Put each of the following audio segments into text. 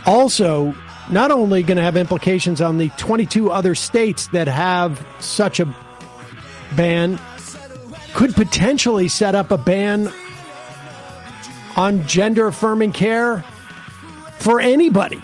Also, not only going to have implications on the 22 other states that have such a ban, could potentially set up a ban on gender-affirming care for anybody.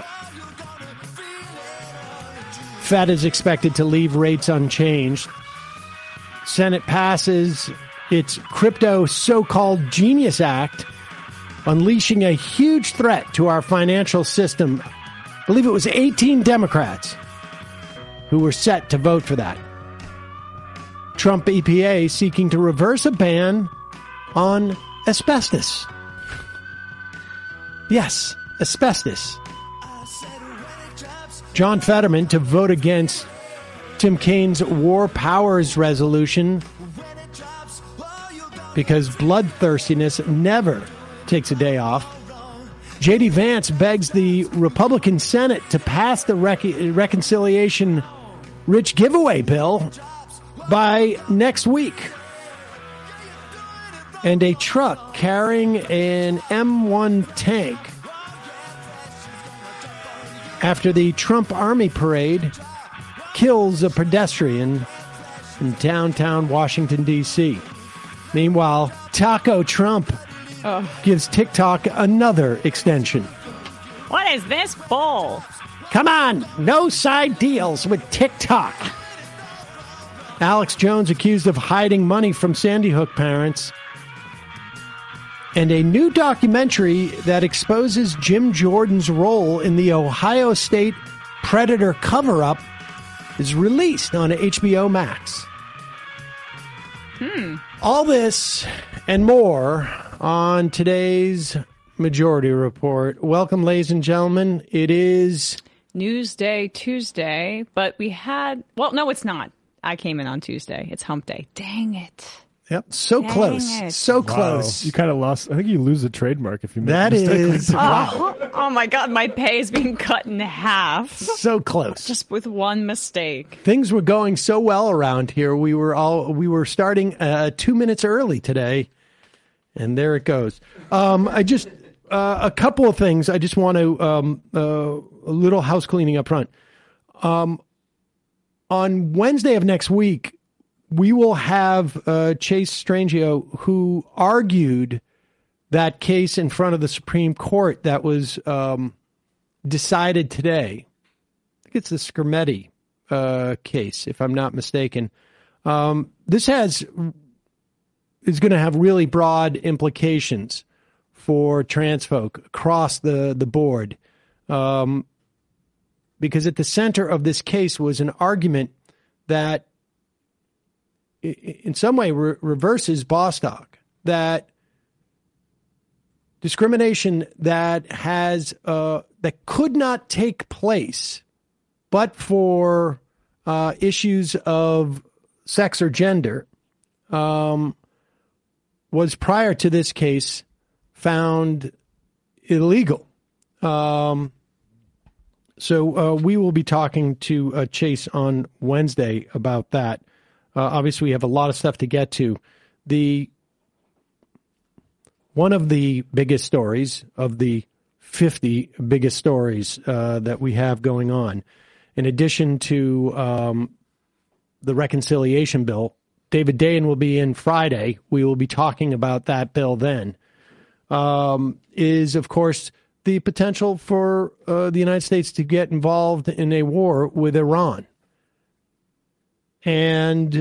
Fed is expected to leave rates unchanged. Senate passes its crypto so-called Genius Act, unleashing a huge threat to our financial system. I believe it was 18 Democrats who were set to vote for that. Trump EPA seeking to reverse a ban on asbestos. Yes, asbestos. John Fetterman to vote against Tim Kaine's War Powers resolution because bloodthirstiness never takes a day off. J.D. Vance begs the Republican Senate to pass the reconciliation rich giveaway bill by next week. And a truck carrying an M1 tank after the Trump Army parade kills a pedestrian in downtown Washington, D.C. Meanwhile, Taco Trump gives TikTok another extension. What is this bull? Come on, no side deals with TikTok. Alex Jones accused of hiding money from Sandy Hook parents. And a new documentary that exposes Jim Jordan's role in the Ohio State Predator cover-up is released on HBO Max. All this and more on today's Majority Report. Welcome, ladies and gentlemen. It is Newsday Tuesday, but we had... Well, no, it's not. I came in on Tuesday. It's hump day. Dang it. Yep, so close. So close. You kind of lost. I think you lose the trademark if you make that a mistake is like that. Oh my God, my pay is being cut in half. So close. Just with one mistake. Things were going so well around here. We were starting 2 minutes early today, and there it goes. A couple of things. I just want to a little house cleaning up front. On Wednesday of next week, we will have Chase Strangio, who argued that case in front of the Supreme Court that was decided today. I think it's the Skermetti case, if I'm not mistaken. This is going to have really broad implications for trans folk across the board, because at the center of this case was an argument that in some way reverses Bostock, that discrimination that could not take place but for issues of sex or gender was prior to this case found illegal. So we will be talking to Chase on Wednesday about that. Obviously, we have a lot of stuff to get to. One of the biggest stories of the 50 biggest stories that we have going on, in addition to the reconciliation bill, David Dayen will be in Friday. We will be talking about that bill then, is, of course, the potential for the United States to get involved in a war with Iran. And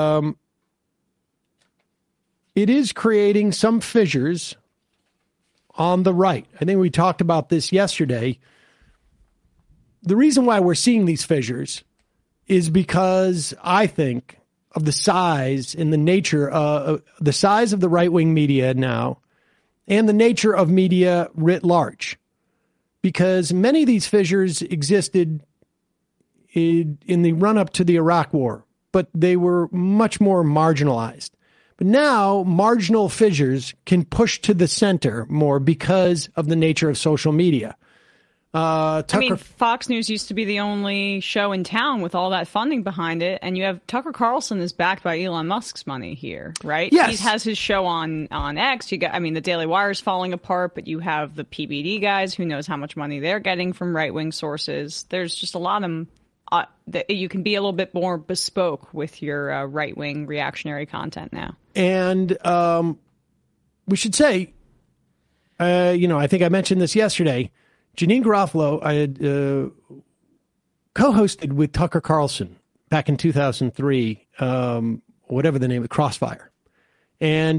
it is creating some fissures on the right. I think we talked about this yesterday. The reason why we're seeing these fissures is because I think of the size and the nature of the size of the right-wing media now and the nature of media writ large. Because many of these fissures existed in the run-up to the Iraq War, but they were much more marginalized. But now marginal fissures can push to the center more because of the nature of social media. Tucker. Fox News used to be the only show in town with all that funding behind it, and you have Tucker Carlson is backed by Elon Musk's money here, right? Yes. He has his show on X. You got, the Daily Wire is falling apart, but you have the PBD guys. Who knows how much money they're getting from right-wing sources? There's just a lot of that you can be a little bit more bespoke with your right-wing reactionary content now. And we should say, I think I mentioned this yesterday. Janine Garofalo, I had co-hosted with Tucker Carlson back in 2003, whatever the name of Crossfire. And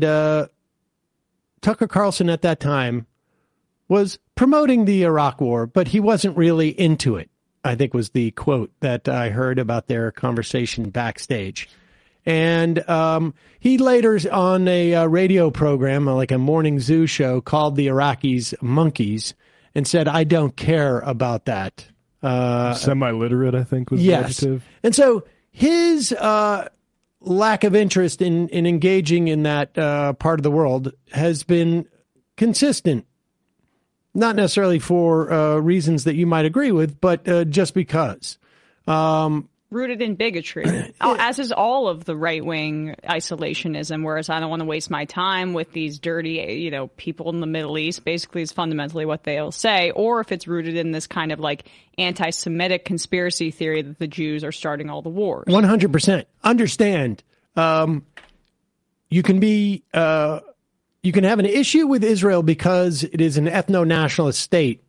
Tucker Carlson at that time was promoting the Iraq War, but he wasn't really into it, I think was the quote that I heard about their conversation backstage. And he later on a radio program, like a morning zoo show, called the Iraqis monkeys and said, I don't care about that. Semi-literate, I think, was the adjective. And so his lack of interest in engaging in that part of the world has been consistent. Not necessarily for reasons that you might agree with, but just because. Rooted in bigotry, as is all of the right-wing isolationism, whereas I don't want to waste my time with these dirty, people in the Middle East, basically is fundamentally what they'll say, or if it's rooted in this kind of like anti-Semitic conspiracy theory that the Jews are starting all the wars. 100%. Understand, you can have an issue with Israel because it is an ethno-nationalist state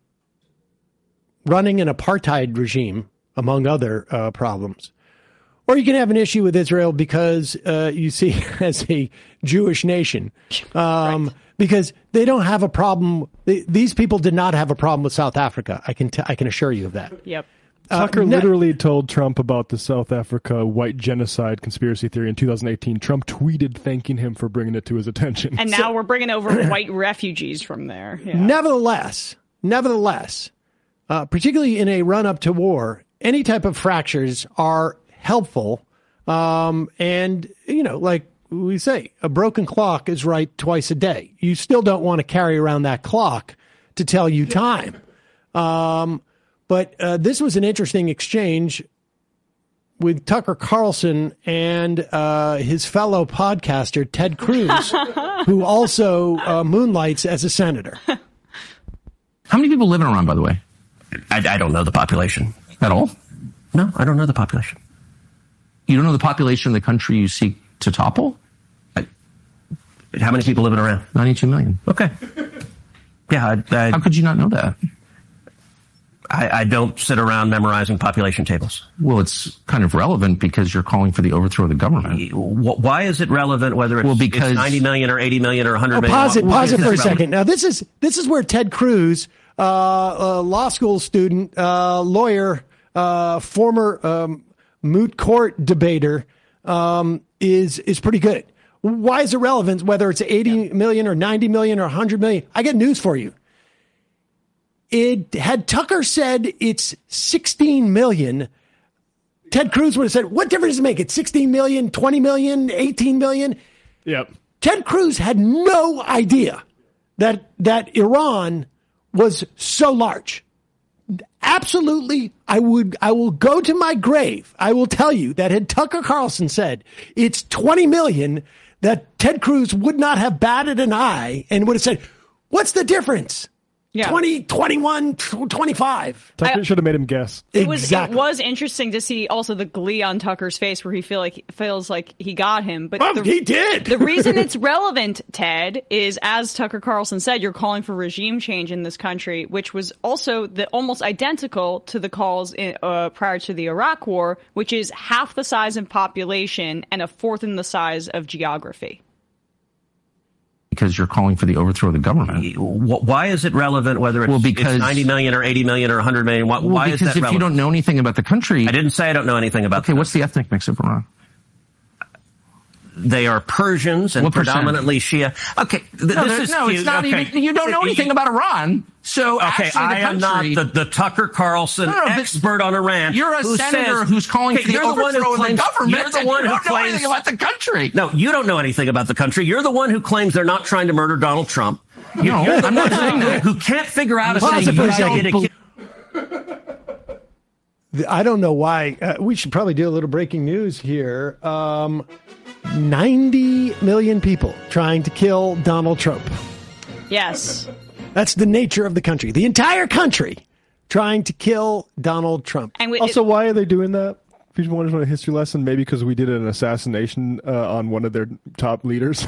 running an apartheid regime, among other problems. Or you can have an issue with Israel because you see as a Jewish nation. Right. Because they don't have a problem. These people did not have a problem with South Africa. I can assure you of that. Yep. Tucker literally told Trump about the South Africa white genocide conspiracy theory in 2018. Trump tweeted thanking him for bringing it to his attention. And now we're bringing over white refugees from there. Yeah. Nevertheless, particularly in a run-up to war, any type of fractures are helpful. And, like we say, a broken clock is right twice a day. You still don't want to carry around that clock to tell you time. But this was an interesting exchange with Tucker Carlson and his fellow podcaster, Ted Cruz, who also moonlights as a senator. How many people live in Iran, by the way? I don't know the population. At all? No, I don't know the population. You don't know the population of the country you seek to topple? How many people live in Iran? 92 million. Okay. Yeah. How could you not know that? I don't sit around memorizing population tables. Well, it's kind of relevant because you're calling for the overthrow of the government. Why is it relevant whether it's 90 million or 80 million or 100 million? Pause it for a second. Now, this is where Ted Cruz, law school student, lawyer, former moot court debater, is pretty good. Why is it relevant whether it's 80 million or 90 million or 100 million? I got news for you. Had Tucker said it's 16 million, Ted Cruz would have said, what difference does it make? It's 16 million, 20 million, 18 million? Yep. Ted Cruz had no idea that Iran was so large. Absolutely, I will go to my grave. I will tell you that had Tucker Carlson said it's 20 million, that Ted Cruz would not have batted an eye and would have said, what's the difference? Yeah. 20, 21, 25. Tucker should have made him guess. It was interesting to see also the glee on Tucker's face where he feels like he got him. But he did. The reason it's relevant, Ted, is as Tucker Carlson said, you're calling for regime change in this country, which was also almost identical to the calls prior to the Iraq War, which is half the size of population and a fourth in the size of geography. Because you're calling for the overthrow of the government. Why is it relevant whether it's 90 million or 80 million or 100 million? Why is that relevant? Because if you don't know anything about the country... I didn't say I don't know anything about Okay, what's the ethnic mix of Iran? They are Persians and predominantly Shia. Okay, it's not even... You don't know anything about Iran. So I am not the Tucker Carlson expert on Iran. You're a senator who's calling for the overthrow of the government. You're the one who don't know anything about the country. No, you don't know anything about the country. You're the one who claims they're not trying to murder Donald Trump. No, I'm not saying that. Who can't figure out a I don't know why. We should probably do a little breaking news here. 90 million people trying to kill Donald Trump. Yes. That's the nature of the country. The entire country trying to kill Donald Trump. And also, why are they doing that? If you want a history lesson, maybe because we did an assassination on one of their top leaders.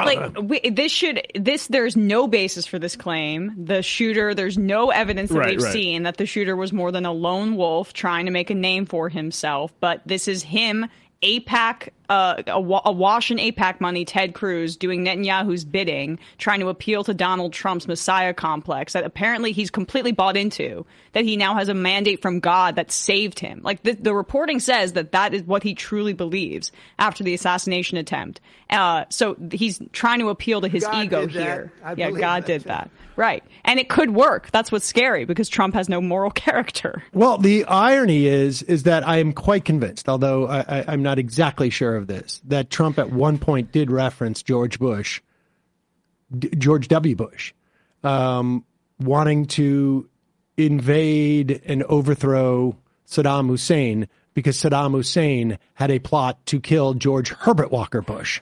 There's no basis for this claim. The shooter, there's no evidence that we've seen that the shooter was more than a lone wolf trying to make a name for himself. But this is him, AIPAC, awash in AIPAC money, Ted Cruz, doing Netanyahu's bidding, trying to appeal to Donald Trump's Messiah complex that apparently he's completely bought into, that he now has a mandate from God that saved him. Like, the reporting says that is what he truly believes after the assassination attempt. So he's trying to appeal to his ego here. Yeah, God did that. Right. And it could work. That's what's scary, because Trump has no moral character. Well, the irony is that I am quite convinced, although I'm not exactly sure of this, that Trump at one point did reference George W. Bush, wanting to invade and overthrow Saddam Hussein because Saddam Hussein had a plot to kill George Herbert Walker Bush.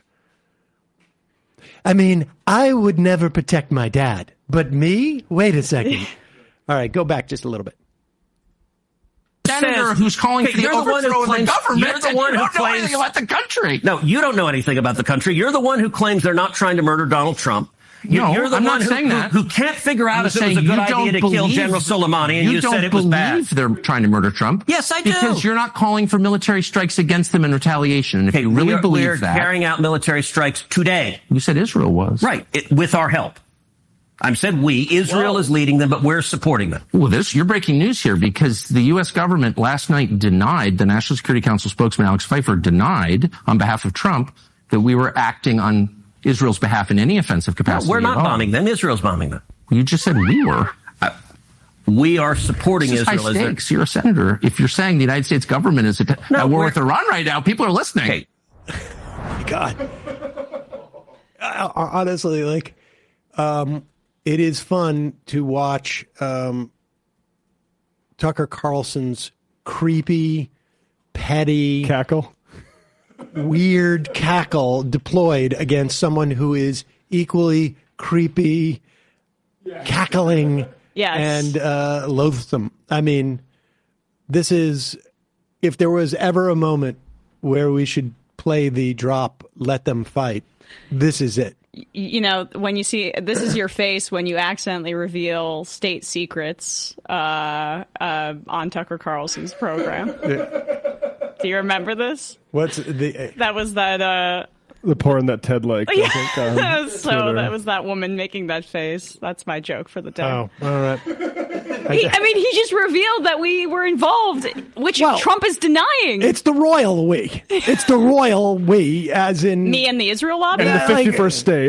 I mean, I would never protect my dad, but me? Wait a second. All right, go back just a little bit. Senator who's calling for the overthrow of the government. You're the one who claims anything about the country. No, you don't know anything about the country. You're the one who claims they're not trying to murder Donald Trump. You're the one who can't figure out if it was a good idea to kill General Soleimani, and you said it was bad. You don't believe they're trying to murder Trump. Yes, I do. Because you're not calling for military strikes against them in retaliation. And if you really believe that, we're carrying out military strikes today. You said Israel was. Right, with our help. I said we. Israel is leading them, but we're supporting them. Well, you're breaking news here, because the U.S. government last night denied, the National Security Council spokesman Alex Pfeiffer denied on behalf of Trump that we were acting on Israel's behalf in any offensive capacity. No, we're not bombing them. Israel's bombing them. You just said we were. We are supporting Israel. High stakes. You're a senator. If you're saying the United States government is at war with Iran right now, people are listening. Okay. God. Honestly, it is fun to watch Tucker Carlson's creepy, petty cackle, weird cackle deployed against someone who is equally creepy, cackling, and loathsome. I mean, this is, if there was ever a moment where we should play the drop, let them fight, this is it. You know, when you see, this is your face when you accidentally reveal state secrets on Tucker Carlson's program. Do you remember this? What's the? That was that. The porn that Ted liked. Yeah, I think, that was that woman making that face. That's my joke for the day. Oh, all right. He just revealed that we were involved, which Trump is denying. It's the royal we. It's the royal we, as in me and the Israel lobby, and the 51st state.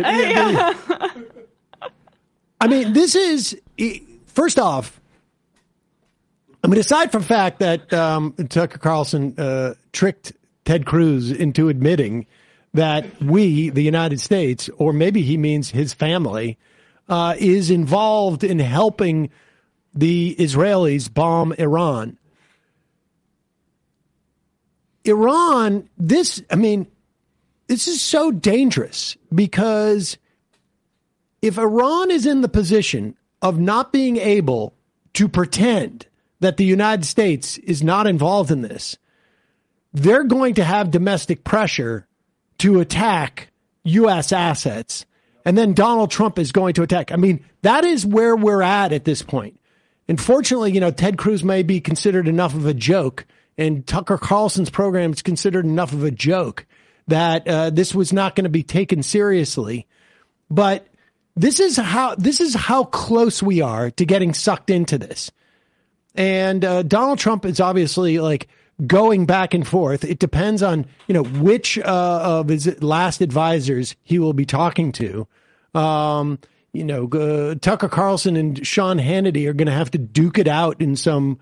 I mean, this is, first off, I mean, aside from the fact that Tucker Carlson tricked Ted Cruz into admitting that we, the United States, or maybe he means his family, is involved in helping the Israelis bomb Iran. This is so dangerous, because if Iran is in the position of not being able to pretend that the United States is not involved in this, they're going to have domestic pressure to attack U.S. assets, and then Donald Trump is going to attack. I mean, that is where we're at this point. Unfortunately, Ted Cruz may be considered enough of a joke, and Tucker Carlson's program is considered enough of a joke that this was not going to be taken seriously. But this is how close we are to getting sucked into this. And Donald Trump is obviously going back and forth. It depends on, which of his last advisors he will be talking to. Tucker Carlson and Sean Hannity are going to have to duke it out in some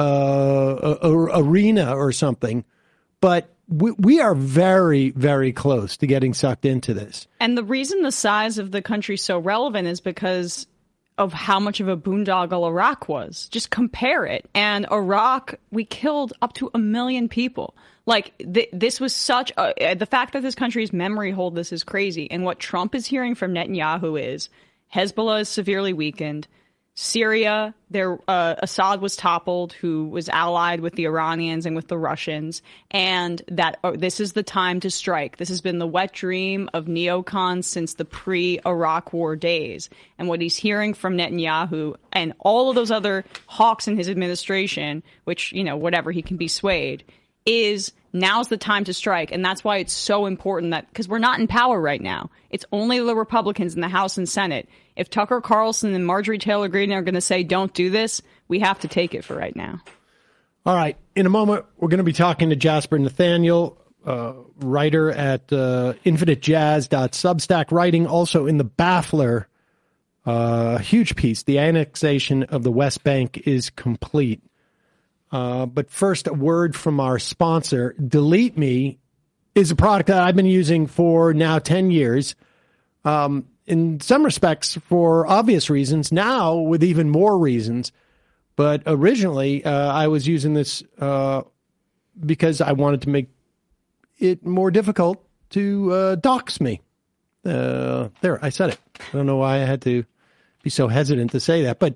arena or something. But we are very, very close to getting sucked into this. And the reason the size of the country is so relevant is because of how much of a boondoggle Iraq was. Just compare it. And Iraq, we killed up to 1 million people. Like, this was such the fact that this country's memory hold this is crazy. And what Trump is hearing from Netanyahu is Hezbollah is severely weakened. Syria, Assad was toppled, who was allied with the Iranians and with the Russians, and that this is the time to strike. This has been the wet dream of neocons since the pre-Iraq war days. And what he's hearing from Netanyahu and all of those other hawks in his administration, which, whatever, he can be swayed, is now's the time to strike. And that's why it's so important that, because we're not in power right now. It's only the Republicans in the House and Senate. If Tucker Carlson and Marjorie Taylor Greene are going to say, don't do this, we have to take it for right now. All right. In a moment, we're going to be talking to Jasper Nathaniel, writer at infinitejazz.substack, writing also in the Baffler, huge piece, The Annexation of the West Bank is Complete. But first, a word from our sponsor. Delete Me is a product that I've been using for now 10 years. In some respects, for obvious reasons, now with even more reasons. But originally, I was using this because I wanted to make it more difficult to dox me. There, I said it. I don't know why I had to be so hesitant to say that. But,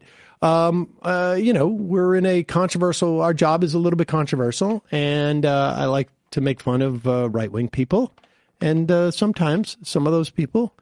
we're in a controversial, our job is a little bit controversial. And I like to make fun of right-wing people. And sometimes some of those people...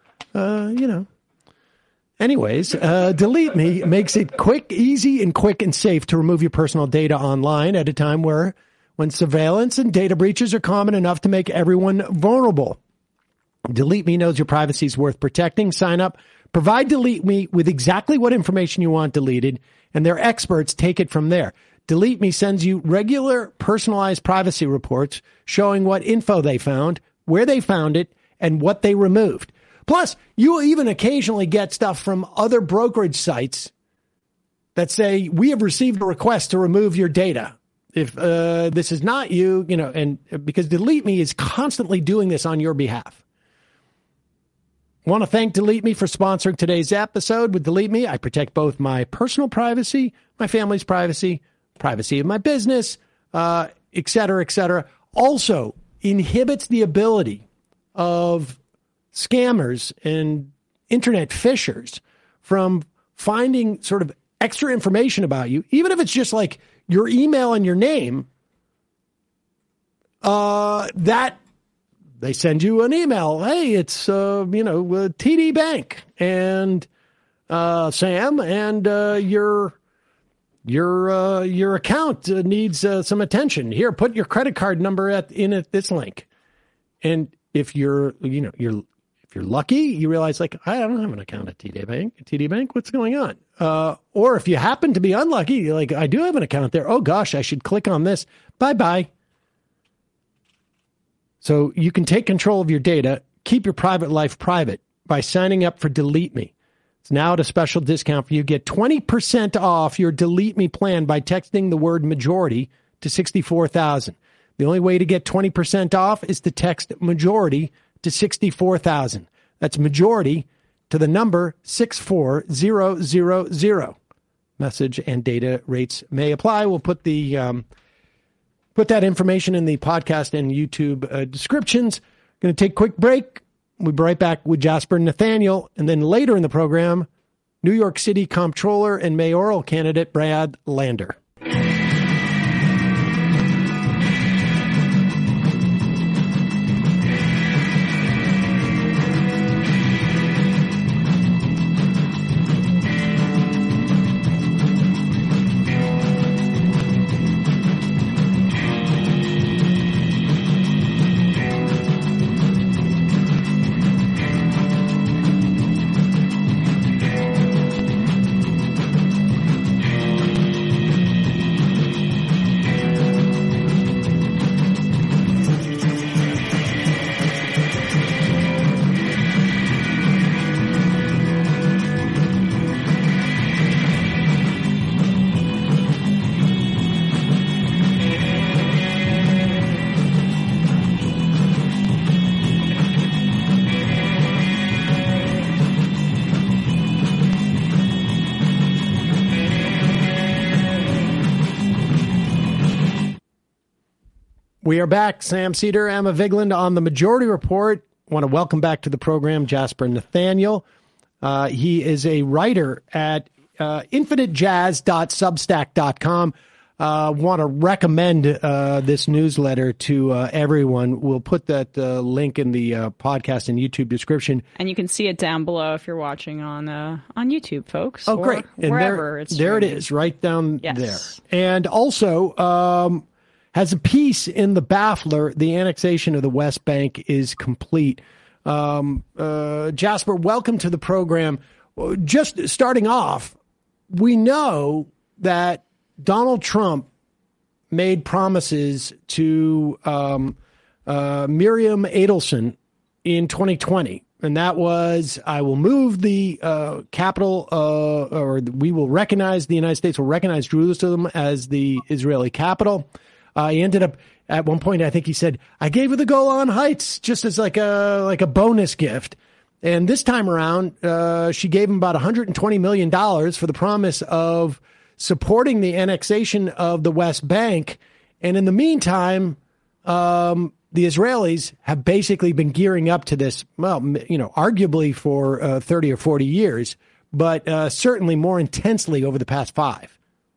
Anyways, Delete Me makes it quick, easy, and quick and safe to remove your personal data online at a time when surveillance and data breaches are common enough to make everyone vulnerable. Delete Me knows your privacy is worth protecting. Sign up. Provide Delete Me with exactly what information you want deleted, and their experts take it from there. Delete Me sends you regular personalized privacy reports showing what info they found, where they found it, and what they removed. Plus, you will even occasionally get stuff from other brokerage sites that say, we have received a request to remove your data. If this is not you, and because Delete Me is constantly doing this on your behalf. I want to thank Delete Me for sponsoring today's episode. With Delete Me, I protect both my personal privacy, my family's privacy, privacy of my business, et cetera, et cetera. Also inhibits the ability of scammers and internet phishers from finding sort of extra information about you, even if it's just like your email and your name, that they send you an email. Hey, it's, TD Bank and, Sam, and, your account needs some attention. Here, put your credit card number in at this link. And if you're lucky, you realize, like, I don't have an account at TD Bank. What's going on? Or if you happen to be unlucky, you're like, I do have an account there. Oh, gosh, I should click on this. Bye-bye. So you can take control of your data, keep your private life private by signing up for Delete Me. It's now at a special discount for you. Get 20% off your Delete Me plan by texting the word majority to 64,000. The only way to get 20% off is to text majority to 64,000. That's majority to the number 64000. Message and data rates may apply. We'll put the put that information in the podcast and YouTube descriptions. Going to take a quick break. We'll be right back with Jasper Nathaniel, and then later in the program, New York City Comptroller and mayoral candidate Brad Lander. We are back. Sam Cedar, Emma Vigeland on the Majority Report. I want to welcome back to the program Jasper Nathaniel. He is a writer at infinitejazz.substack.com. Want to recommend this newsletter to everyone. We'll put that link in the podcast and YouTube description. And you can see it down below if you're watching on YouTube, folks. Oh, great. And wherever there it is, right down there. And also has a piece in the Baffler, the annexation of the West Bank is complete. Jasper, welcome to the program. Just starting off, we know that Donald Trump made promises to Miriam Adelson in 2020, and that was, I will move the capital, or we will recognize, the United States will recognize Jerusalem as the Israeli capital. He ended up, at one point, I think he said, I gave her the Golan Heights just as like a bonus gift. And this time around, she gave him about $120 million for the promise of supporting the annexation of the West Bank. And in the meantime, the Israelis have basically been gearing up to this, well, arguably for 30 or 40 years, but certainly more intensely over the past 5.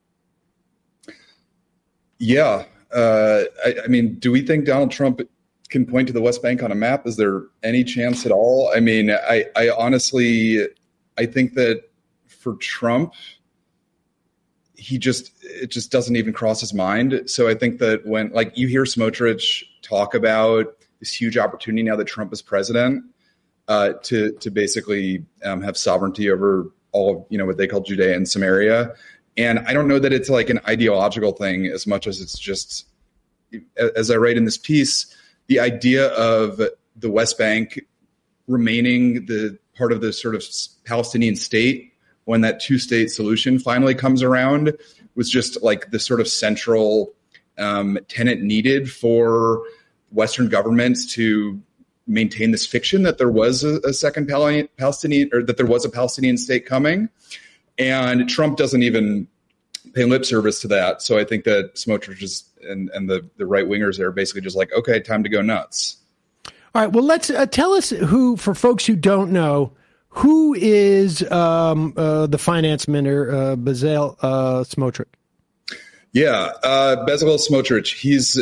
Yeah. I mean, do we think Donald Trump can point to the West Bank on a map? Is there any chance at all? I mean, I honestly, I think that for Trump, it just doesn't even cross his mind. So I think that when, like, you hear Smotrich talk about this huge opportunity now that Trump is president, to basically have sovereignty over all of, what they call Judea and Samaria. And I don't know that it's like an ideological thing as much as it's just, as I write in this piece, the idea of the West Bank remaining the part of the sort of Palestinian state when that 2-state solution finally comes around was just like the sort of central tenet needed for Western governments to maintain this fiction that there was a second Palestinian, or that there was a Palestinian state coming. And Trump doesn't even pay lip service to that. So I think that Smotrich and the right wingers are basically just like, okay, time to go nuts. All right. Well, let's tell us who, for folks who don't know, who is the finance minister, Bezalel Smotrich? Yeah, Bezalel Smotrich. He's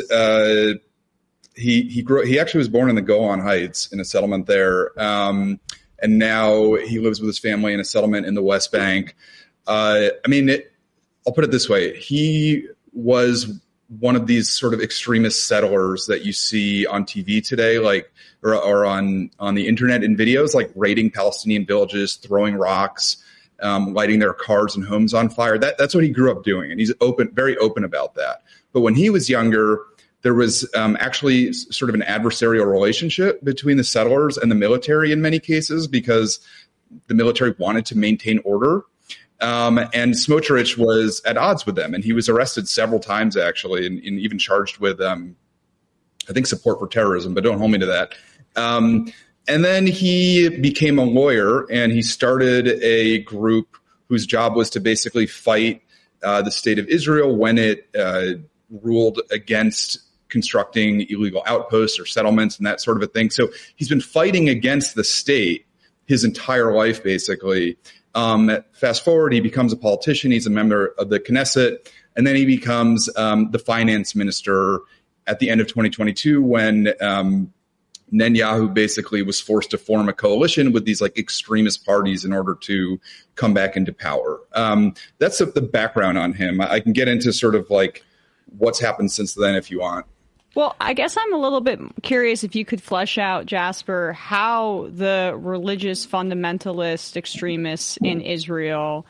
he actually was born in the Golan Heights in a settlement there. And now he lives with his family in a settlement in the West Bank. I'll put it this way. He was one of these sort of extremist settlers that you see on TV today, or on the internet in videos, like raiding Palestinian villages, throwing rocks, lighting their cars and homes on fire. That's what he grew up doing. And he's very open about that. But when he was younger, there was actually sort of an adversarial relationship between the settlers and the military in many cases, because the military wanted to maintain order. And Smotrich was at odds with them, and he was arrested several times, actually, and even charged with, I think, support for terrorism, but don't hold me to that. And then he became a lawyer, and he started a group whose job was to basically fight the state of Israel when it ruled against constructing illegal outposts or settlements and that sort of a thing. So he's been fighting against the state his entire life, basically. Fast forward, he becomes a politician. He's a member of the Knesset, and then he becomes the finance minister at the end of 2022 when Netanyahu basically was forced to form a coalition with these like extremist parties in order to come back into power. That's the background on him. I can get into sort of like what's happened since then if you want. Well, I guess I'm a little bit curious if you could flesh out, Jasper, how the religious fundamentalist extremists in Israel,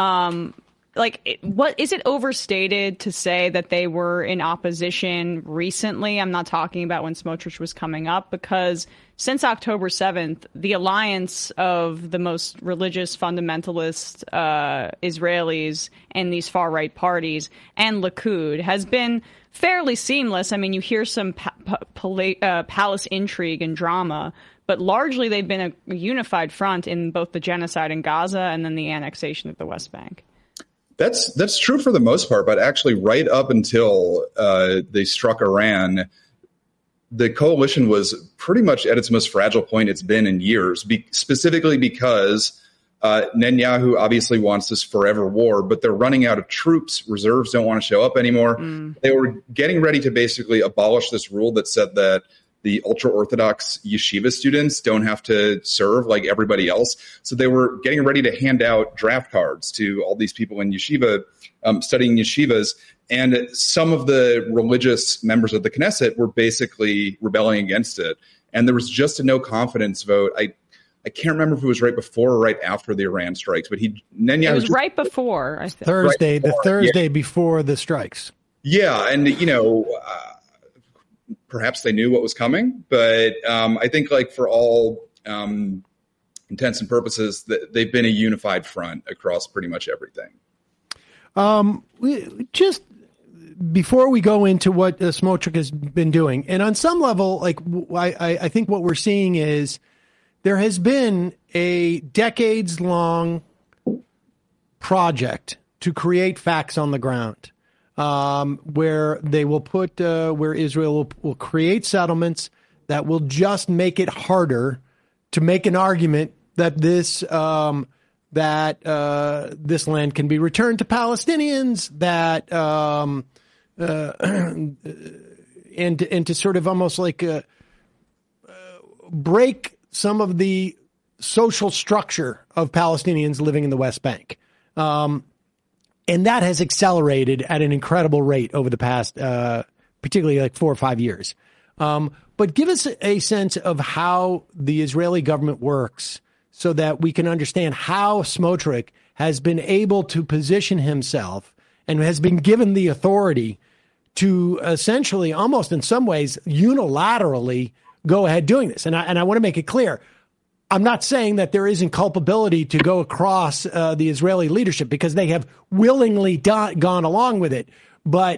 what is it overstated to say that they were in opposition recently? I'm not talking about when Smotrich was coming up, because since October 7th, the alliance of the most religious fundamentalist Israelis and these far-right parties and Likud has been fairly seamless. I mean, you hear some palace intrigue and drama, but largely they've been a unified front in both the genocide in Gaza and then the annexation of the West Bank. That's true for the most part, but actually right up until they struck Iran, the coalition was pretty much at its most fragile point it's been in years, specifically because Netanyahu obviously wants this forever war, but they're running out of troops. Reserves don't want to show up anymore. They were getting ready to basically abolish this rule that said that the ultra-Orthodox yeshiva students don't have to serve like everybody else. So they were getting ready to hand out draft cards to all these people in yeshiva, studying yeshivas. And some of the religious members of the Knesset were basically rebelling against it. And there was just a no confidence vote. I can't remember if it was right before or right after the Iran strikes, but Netanyahu it was right before, I think. Thursday, the Thursday before the strikes. Yeah, and perhaps they knew what was coming, but I think like for all intents and purposes, they've been a unified front across pretty much everything. Just before we go into what Smotrich has been doing, and on some level, like I think what we're seeing is there has been a decades-long project to create facts on the ground, where they will put, where Israel will create settlements that will just make it harder to make an argument that this this land can be returned to Palestinians, that and to sort of almost like break some of the social structure of Palestinians living in the West Bank. And that has accelerated at an incredible rate over the past, particularly like 4 or 5 years. But give us a sense of how the Israeli government works so that we can understand how Smotrich has been able to position himself and has been given the authority to essentially, almost in some ways, unilaterally go ahead doing this. And I want to make it clear, I'm not saying that there isn't culpability to go across the Israeli leadership, because they have willingly gone along with it. But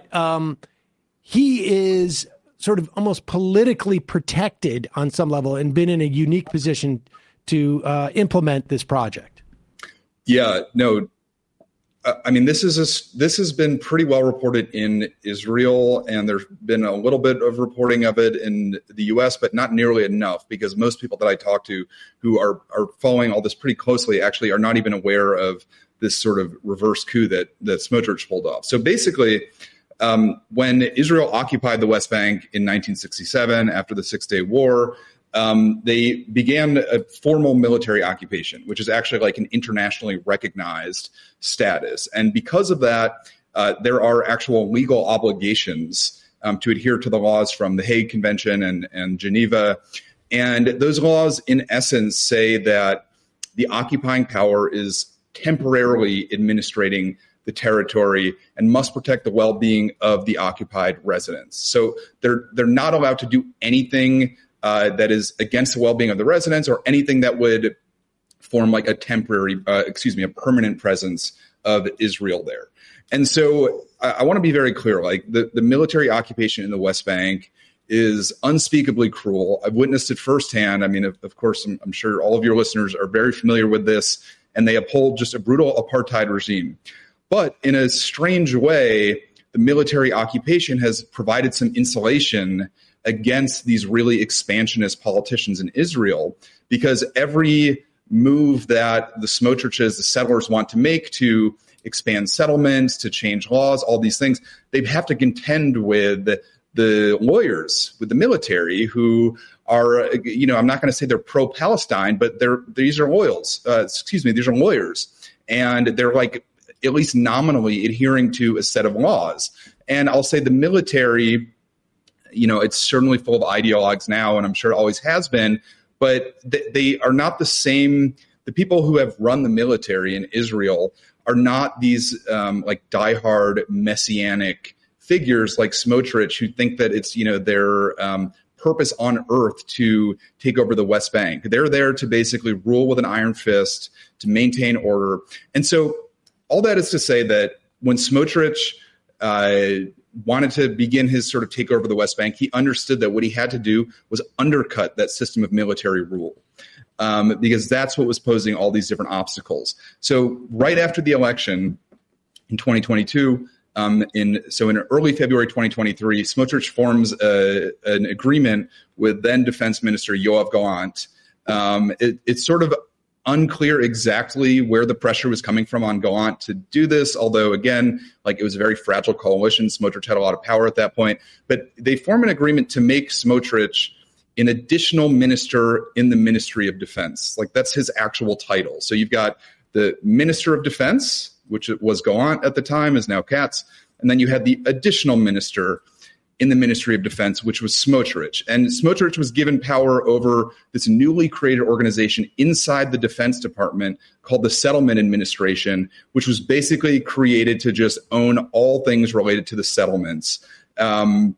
he is sort of almost politically protected on some level and been in a unique position to implement this project. Yeah, no. I mean, this has been pretty well reported in Israel, and there's been a little bit of reporting of it in the U.S., but not nearly enough, because most people that I talk to who are following all this pretty closely actually are not even aware of this sort of reverse coup that Smotrich pulled off. So basically, when Israel occupied the West Bank in 1967 after the Six-Day War, they began a formal military occupation, which is actually like an internationally recognized status. And because of that, there are actual legal obligations to adhere to the laws from the Hague Convention and Geneva. And those laws, in essence, say that the occupying power is temporarily administrating the territory and must protect the well-being of the occupied residents. So they're not allowed to do anything that is against the well-being of the residents, or anything that would form like a permanent presence of Israel there. And so I want to be very clear, like the military occupation in the West Bank is unspeakably cruel. I've witnessed it firsthand. I mean, of course, I'm sure all of your listeners are very familiar with this, and they uphold just a brutal apartheid regime. But in a strange way, the military occupation has provided some insulation against these really expansionist politicians in Israel, because every move that the Smotriches, the settlers, want to make to expand settlements, to change laws, all these things, they have to contend with the lawyers, with the military, who are, I'm not going to say they're pro-Palestine, but these are lawyers, and they're like at least nominally adhering to a set of laws. And I'll say the military, it's certainly full of ideologues now, and I'm sure it always has been, but they are not the same. The people who have run the military in Israel are not these like diehard messianic figures like Smotrich, who think that it's, their purpose on earth to take over the West Bank. They're there to basically rule with an iron fist, to maintain order. And so all that is to say that when Smotrich wanted to begin his sort of takeover of the West Bank, he understood that what he had to do was undercut that system of military rule, because that's what was posing all these different obstacles. So right after the election in 2022, In early February 2023, Smotrich forms an agreement with then Defense Minister Yoav Gallant. It's sort of unclear exactly where the pressure was coming from on Gallant to do this, although, again, like it was a very fragile coalition. Smotrich had a lot of power at that point. But they form an agreement to make Smotrich an additional minister in the Ministry of Defense. Like that's his actual title. So you've got the Minister of Defense, which was Gallant at the time, is now Katz. And then you had the additional minister in the Ministry of Defense, which was Smotrich. And Smotrich was given power over this newly created organization inside the Defense Department called the Settlement Administration, which was basically created to just own all things related to the settlements. And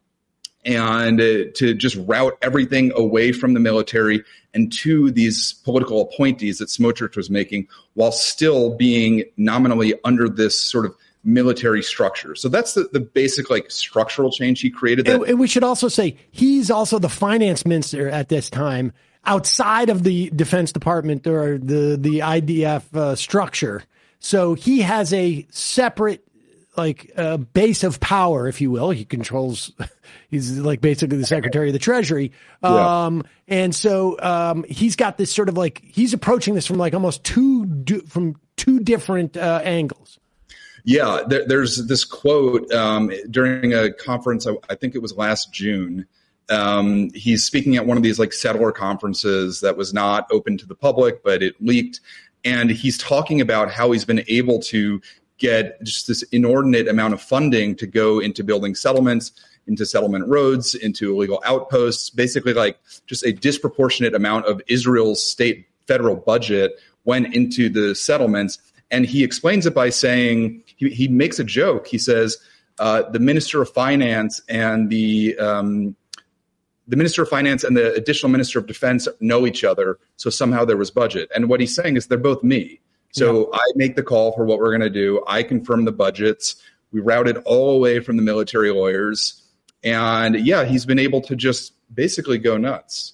to just route everything away from the military and to these political appointees that Smotrich was making while still being nominally under this sort of military structure. So that's the basic like structural change he created. And we should also say he's also the finance minister at this time outside of the Defense Department or the IDF structure. So he has a separate base of power, if you will. He controls, he's like basically the Secretary of the Treasury. And so he's got this sort of like, he's approaching this from like almost two different angles. Yeah, there's this quote during a conference, I think it was last June. He's speaking at one of these like settler conferences that was not open to the public, but it leaked. And he's talking about how he's been able to get just this inordinate amount of funding to go into building settlements, into settlement roads, into illegal outposts, basically like just a disproportionate amount of Israel's state federal budget went into the settlements. And he explains it by saying, he makes a joke. He says, the Minister of Finance and the Minister of Finance and the additional Minister of Defense know each other, so somehow there was budget. And what he's saying is they're both me. So I make the call for what we're going to do. I confirm the budgets. We route it all away from the military lawyers. And yeah, he's been able to just basically go nuts.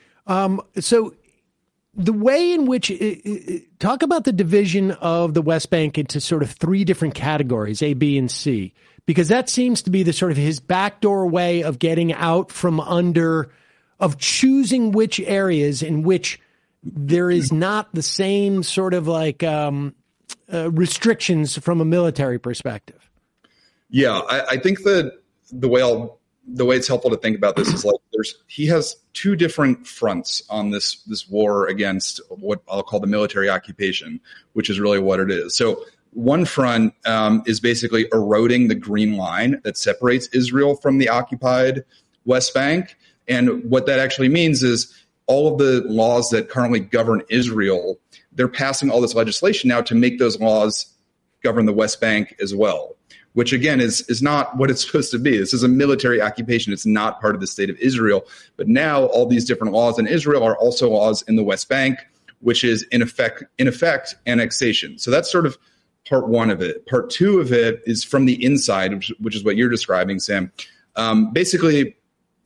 So the way in which talk about the division of the West Bank into sort of three different categories, A, B, and C, because that seems to be the sort of his backdoor way of getting out from under, of choosing which areas in which there is not the same sort of like restrictions from a military perspective. Yeah, I think that the way it's helpful to think about this is like he has two different fronts on this war against what I'll call the military occupation, which is really what it is. So one front is basically eroding the green line that separates Israel from the occupied West Bank. And what that actually means is all of the laws that currently govern Israel, they're passing all this legislation now to make those laws govern the West Bank as well, which again is not what it's supposed to be. This is a military occupation. It's not part of the state of Israel. But now all these different laws in Israel are also laws in the West Bank, which is in effect annexation. So that's sort of part one of it. Part two of it is from the inside, which is what you're describing, Sam. Basically,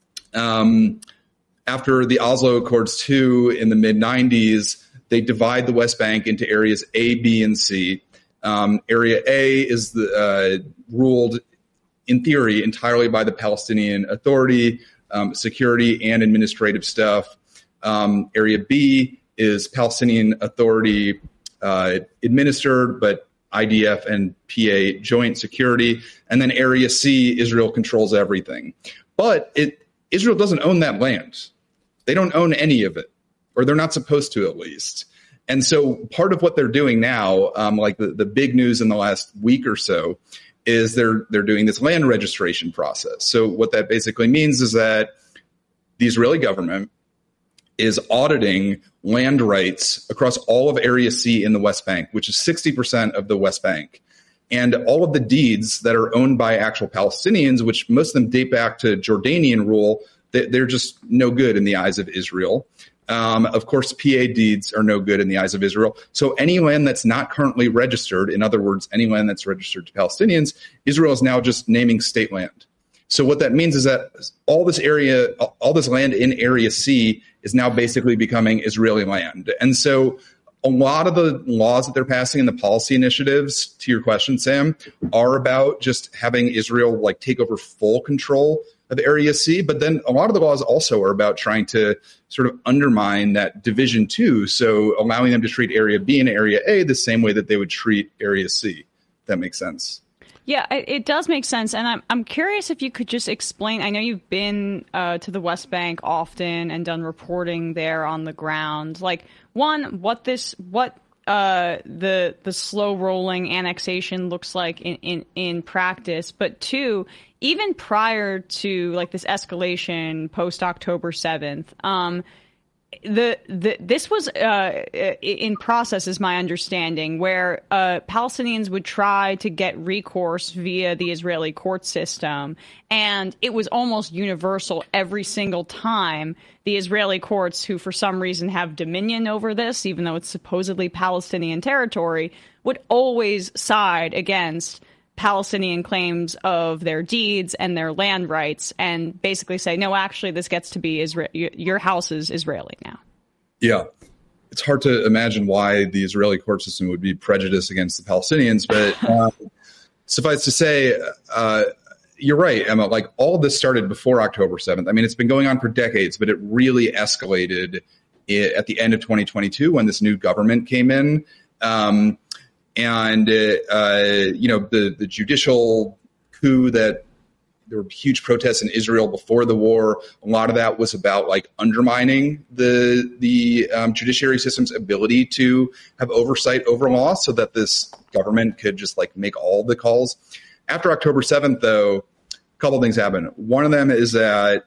after the Oslo Accords II in the mid-90s, they divide the West Bank into areas A, B, and C. Area A is ruled, in theory, entirely by the Palestinian Authority, security and administrative stuff. Area B is Palestinian Authority administered, but IDF and PA joint security. And then Area C, Israel controls everything. But Israel doesn't own that land. They don't own any of it, or they're not supposed to at least. And so part of what they're doing now, like the big news in the last week or so, is they're doing this land registration process. So what that basically means is that the Israeli government is auditing land rights across all of Area C in the West Bank, which is 60% of the West Bank. And all of the deeds that are owned by actual Palestinians, which most of them date back to Jordanian rule, they're just no good in the eyes of Israel. Of course, PA deeds are no good in the eyes of Israel. So any land that's not currently registered, in other words, any land that's registered to Palestinians, Israel is now just naming state land. So what that means is that all this land in Area C is now basically becoming Israeli land. And so a lot of the laws that they're passing and the policy initiatives, to your question, Sam, are about just having Israel like take over full control of Area C. But then a lot of the laws also are about trying to sort of undermine that division too. So allowing them to treat Area B and Area A the same way that they would treat Area C. If that makes sense. Yeah, it does make sense. And I'm curious if you could just explain. I know you've been to the West Bank often and done reporting there on the ground. Like, one, what the slow rolling annexation looks like in practice. But two, even prior to like this escalation post October 7th, this was in process, is my understanding, where Palestinians would try to get recourse via the Israeli court system, and it was almost universal every single time. The Israeli courts, who for some reason have dominion over this, even though it's supposedly Palestinian territory, would always side against Palestinian claims of their deeds and their land rights, and basically say, no, actually, this gets to be Israel. Your house is Israeli now. Yeah. It's hard to imagine why the Israeli court system would be prejudiced against the Palestinians, but suffice to say, you're right, Emma. Like, all of this started before October 7th. I mean, it's been going on for decades, but it really escalated at the end of 2022 when this new government came in. The judicial coup, that there were huge protests in Israel before the war. A lot of that was about like undermining the judiciary system's ability to have oversight over law, so that this government could just like make all the calls. After October 7th, though, a couple of things happened. One of them is that,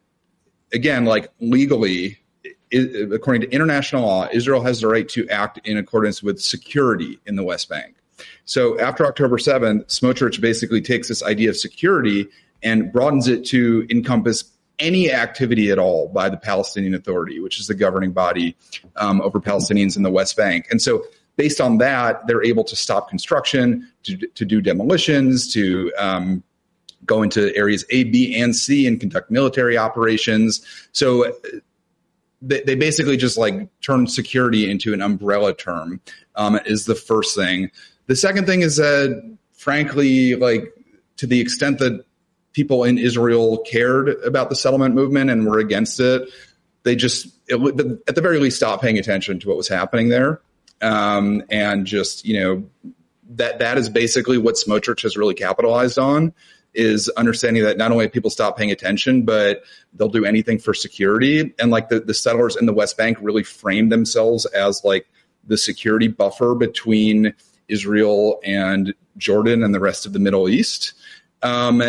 again, like legally, according to international law, Israel has the right to act in accordance with security in the West Bank. So after October 7th, Smotrich basically takes this idea of security and broadens it to encompass any activity at all by the Palestinian Authority, which is the governing body over Palestinians in the West Bank. And so based on that, they're able to stop construction, to do demolitions, to go into areas A, B, and C and conduct military operations. So they basically just like turn security into an umbrella term, is the first thing. The second thing is that, frankly, like, to the extent that people in Israel cared about the settlement movement and were against it, they just, at the very least, stopped paying attention to what was happening there. And just, that is basically what Smotrich has really capitalized on, is understanding that not only people stop paying attention, but they'll do anything for security. And like the settlers in the West Bank really framed themselves as like the security buffer between Israel and Jordan and the rest of the Middle East. And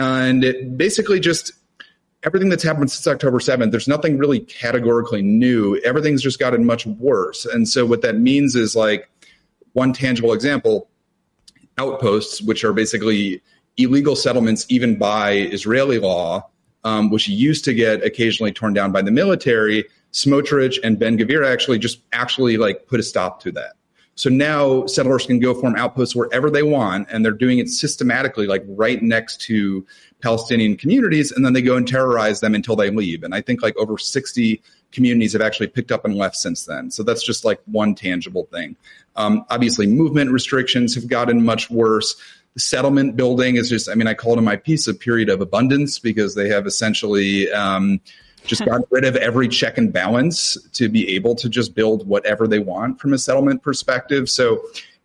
it basically just, everything that's happened since October 7th, there's nothing really categorically new. Everything's just gotten much worse. And so what that means is, like, one tangible example, outposts, which are basically illegal settlements even by Israeli law, which used to get occasionally torn down by the military, Smotrich and Ben-Gvir actually like put a stop to that. So now settlers can go form outposts wherever they want, and they're doing it systematically, like right next to Palestinian communities, and then they go and terrorize them until they leave. And I think like over 60 communities have actually picked up and left since then. So that's just like one tangible thing. Obviously, movement restrictions have gotten much worse. The settlement building is just, I call it in my piece a period of abundance, because they have essentially just gotten rid of every check and balance to be able to just build whatever they want from a settlement perspective. So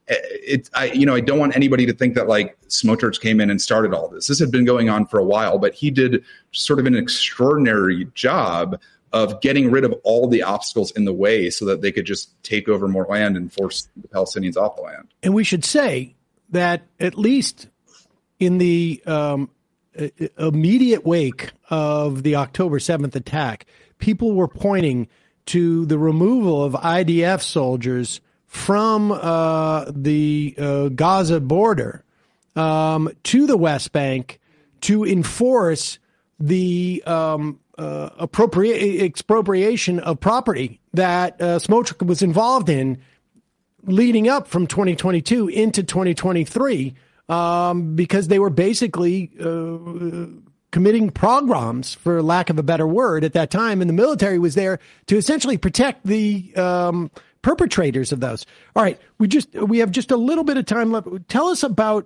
I don't want anybody to think that like Smotrich came in and started all this. This had been going on for a while, but he did sort of an extraordinary job of getting rid of all the obstacles in the way so that they could just take over more land and force the Palestinians off the land. And we should say that at least in the immediate wake of the October 7th attack, people were pointing to the removal of IDF soldiers from the Gaza border to the West Bank to enforce the expropriation of property that Smotrich was involved in leading up from 2022 into 2023, because they were basically committing pogroms, for lack of a better word, at that time. And the military was there to essentially protect the perpetrators of those. All right, we have just a little bit of time left. Tell us about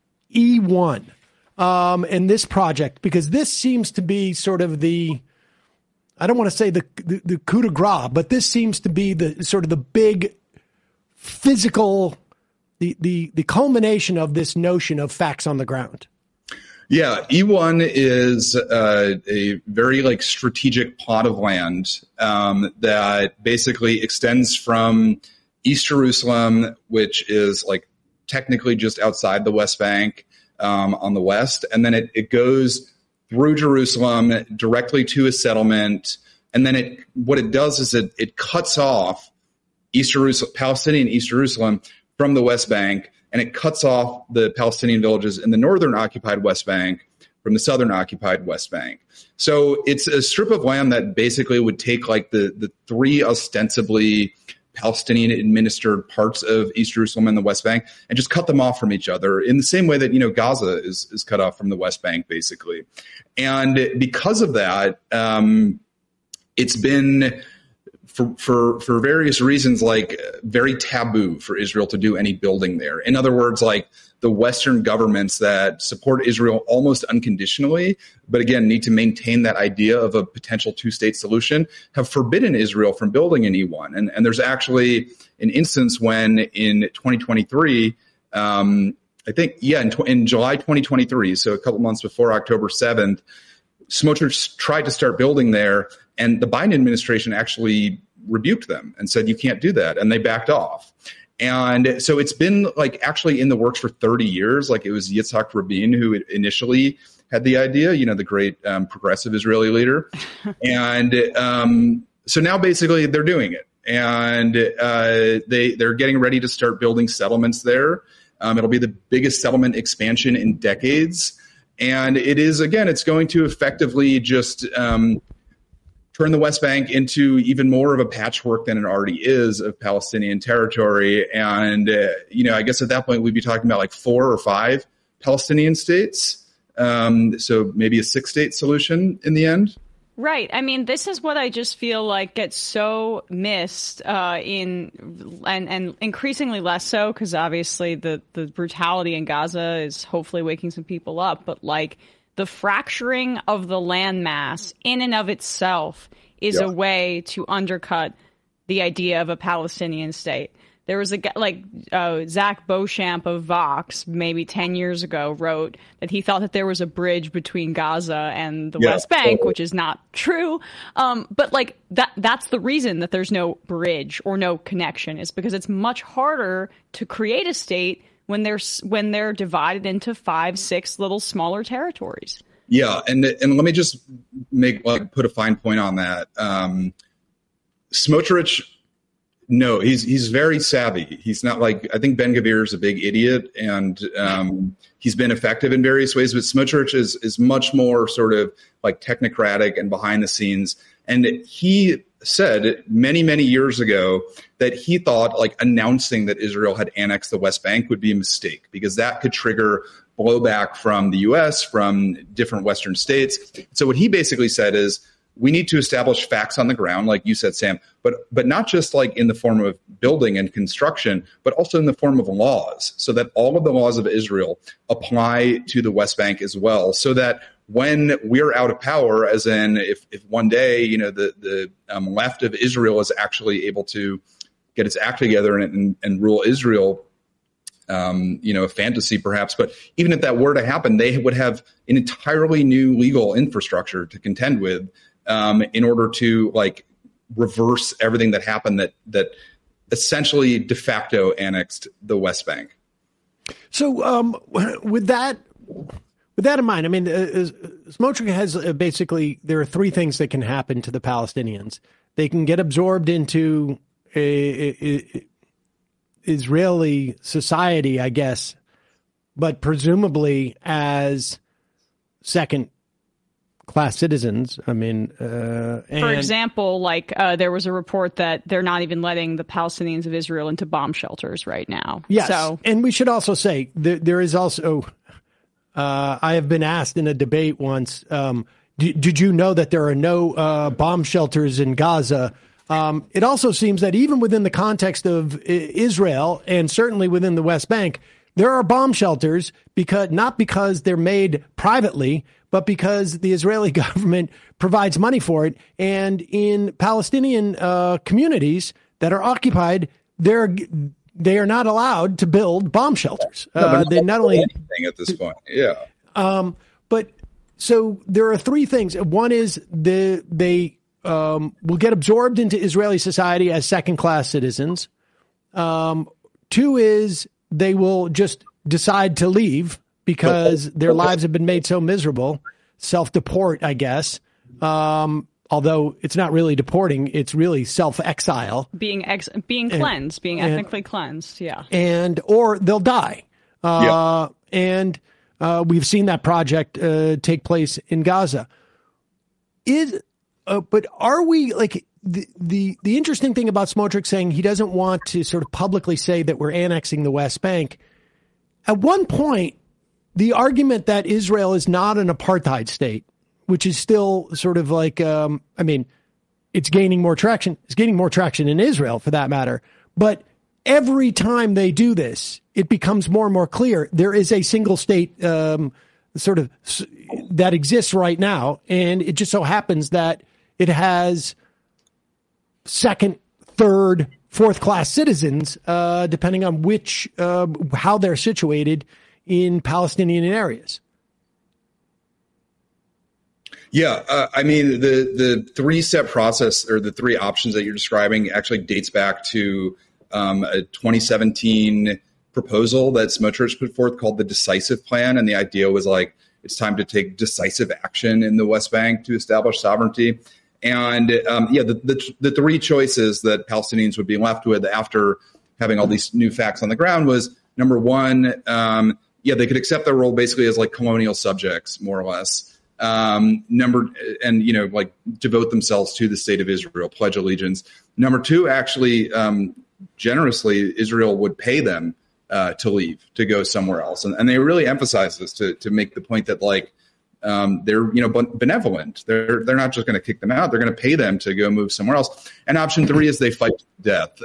E1 and this project, because this seems to be sort of the, I don't want to say the coup de grace, but this seems to be the sort of the big physical, the culmination of this notion of facts on the ground. Yeah, E1 is a very strategic plot of land that basically extends from East Jerusalem, which is technically just outside the West Bank on the west, and then it goes through Jerusalem directly to a settlement, and then what it does is it cuts off East Jerusalem, Palestinian East Jerusalem, from the West Bank, and it cuts off the Palestinian villages in the northern occupied West Bank from the southern occupied West Bank. So it's a strip of land that basically would take the three ostensibly Palestinian administered parts of East Jerusalem and the West Bank and just cut them off from each other in the same way that, Gaza is cut off from the West Bank, basically. And because of that, it's been, for various reasons, very taboo for Israel to do any building there. In other words, the Western governments that support Israel almost unconditionally, but again, need to maintain that idea of a potential two-state solution, have forbidden Israel from building an E1. And there's actually an instance when in 2023, in July 2023, so a couple months before October 7th, Smotrich tried to start building there, and the Biden administration actually rebuked them and said, you can't do that. And they backed off. And so it's been actually in the works for 30 years. It was Yitzhak Rabin who initially had the idea, the great progressive Israeli leader. And so now basically they're doing it. And they're getting ready to start building settlements there. It'll be the biggest settlement expansion in decades. And it is, again, it's going to effectively just turn the West Bank into even more of a patchwork than it already is of Palestinian territory. And, I guess at that point we'd be talking about 4 or 5 Palestinian states. So maybe a 6-state solution in the end. Right. I mean, this is what I just feel gets so missed and increasingly less so, because obviously the brutality in Gaza is hopefully waking some people up. But the fracturing of the landmass in and of itself is a way to undercut the idea of a Palestinian state. There was a guy Zach Beauchamp of Vox, maybe 10 years ago, wrote that he thought that there was a bridge between Gaza and the West Bank, which is not true. But that's the reason that there's no bridge or no connection, is because it's much harder to create a state when they're divided into 5, 6 little smaller territories. Yeah, and let me just put a fine point on that. Smotrich, no, he's very savvy. He's not I think Ben-Gvir is a big idiot, and he's been effective in various ways, but Smotrich is much more sort of technocratic and behind the scenes. And he said many, many years ago that he thought announcing that Israel had annexed the West Bank would be a mistake, because that could trigger blowback from the U.S., from different Western states. So what he basically said is, we need to establish facts on the ground, like you said, Sam, but not just in the form of building and construction, but also in the form of laws, so that all of the laws of Israel apply to the West Bank as well, so that when we're out of power, as in if one day, the left of Israel is actually able to get its act together and rule Israel, a fantasy perhaps, but even if that were to happen, they would have an entirely new legal infrastructure to contend with, in order to reverse everything that happened that essentially de facto annexed the West Bank. So with that in mind, I mean, Smotrich has basically, there are 3 things that can happen to the Palestinians. They can get absorbed into Israeli society, I guess, but presumably as second-class citizens. I mean, for example, there was a report that they're not even letting the Palestinians of Israel into bomb shelters right now. Yes, and we should also say there is also. I have been asked in a debate once, did you know that there are no bomb shelters in Gaza It also seems that even within the context of Israel and certainly within the West Bank, there are bomb shelters not because they're made privately, but because the Israeli government provides money for it. And in Palestinian communities that are occupied, they are not allowed to build bomb shelters. They not only anything at this point, yeah. But so there are three things. One is they will get absorbed into Israeli society as second-class citizens. Two is they will just decide to leave because their lives have been made so miserable. Self-deport, I guess. Although it's not really deporting, it's really self-exile. Being cleansed, being ethnically cleansed, yeah. Or they'll die. And we've seen that project take place in Gaza. But are we, like, the interesting thing about Smotrich saying he doesn't want to sort of publicly say that we're annexing the West Bank, at one point, the argument that Israel is not an apartheid state, which is still sort of like, it's gaining more traction. It's gaining more traction in Israel, for that matter. But every time they do this, it becomes more and more clear there is a single state sort of that exists right now. And it just so happens that it has second, third, fourth class citizens, depending on how they're situated in Palestinian areas. Yeah, the three-step process, or the three options that you're describing, actually dates back to a 2017 proposal that Smotrich put forth called the Decisive Plan. And the idea was like, it's time to take decisive action in the West Bank to establish sovereignty. And the three choices that Palestinians would be left with after having all these new facts on the ground was, number one, they could accept their role basically as like colonial subjects, more or less. Devote themselves to the state of Israel, pledge allegiance. Number two, actually, generously, Israel would pay them to leave, to go somewhere else. And they really emphasize this to make the point that, like, they're, benevolent. They're not just going to kick them out. They're going to pay them to go move somewhere else. And option three is they fight to death.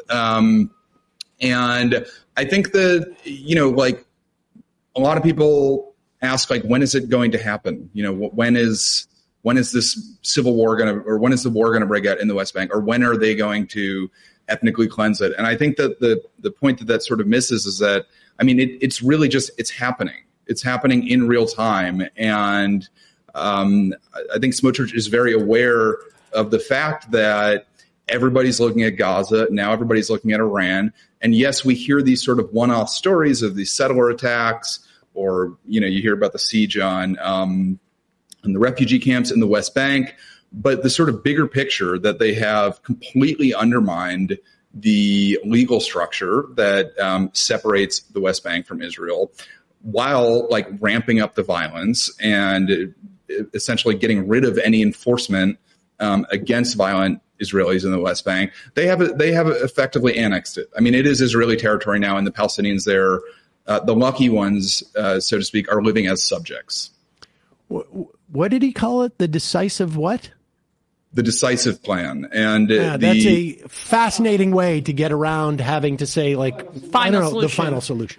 And I think that, a lot of people ask, like, when is it going to happen? When is this civil war when is the war going to break out in the West Bank, or when are they going to ethnically cleanse it? And I think that the point that sort of misses is that, it's really just, it's happening. It's happening in real time. And I think Smotrich is very aware of the fact that everybody's looking at Gaza. Now everybody's looking at Iran. And yes, we hear these sort of one-off stories of these settler attacks, or, you hear about the siege on the refugee camps in the West Bank. But the sort of bigger picture that they have completely undermined the legal structure that separates the West Bank from Israel, while like ramping up the violence and essentially getting rid of any enforcement against violent Israelis in the West Bank. They have effectively annexed it. It is Israeli territory now, and the Palestinians there, the lucky ones, so to speak, are living as subjects. What did he call it? The decisive what? The Decisive Plan. And that's a fascinating way to get around having to say, like, the final solution.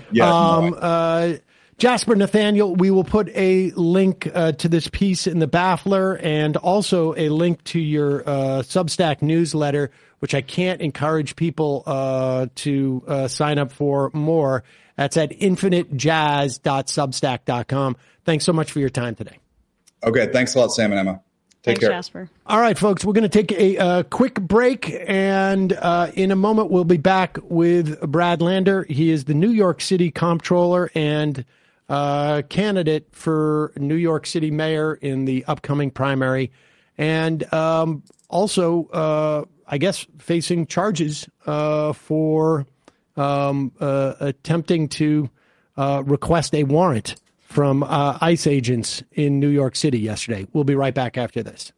Yeah. Jasper Nathaniel, we will put a link to this piece in the Baffler, and also a link to your Substack newsletter, which I can't encourage people to sign up for more. That's at infinitejazz.substack.com. Thanks so much for your time today. Okay. Thanks a lot, Sam and Emma. Take care. Jasper. All right, folks, we're going to take a quick break, and in a moment we'll be back with Brad Lander. He is the New York City comptroller and candidate for New York City mayor in the upcoming primary, and also, I guess, facing charges for attempting to request a warrant from ICE agents in New York City yesterday. We'll be right back after this.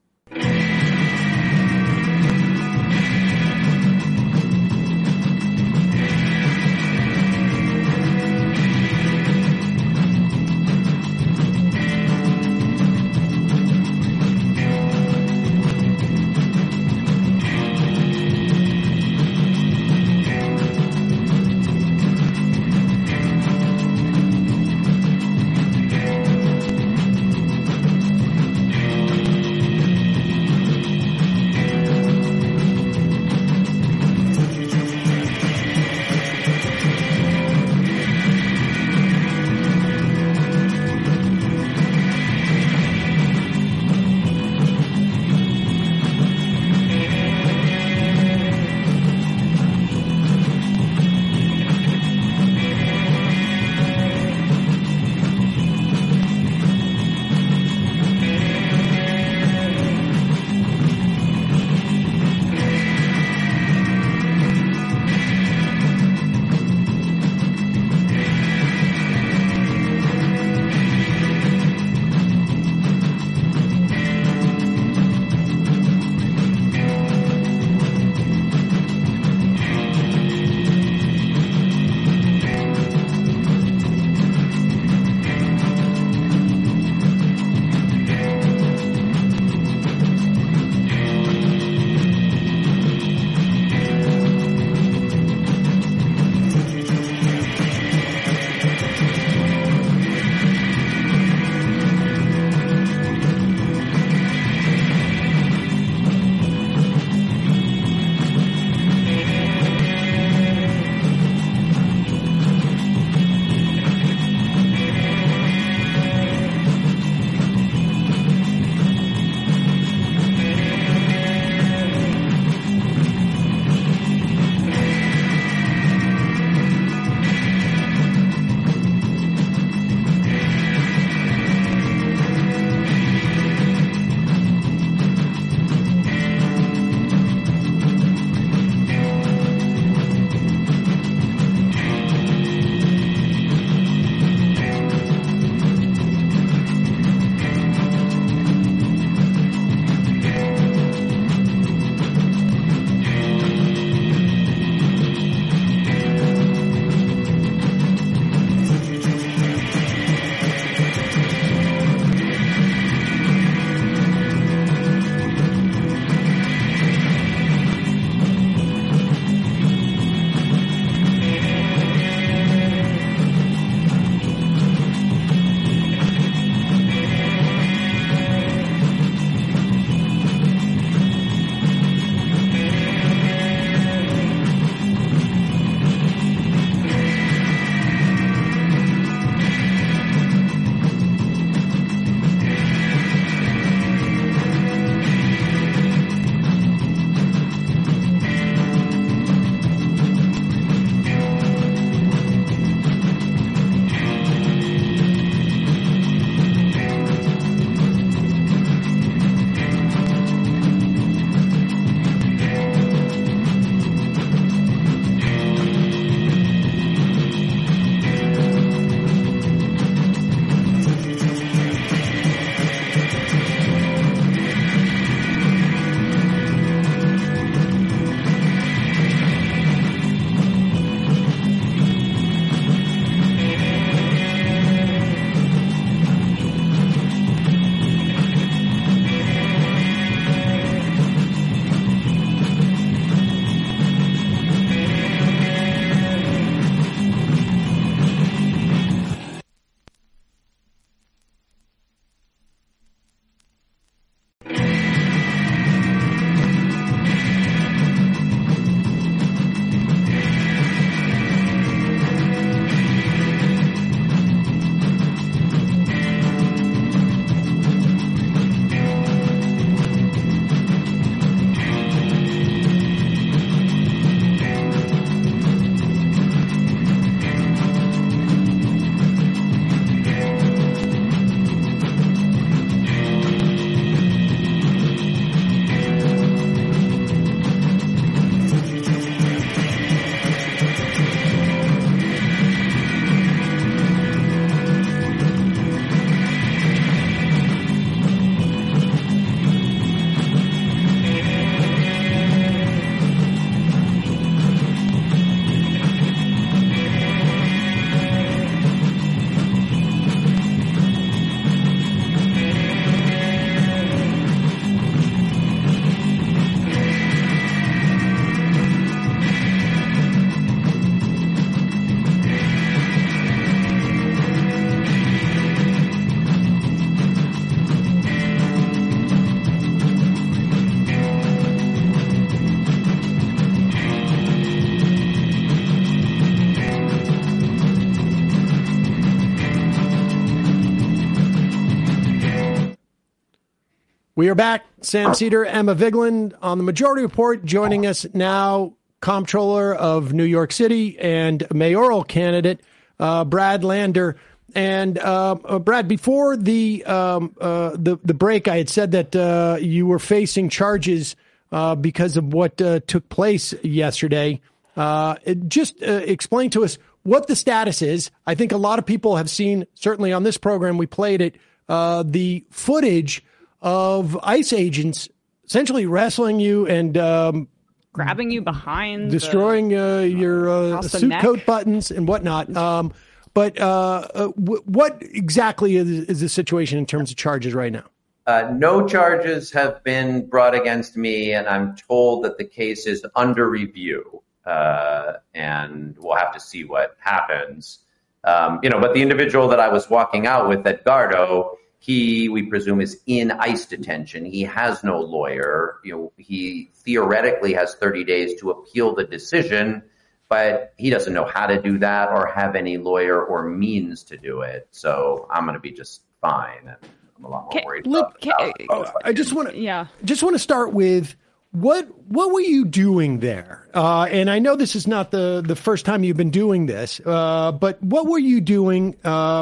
We are back. Sam Seder, Emma Vigeland on the Majority Report. Joining us now, Comptroller of New York City and mayoral candidate Brad Lander. And Brad, before the break, I had said that you were facing charges because of what took place yesterday. Just explain to us what the status is. I think a lot of people have seen, certainly on this program, we played it, the footage of ICE agents essentially wrestling you and grabbing you behind, destroying your suit coat buttons and whatnot. But what exactly is the situation in terms of charges right now? No charges have been brought against me, and I'm told that the case is under review, and we'll have to see what happens. But the individual that I was walking out with, Edgardo, we presume, is in ICE detention. He has no lawyer. He theoretically has 30 days to appeal the decision, but he doesn't know how to do that or have any lawyer or means to do it. So I'm going to be just fine. I'm a lot more worried about I just want to start with what were you doing there? And I know this is not the first time you've been doing this, but what were you doing?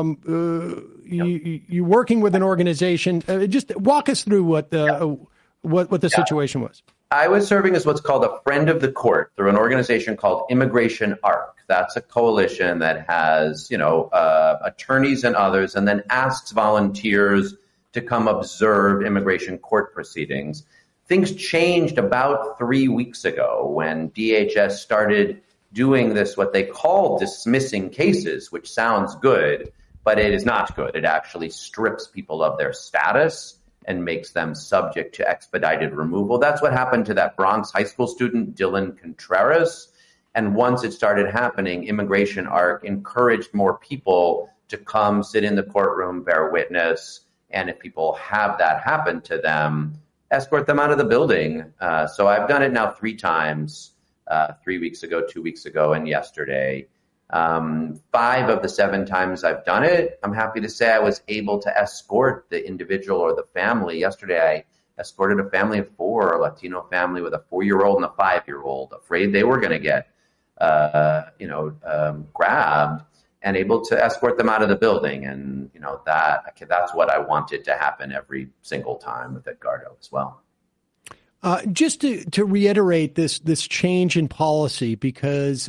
You working with an organization? Just walk us through what the situation was. I was serving as what's called a friend of the court through an organization called Immigration Arc. That's a coalition that has, attorneys and others, and then asks volunteers to come observe immigration court proceedings. Things changed about 3 weeks ago when DHS started doing this, what they call dismissing cases, which sounds good, but it is not good. It actually strips people of their status and makes them subject to expedited removal. That's what happened to that Bronx high school student, Dylan Contreras. And once it started happening, Immigration Arc encouraged more people to come sit in the courtroom, bear witness, and if people have that happen to them, escort them out of the building. So I've done it now 3 times, 3 weeks ago, 2 weeks ago, and yesterday. 5 of the 7 times I've done it, I'm happy to say I was able to escort the individual or the family. Yesterday, I escorted a family of 4, a Latino family with a 4-year-old and a 5-year-old, afraid they were going to get, grabbed, and able to escort them out of the building. And, that's what I wanted to happen every single time with Edgardo as well. Just to reiterate this change in policy, because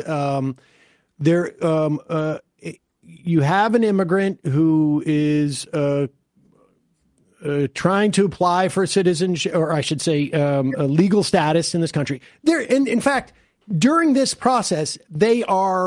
you have an immigrant who is trying to apply for citizenship, or I should say, a legal status in this country. In fact, during this process, there's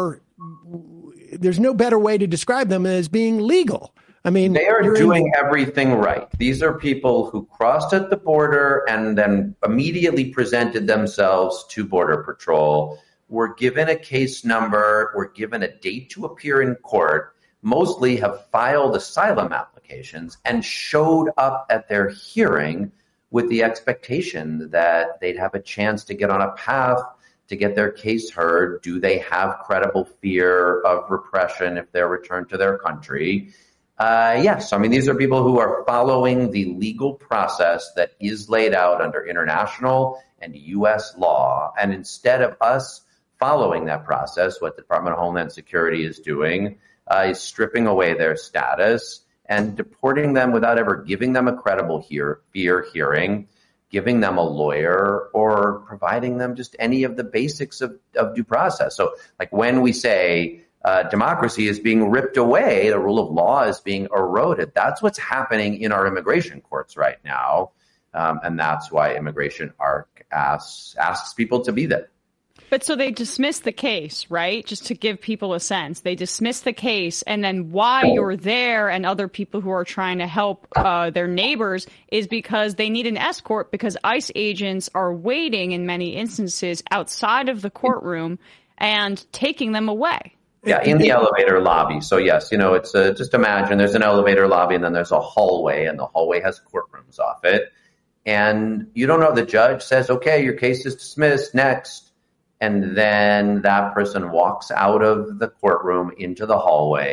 no better way to describe them as being legal. I mean, they are doing everything right. These are people who crossed at the border and then immediately presented themselves to Border Patrol, were given a case number, were given a date to appear in court, mostly have filed asylum applications, and showed up at their hearing with the expectation that they'd have a chance to get on a path to get their case heard. Do they have credible fear of repression if they're returned to their country? Yes. I mean, these are people who are following the legal process that is laid out under international and U.S. law. And instead of us following that process, what the Department of Homeland Security is doing is stripping away their status and deporting them without ever giving them a credible fear hearing, giving them a lawyer, or providing them just any of the basics of due process. So like when we say democracy is being ripped away, the rule of law is being eroded, that's what's happening in our immigration courts right now. And that's why Immigration Arc asks people to be there. But so they dismiss the case, right? Just to give people a sense. They dismiss the case, and then why you're there and other people who are trying to help their neighbors is because they need an escort, because ICE agents are waiting in many instances outside of the courtroom and taking them away. Yeah, in the elevator lobby. So yes, it's just imagine there's an elevator lobby and then there's a hallway, and the hallway has courtrooms off it. And you don't know, the judge says, okay, your case is dismissed, next. And then that person walks out of the courtroom into the hallway,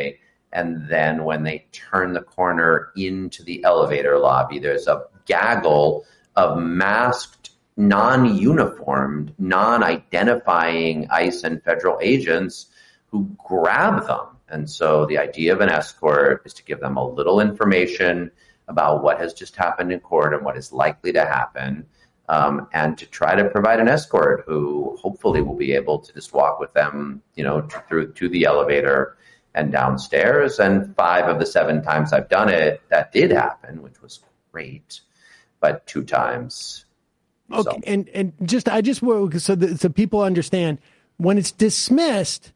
And then when they turn the corner into the elevator lobby, there's a gaggle of masked, non-uniformed, non-identifying ICE and federal agents who grab them. And so the idea of an escort is to give them a little information about what has just happened in court and what is likely to happen, and to try to provide an escort who hopefully will be able to just walk with them, through to the elevator and downstairs. And 5 of the 7 times I've done it, that did happen, which was great, but 2 times. Okay, so. And just so people understand, when it's dismissed,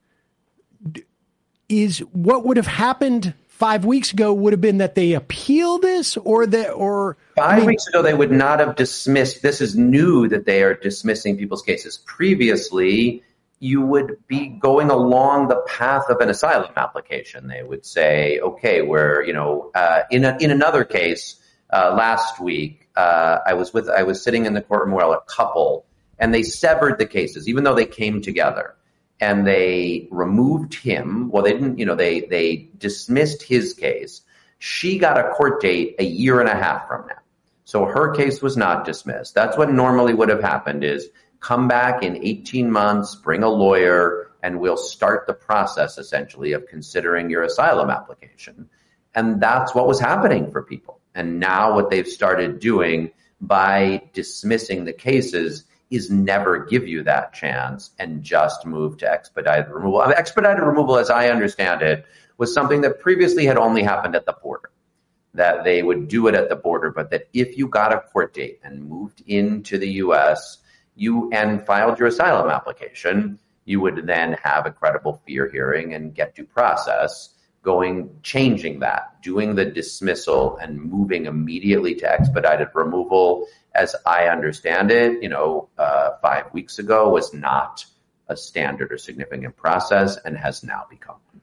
is what would have happened 5 weeks ago would have been that they appeal this, or 5 weeks ago they would not have dismissed. This is new that they are dismissing people's cases. Previously, you would be going along the path of an asylum application. They would say, okay, we're, in another case last week, I was sitting in the courtroom while a couple, and they severed the cases, even though they came together. And they removed him. Well, they didn't, they dismissed his case. She got a court date 1.5 years from now. So her case was not dismissed. That's what normally would have happened, is come back in 18 months, bring a lawyer, and we'll start the process essentially of considering your asylum application. And that's what was happening for people. And now what they've started doing by dismissing the cases is never give you that chance and just move to expedited removal. Expedited removal, as I understand it, was something that previously had only happened at the border, that they would do it at the border, but that if you got a court date and moved into the U.S., and filed your asylum application, you would then have a credible fear hearing and get due process, changing that, doing the dismissal and moving immediately to expedited removal. As I understand it, 5 weeks ago was not a standard or significant process and has now become one.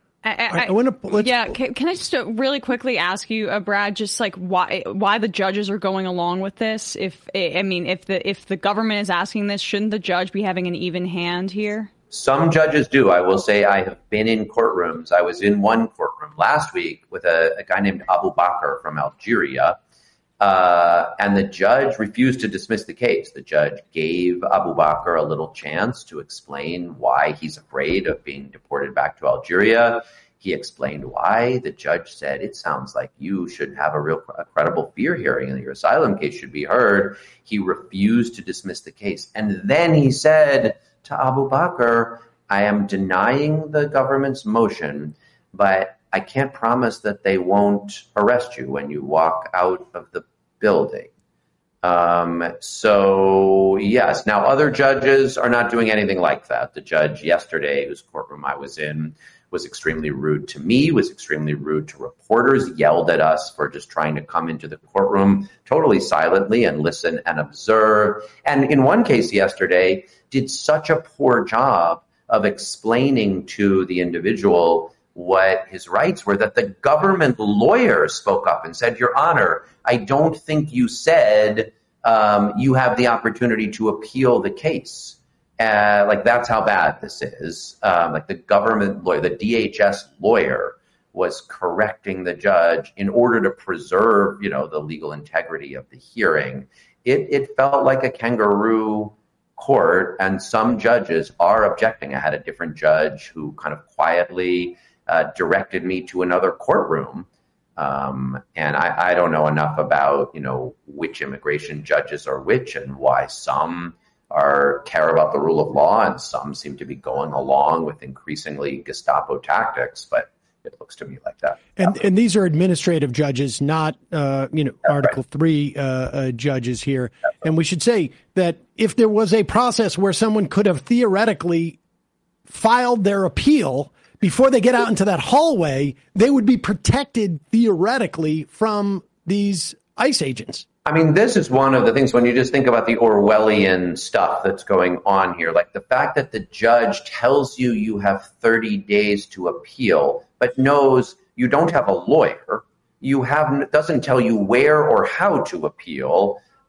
Can I just really quickly ask you, Brad, just like why the judges are going along with this? If the government is asking this, shouldn't the judge be having an even hand here? Some judges do. I will say I have been in courtrooms. I was in one courtroom last week with a guy named Abu Bakr from Algeria. And the judge refused to dismiss the case. The judge gave Abu Bakr a little chance to explain why he's afraid of being deported back to Algeria. He explained why. The judge said, it sounds like you should have a credible fear hearing and your asylum case should be heard. He refused to dismiss the case. And then he said to Abu Bakr, I am denying the government's motion, but I can't promise that they won't arrest you when you walk out of the building. So yes, now other judges are not doing anything like that. The judge yesterday, whose courtroom I was in, was extremely rude to me, was extremely rude to reporters, yelled at us for just trying to come into the courtroom totally silently and listen and observe. And in one case yesterday, did such a poor job of explaining to the individual what his rights were that the government lawyer spoke up and said, Your Honor, I don't think you said you have the opportunity to appeal the case. That's how bad this is. The government lawyer, the DHS lawyer, was correcting the judge in order to preserve, the legal integrity of the hearing. It felt like a kangaroo court, and some judges are objecting. I had a different judge who kind of quietly directed me to another courtroom. And I don't know enough about, which immigration judges are which and why some care about the rule of law and some seem to be going along with increasingly Gestapo tactics, but it looks to me like that. And these are administrative judges, not, Article 3 judges here. And we should say that if there was a process where someone could have theoretically filed their appeal before they get out into that hallway, they would be protected theoretically from these ICE agents. I mean, this is one of the things when you just think about the Orwellian stuff that's going on here, like the fact that the judge tells you you have 30 days to appeal, but knows you don't have a lawyer, doesn't tell you where or how to appeal,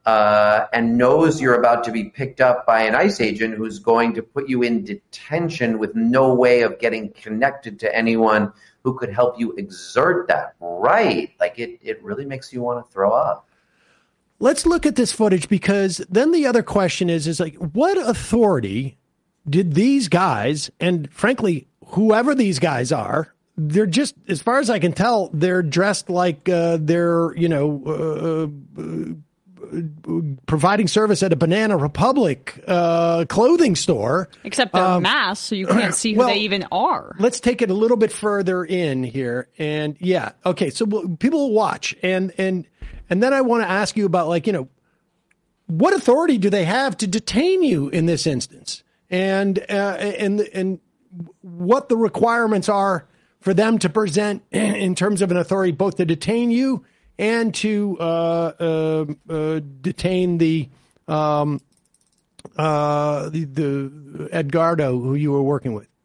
and knows you're about to be picked up by an ICE agent who's going to put you in detention with no way of getting connected to anyone who could help you exert that right. Like it really makes you want to throw up. Let's look at this footage, because then the other question is like, what authority did these guys, and frankly, whoever these guys are, they're just, as far as I can tell, they're dressed like they're, providing service at a Banana Republic clothing store. Except they're masked, so you can't see who they even are. Let's take it a little bit further in here. And yeah, okay, so people will watch. And then I want to ask you about, like, what authority do they have to detain you in this instance? And what the requirements are for them to present in terms of an authority both to detain you and to detain the Edgardo, who you were working with.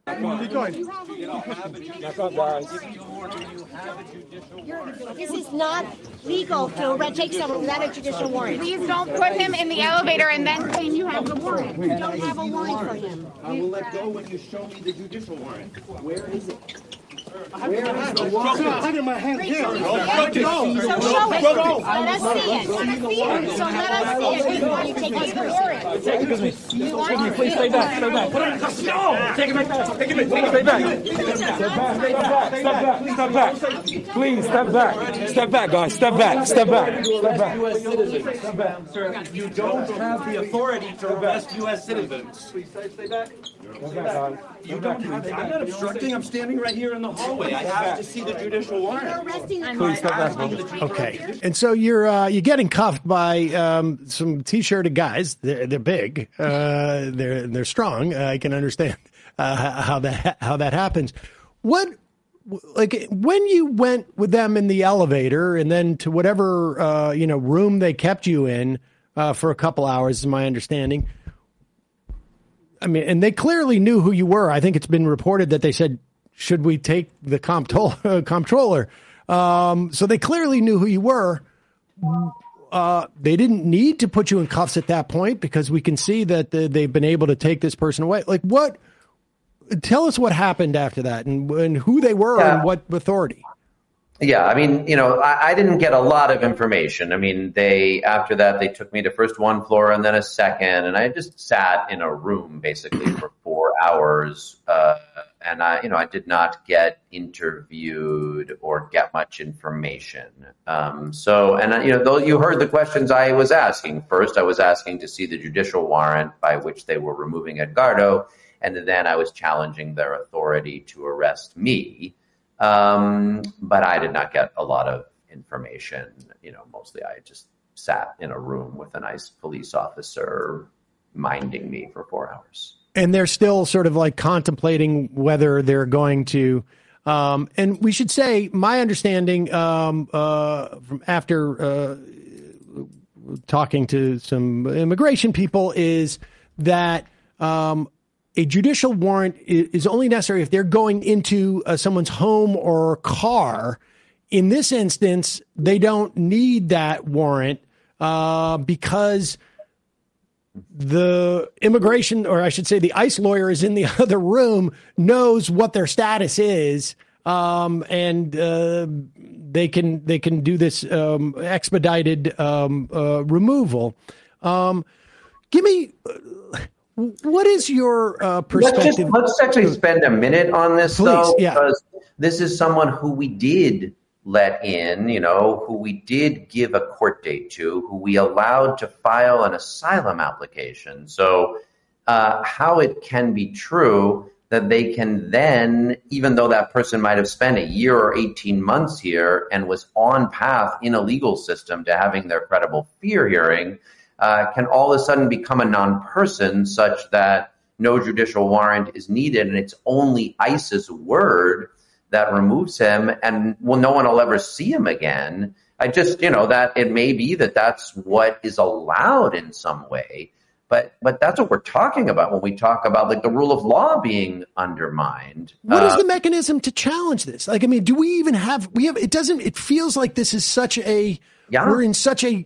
This is not legal to take someone without a judicial warrant. Please don't put him in the elevator and then claim you have the warrant. We don't have a warrant for him. I will let go when you show me the judicial warrant. Where is it? Where is the warrant? I have it in my hand here. So show it. Let us see it. So let us see it before you take his warrant. Excuse me. Please stay back. Stay back. Put it in. No! Take it back. Take it back. Stay back. Step back. Please step back. Step back, guys. Step back. Step back. Step back. U.S. citizens. Step back. Sir, you don't have the authority to arrest U.S. citizens. Please stay back. You don't have. I'm not obstructing. I'm standing right here in the hallway. I have to see the judicial warrant. Please step back. Okay, and so you're getting cuffed by some t-shirted guys. They're big. They're strong. I can understand how that happens. What, like, when you went with them in the elevator and then to whatever room they kept you in for a couple hours, is my understanding. I mean, and they clearly knew who you were. I think it's been reported that they said, should we take the comptroller? So they clearly knew who you were. They didn't need to put you in cuffs at that point because we can see that they've been able to take this person away. Like, what? Tell us what happened after that and who they were and what authority. Yeah, I mean, I didn't get a lot of information. I mean, after that, they took me to first one floor and then a second, and I just sat in a room basically for 4 hours. And I did not get interviewed or get much information. Though you heard the questions I was asking. First, I was asking to see the judicial warrant by which they were removing Edgardo, and then I was challenging their authority to arrest me. But I did not get a lot of information. Mostly I just sat in a room with a nice police officer minding me for 4 hours. And they're still sort of like contemplating whether they're going to, and we should say, my understanding from after talking to some immigration people is that a judicial warrant is only necessary if they're going into someone's home or car. In this instance, they don't need that warrant because the immigration, or I should say the ICE lawyer is in the other room, knows what their status is, and they can do this expedited removal. Give me... What is your perspective? Let's actually spend a minute on this, though, because this is someone who we did let in, who we did give a court date to, who we allowed to file an asylum application. So how it can be true that they can then, even though that person might have spent a year or 18 months here and was on path in a legal system to having their credible fear hearing, can all of a sudden become a non-person such that no judicial warrant is needed and it's only ICE's word that removes him and no one will ever see him again. I just, that it may be that that's what is allowed in some way, but that's what we're talking about when we talk about like the rule of law being undermined. What is the mechanism to challenge this? Like, I mean, do we even have, it feels like this is such a, we're in such a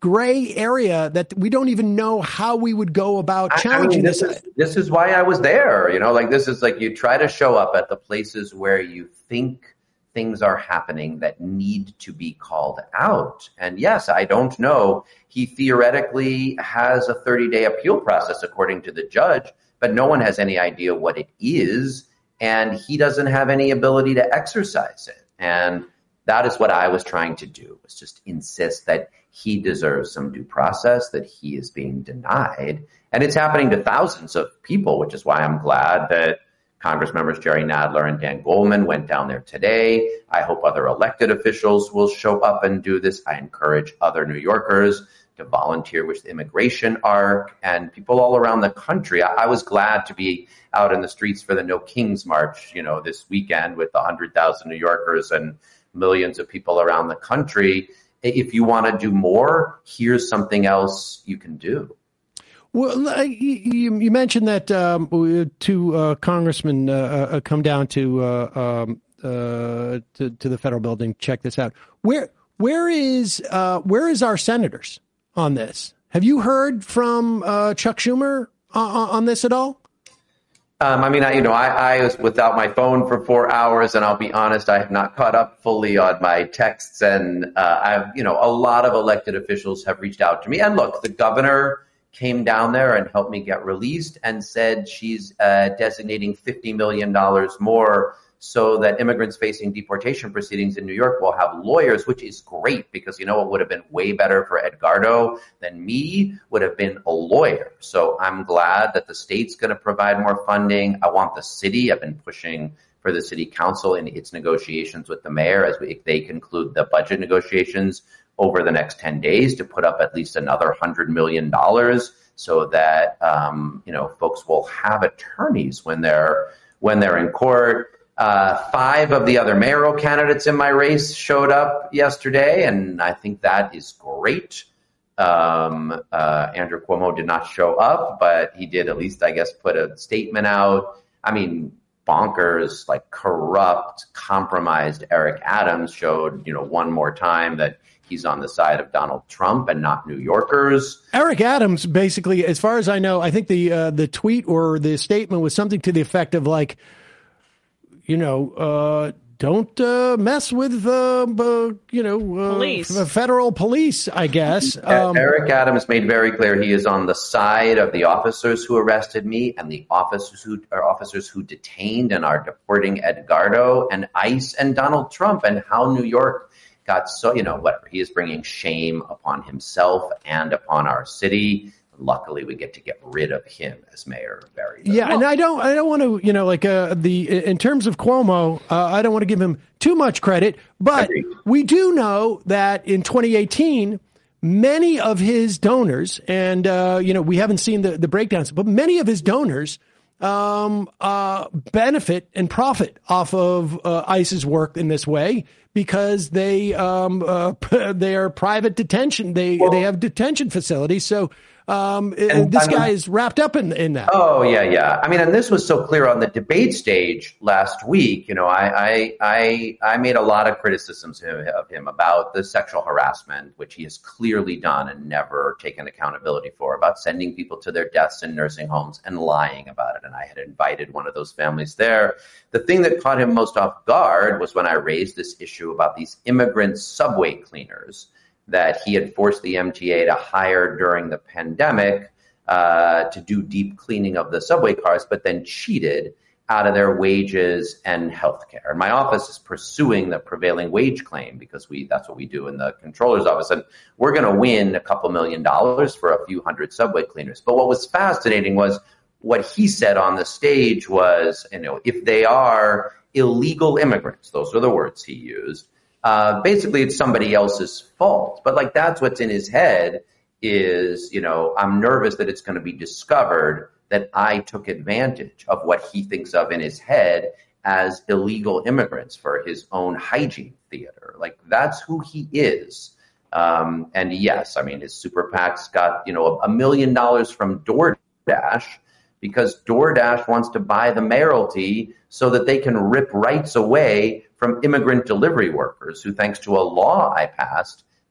gray area that we don't even know how we would go about challenging this. This is why I was there. This is like you try to show up at the places where you think things are happening that need to be called out. And yes, I don't know. He theoretically has a 30-day appeal process, according to the judge, but no one has any idea what it is. And he doesn't have any ability to exercise it. And that is what I was trying to do, was just insist that he deserves some due process, that he is being denied. And it's happening to thousands of people, which is why I'm glad that Congress members Jerry Nadler and Dan Goldman went down there today. I hope other elected officials will show up and do this. I encourage other New Yorkers to volunteer with the Immigration Arc and people all around the country. I was glad to be out in the streets for the No Kings March, this weekend with 100,000 New Yorkers and millions of people around the country. If you want to do more, here's something else you can do. Well, you mentioned that two congressmen come down to the federal building. Check this out. Where is our senators on this? Have you heard from Chuck Schumer on this at all? I was without my phone for 4 hours, and I'll be honest, I have not caught up fully on my texts. And a lot of elected officials have reached out to me. And look, the governor came down there and helped me get released and said she's designating $50 million more so that immigrants facing deportation proceedings in New York will have lawyers, which is great because, it would have been way better for Edgardo than me, would have been a lawyer. So I'm glad that the state's going to provide more funding. I want the city. I've been pushing for the city council in its negotiations with the mayor if they conclude the budget negotiations over the next 10 days to put up at least another $100 million so that, folks will have attorneys when they're in court. 5 of the other mayoral candidates in my race showed up yesterday, and I think that is great. Andrew Cuomo did not show up, but he did at least, I guess, put a statement out. Bonkers, corrupt, compromised Eric Adams showed, one more time that he's on the side of Donald Trump and not New Yorkers. Eric Adams, basically, as far as I know, I think the tweet or the statement was something to the effect of don't mess with police. Federal police, I guess. Eric Adams made very clear he is on the side of the officers who arrested me and the officers who detained and are deporting Edgardo and ICE and Donald Trump, and how New York got so, whatever. He is bringing shame upon himself and upon our city. Luckily, we get to get rid of him as mayor very soon. Yeah, and I don't want to, in terms of Cuomo, I don't want to give him too much credit, but we do know that in 2018, many of his donors, and we haven't seen the breakdowns, but many of his donors benefit and profit off of ICE's work in this way because they are private detention. They have detention facilities. So this guy is wrapped up in that. Oh, yeah. And this was so clear on the debate stage last week. I made a lot of criticisms of him about the sexual harassment, which he has clearly done and never taken accountability for, about sending people to their deaths in nursing homes and lying about it. And I had invited one of those families there. The thing that caught him most off guard was when I raised this issue about these immigrant subway cleaners that he had forced the MTA to hire during the pandemic to do deep cleaning of the subway cars, but then cheated out of their wages and health care. And my office is pursuing the prevailing wage claim because that's what we do in the controller's office. And we're going to win a couple $1 million for a few hundred subway cleaners. But what was fascinating was what he said on the stage was, if they are illegal immigrants, those are the words he used, basically it's somebody else's fault. But that's what's in his head is, I'm nervous that it's going to be discovered that I took advantage of what he thinks of in his head as illegal immigrants for his own hygiene theater. That's who he is. And yes, his super PAC's got, $1 million from DoorDash because DoorDash wants to buy the mayoralty so that they can rip rights away from immigrant delivery workers who, thanks to a law I passed,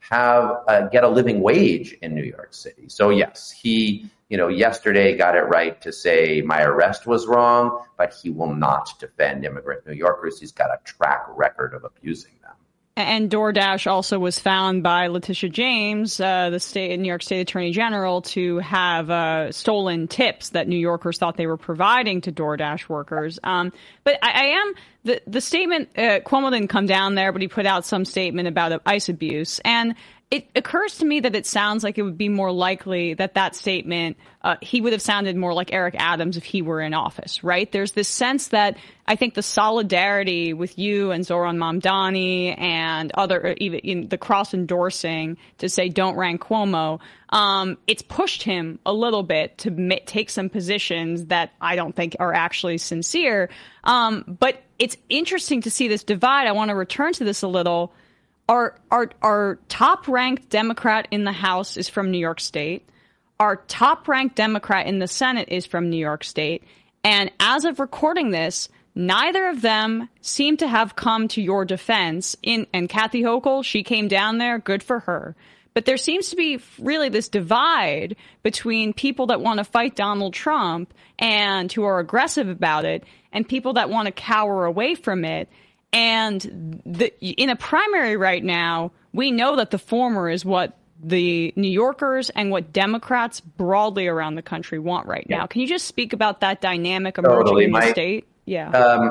get a living wage in New York City. So yes, he, yesterday got it right to say my arrest was wrong, but he will not defend immigrant New Yorkers. He's got a track record of abusing them. And DoorDash also was found by Letitia James, the New York State Attorney General, to have stolen tips that New Yorkers thought they were providing to DoorDash workers. But the statement, Cuomo didn't come down there, but he put out some statement about ICE abuse. And it occurs to me that it sounds like it would be more likely that statement, he would have sounded more like Eric Adams if he were in office, right? There's this sense that I think the solidarity with you and Zohran Mamdani and other, even in the cross-endorsing to say don't rank Cuomo, it's pushed him a little bit to take some positions that I don't think are actually sincere. But it's interesting to see this divide. I want to return to this a little. Our top-ranked Democrat in the House is from New York State. Our top-ranked Democrat in the Senate is from New York State. And as of recording this, neither of them seem to have come to your defense. And Kathy Hochul, she came down there, good for her. But there seems to be really this divide between people that want to fight Donald Trump and who are aggressive about it, and people that want to cower away from it. And in a primary right now, we know that the former is what the New Yorkers and what Democrats broadly around the country want right now. Can you just speak about that dynamic emerging in the state? Yeah.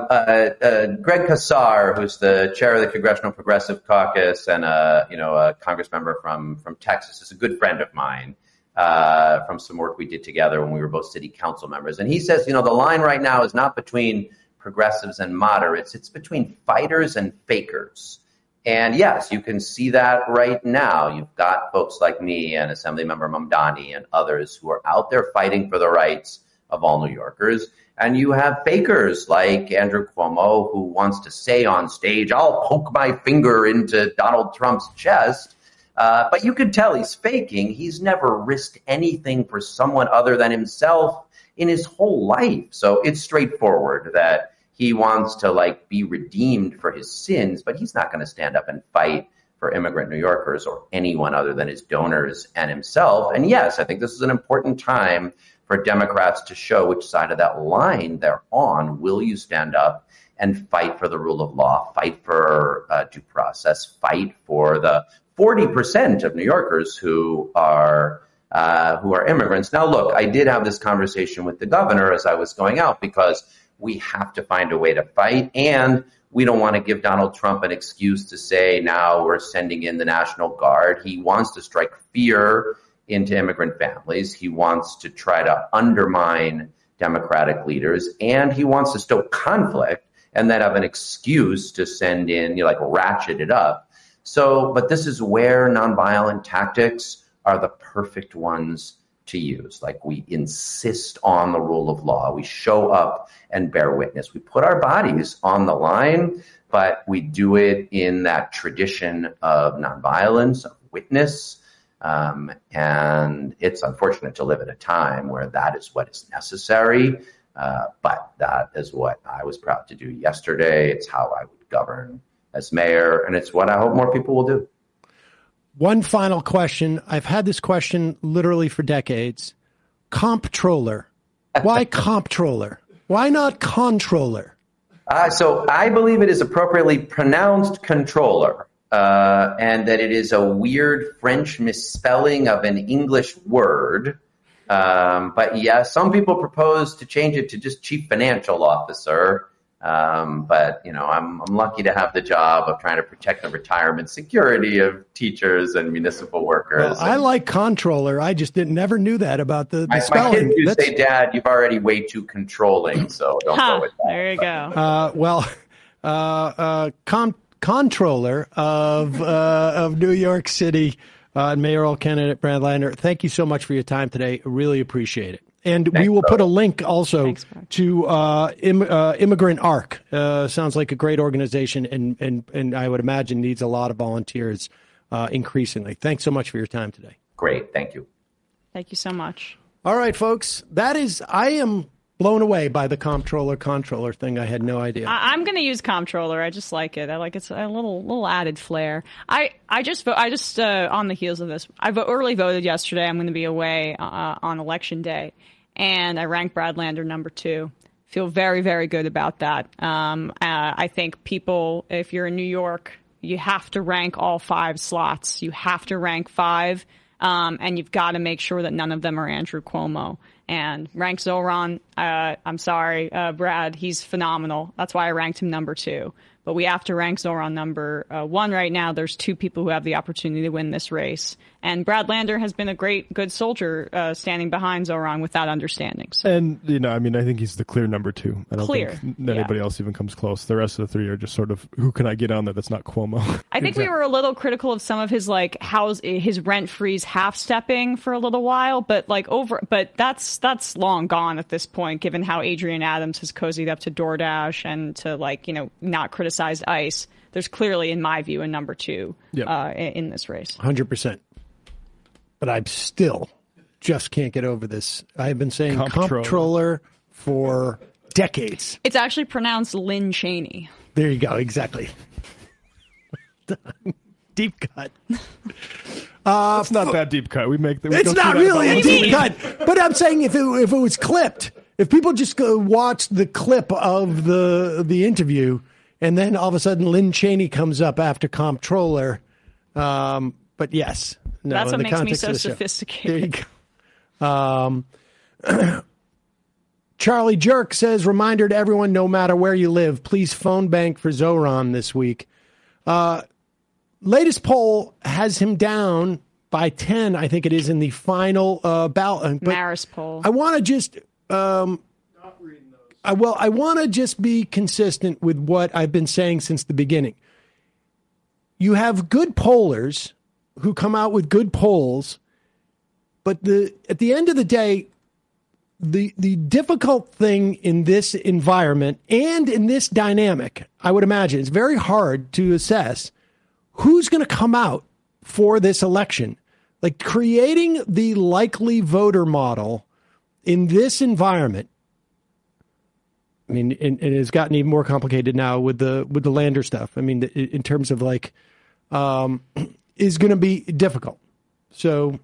Greg Casar, who's the chair of the Congressional Progressive Caucus and a Congress member from Texas, is a good friend of mine from some work we did together when we were both city council members. And he says, the line right now is not between progressives and moderates. It's between fighters and fakers. And yes, you can see that right now. You've got folks like me and Assemblymember Mamdani and others who are out there fighting for the rights of all New Yorkers. And you have fakers like Andrew Cuomo, who wants to say on stage, I'll poke my finger into Donald Trump's chest. But you can tell he's faking. He's never risked anything for someone other than himself in his whole life. So it's straightforward that he wants to be redeemed for his sins, but he's not going to stand up and fight for immigrant New Yorkers or anyone other than his donors and himself. And yes, I think this is an important time for Democrats to show which side of that line they're on. Will you stand up and fight for the rule of law, fight for due process, fight for the 40% of New Yorkers who are immigrants? Now, look, I did have this conversation with the governor as I was going out because we have to find a way to fight, and we don't want to give Donald Trump an excuse to say now we're sending in the National Guard. He wants to strike fear into immigrant families. He wants to try to undermine Democratic leaders, and he wants to stoke conflict and then have an excuse to send in, ratchet it up. So, but this is where nonviolent tactics are the perfect ones to use. We insist on the rule of law. We show up and bear witness. We put our bodies on the line, but we do it in that tradition of nonviolence, of witness. And it's unfortunate to live at a time where that is what is necessary. But that is what I was proud to do yesterday. It's how I would govern as mayor, and it's what I hope more people will do. One final question. I've had this question literally for decades. Comptroller. Why comptroller? Why not controller? So I believe it is appropriately pronounced controller, and that it is a weird French misspelling of an English word. But yeah, some people propose to change it to just chief financial officer. But I'm lucky to have the job of trying to protect the retirement security of teachers and municipal workers. Well, I like controller. I just never knew that about the spelling. My kids say, Dad, you've already way too controlling, so don't go with that. There you go. Controller of New York City, mayoral candidate Brad Lander. Thank you so much for your time today. I really appreciate it. And we will put a link also to Immigrant Arc. Sounds like a great organization, and I would imagine needs a lot of volunteers increasingly. Thanks so much for your time today. Great. Thank you. Thank you so much. All right, folks. I am blown away by the comptroller thing. I had no idea. I'm going to use comptroller. I just like it. I like it's a little added flair. I just on the heels of this, I early voted yesterday. I'm going to be away on election day, and I ranked Brad Lander number 2. Feel very, very good about that. I think people, if you're in New York, you have to rank all 5 slots. You have to rank 5, and you've got to make sure that none of them are Andrew Cuomo. And rank Zoran. I'm sorry, Brad. He's phenomenal. That's why I ranked him number 2. But we have to rank Zoran number 1 right now. There's 2 people who have the opportunity to win this race. And Brad Lander has been a good soldier standing behind Zoran with that understanding. So. And, I think he's the clear number 2. I don't think anybody else even comes close. The rest of the 3 are just sort of, who can I get on there that's not Cuomo? I think we were a little critical of some of his, his rent freeze half-stepping for a little while. But, that's long gone at this point, given how Adrian Adams has cozied up to DoorDash and to, not criticized ICE. There's clearly, in my view, a number 2 in this race. 100%. But I still just can't get over this. I've been saying comptroller for decades. It's actually pronounced Lynn Cheney. There you go. Exactly. Deep cut. It's not that deep cut. It's not really a deep cut. But I'm saying if it was clipped, if people just go watch the clip of the interview, and then all of a sudden Lynn Cheney comes up after comptroller. But yes. No, that's what makes me so sophisticated. There you go. Charlie Jerk says, reminder to everyone, no matter where you live, please phone bank for Zoran this week. Latest poll has him down by 10, I think it is, in the final ballot. Marist poll. I want to just... not reading those. I want to just be consistent with what I've been saying since the beginning. You have good pollers who come out with good polls, but at the end of the day, the difficult thing in this environment and in this dynamic, I would imagine, it's very hard to assess who's going to come out for this election. Like creating the likely voter model in this environment. I mean, and it has gotten even more complicated now with the Lander stuff. I mean, in terms of is going to be difficult. So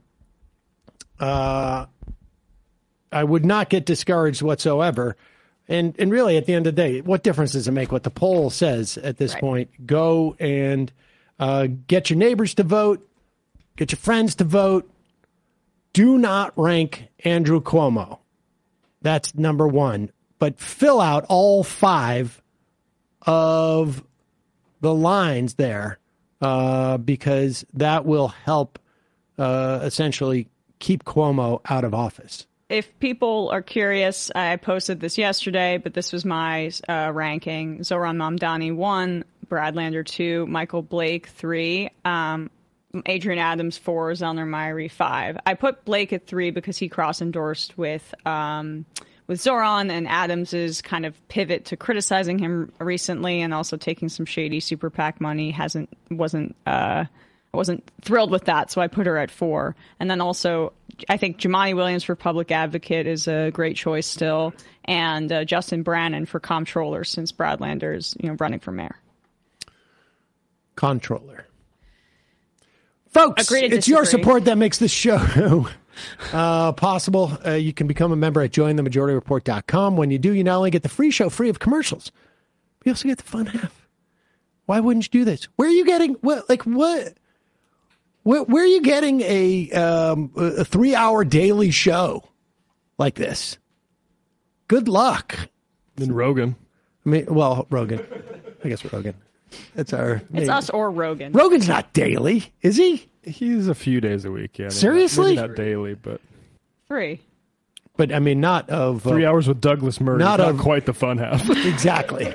I would not get discouraged whatsoever. And really, at the end of the day, what difference does it make what the poll says at this point? Go and get your neighbors to vote, get your friends to vote. Do not rank Andrew Cuomo. That's number 1. But fill out all 5 of the lines there. Because that will help essentially keep Cuomo out of office. If people are curious, I posted this yesterday, but this was my ranking. Zoran Mamdani 1, Brad Lander 2, Michael Blake 3, Adrian Adams 4, Zellner Myrie 5. I put Blake at 3 because he cross-endorsed with Zoran, and Adams's kind of pivot to criticizing him recently and also taking some shady super PAC money I wasn't thrilled with that, so I put her at 4. And then also, I think Jumaane Williams for public advocate is a great choice still, and Justin Brannan for comptroller since Brad Lander is running for mayor. Comptroller. Folks, it's your support that makes this show possible. You can become a member at jointhemajority.report.com. When you do, you not only get the free show free of commercials, but you also get the fun half. Why wouldn't you do this? Where are you getting Where are you getting a 3-hour daily show like this? Good luck. And Rogan. Rogan. I guess Rogan. It's us or Rogan. Rogan's not daily, is he? He's a few days a week, yeah. Seriously? Maybe not daily, but... 3. But, I mean, not of... 3 hours with Douglas Murray. Not quite the fun half. Exactly.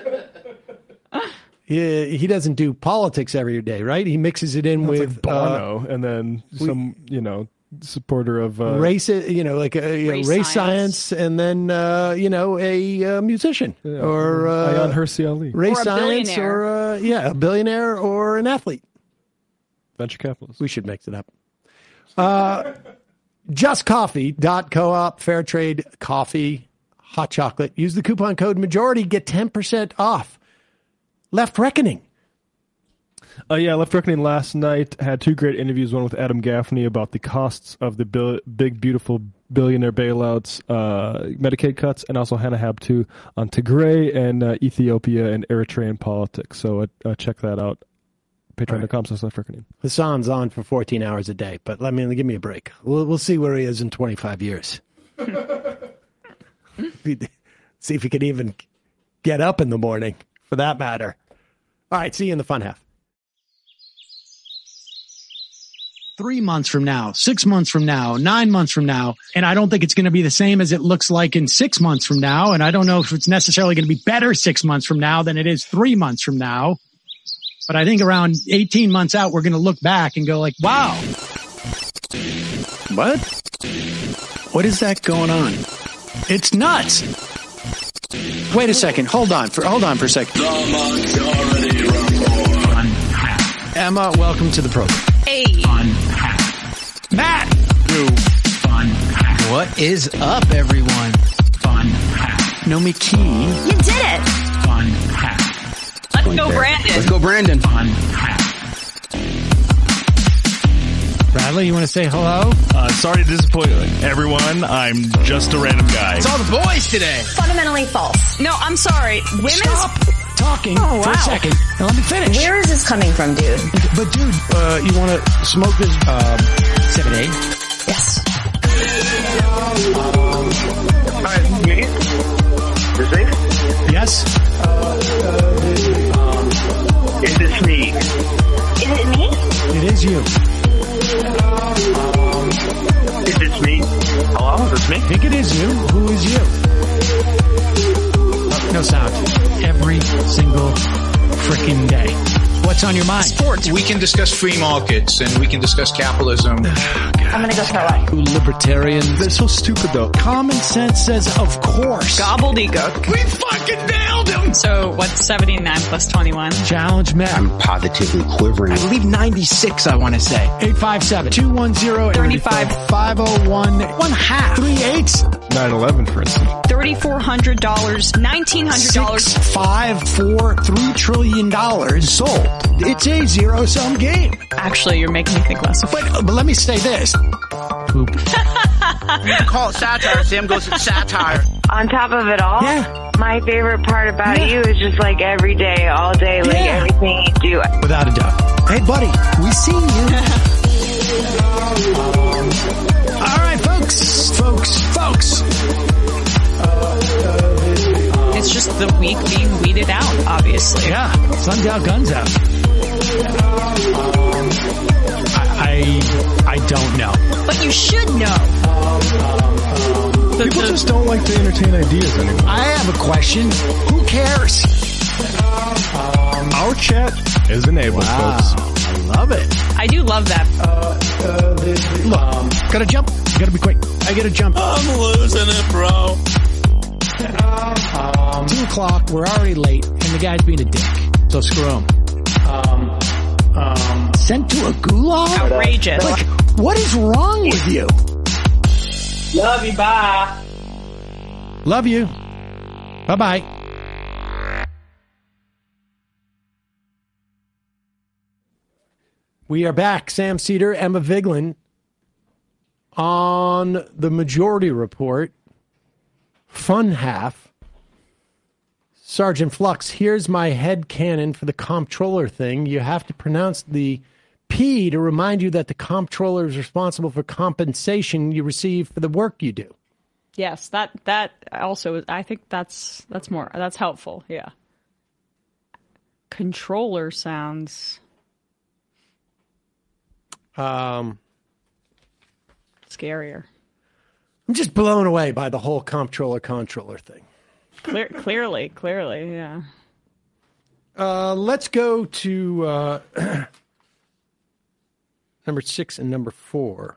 He doesn't do politics every day, right? He mixes it in with... Like Bono, and then some, supporter of... race, race science, and then, a musician. Yeah. Or... Ayaan Hirsi Ali. Race or science, or, a billionaire, or an athlete. Venture capitalist. We should mix it up. JustCoffee.coop, fair trade coffee, hot chocolate. Use the coupon code majority, get 10% off. Left Reckoning. Left Reckoning last night had two great interviews, one with Adam Gaffney about the costs of the big, beautiful billionaire bailouts, Medicaid cuts, and also Hannah Habtu on Tigray and Ethiopia and Eritrean politics. So check that out. Patreon.com/Left Reckoning. Hassan's on for 14 hours a day, but give me a break. We'll see where he is in 25 years. See if he can even get up in the morning, for that matter. All right, see you in the fun half. 3 months from now, 6 months from now, 9 months from now. And I don't think it's going to be the same as it looks like in 6 months from now. And I don't know if it's necessarily going to be better 6 months from now than it is 3 months from now. But I think around 18 months out, we're going to look back and go like, wow. What? What is that going on? It's nuts. Wait a second. Hold on for a second. Emma, welcome to the program. Hey. Matt. Fun. What is up, everyone? Fun. Nomi Key. You did it. Fun. Let's go, Brandon. Let's go, Brandon. Fun. Bradley, you want to say hello? Sorry to disappoint everyone. I'm just a random guy. It's all the boys today. Fundamentally false. No, I'm sorry. Women's Stop talking for a second. Now let me finish. Where is this coming from, dude? But dude, you want to smoke this 7A? Yes. Hi, me? Is this? Yes. Is this me? Is it me? It is you. Is this me? Hello? Is this me? I think it is you. Who is you? No sound. Every single freaking day. What's on your mind? Sports. We can discuss free markets and we can discuss capitalism. I'm going to go throw up. Libertarians. They're so stupid, though. Common sense says, of course. gobbledygook. We fucking nailed him. So what's 79 plus 21? Challenge Matt. I'm positively quivering. I believe 96, I want to say. 857-210-501. 1 half. 3 8s. 9/11, for instance. $3,400, $1,900. 6, 5, 4, $3 trillion sold. It's a zero-sum game. Actually, you're making me think less of it. But let me say this. Poop. You call it satire. Sam goes with satire. On top of it all, my favorite part about you is just like every day, all day, like everything you do. Without a doubt. Hey, buddy, we see you. All right, folks. It's just the week being weeded out, obviously. Yeah, sun's out, guns out. I don't know. But you should know. People just don't like to entertain ideas anymore. I have a question. Who cares? Our chat is enabled, folks. I love it. I do love that. Look, gotta jump. Gotta be quick. I gotta jump. I'm losing it, bro. 2 o'clock. We're already late, and the guy's being a dick. So screw him. Sent to a gulag? Outrageous. Like, what is wrong with you? Love you, bye. Love you. Bye-bye. We are back. Sam Cedar, Emma Vigeland on the Majority Report. Fun half. Sergeant Flux, here's my head canon for the comptroller thing. You have to pronounce the P to remind you that the comptroller is responsible for compensation you receive for the work you do. Yes, that also, I think that's helpful. Yeah. Controller sounds scarier. I'm just blown away by the whole comptroller thing. Clearly, yeah. Let's go to number 6 and number 4.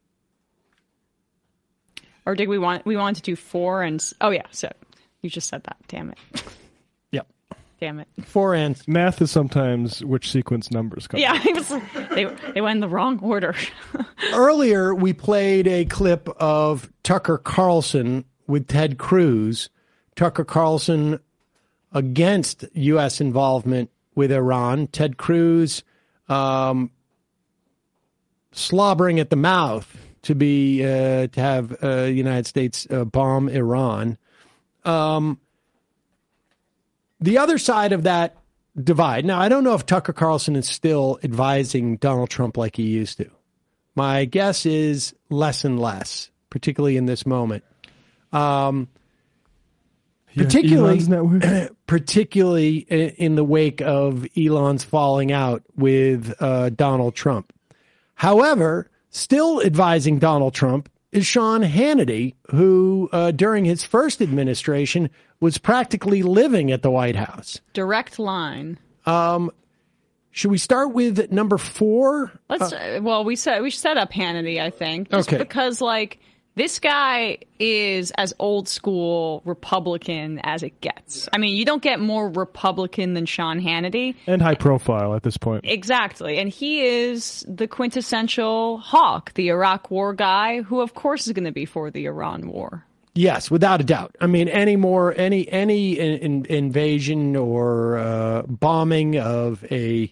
Or did we want to do 4 and... Oh, yeah, so you just said that. Damn it. Yep. Damn it. 4 and... Math is sometimes which sequence numbers come. Yeah, they went in the wrong order. Earlier, we played a clip of Tucker Carlson with Ted Cruz, Tucker Carlson against U.S. involvement with Iran, Ted Cruz slobbering at the mouth to have the United States bomb Iran. The other side of that divide. Now, I don't know if Tucker Carlson is still advising Donald Trump like he used to. My guess is less and less, particularly in this moment. Particularly in the wake of Elon's falling out with Donald Trump. However, still advising Donald Trump is Sean Hannity, who during his first administration was practically living at the White House. Direct line. Should we start with number 4? We should set up Hannity, I think. Just because, this guy is as old school Republican as it gets. I mean, you don't get more Republican than Sean Hannity. And high profile at this point. Any And he is the quintessential hawk, the Iraq war guy, who of course is going to be for the Iran war. Yes, without a doubt. I mean, any invasion or bombing of a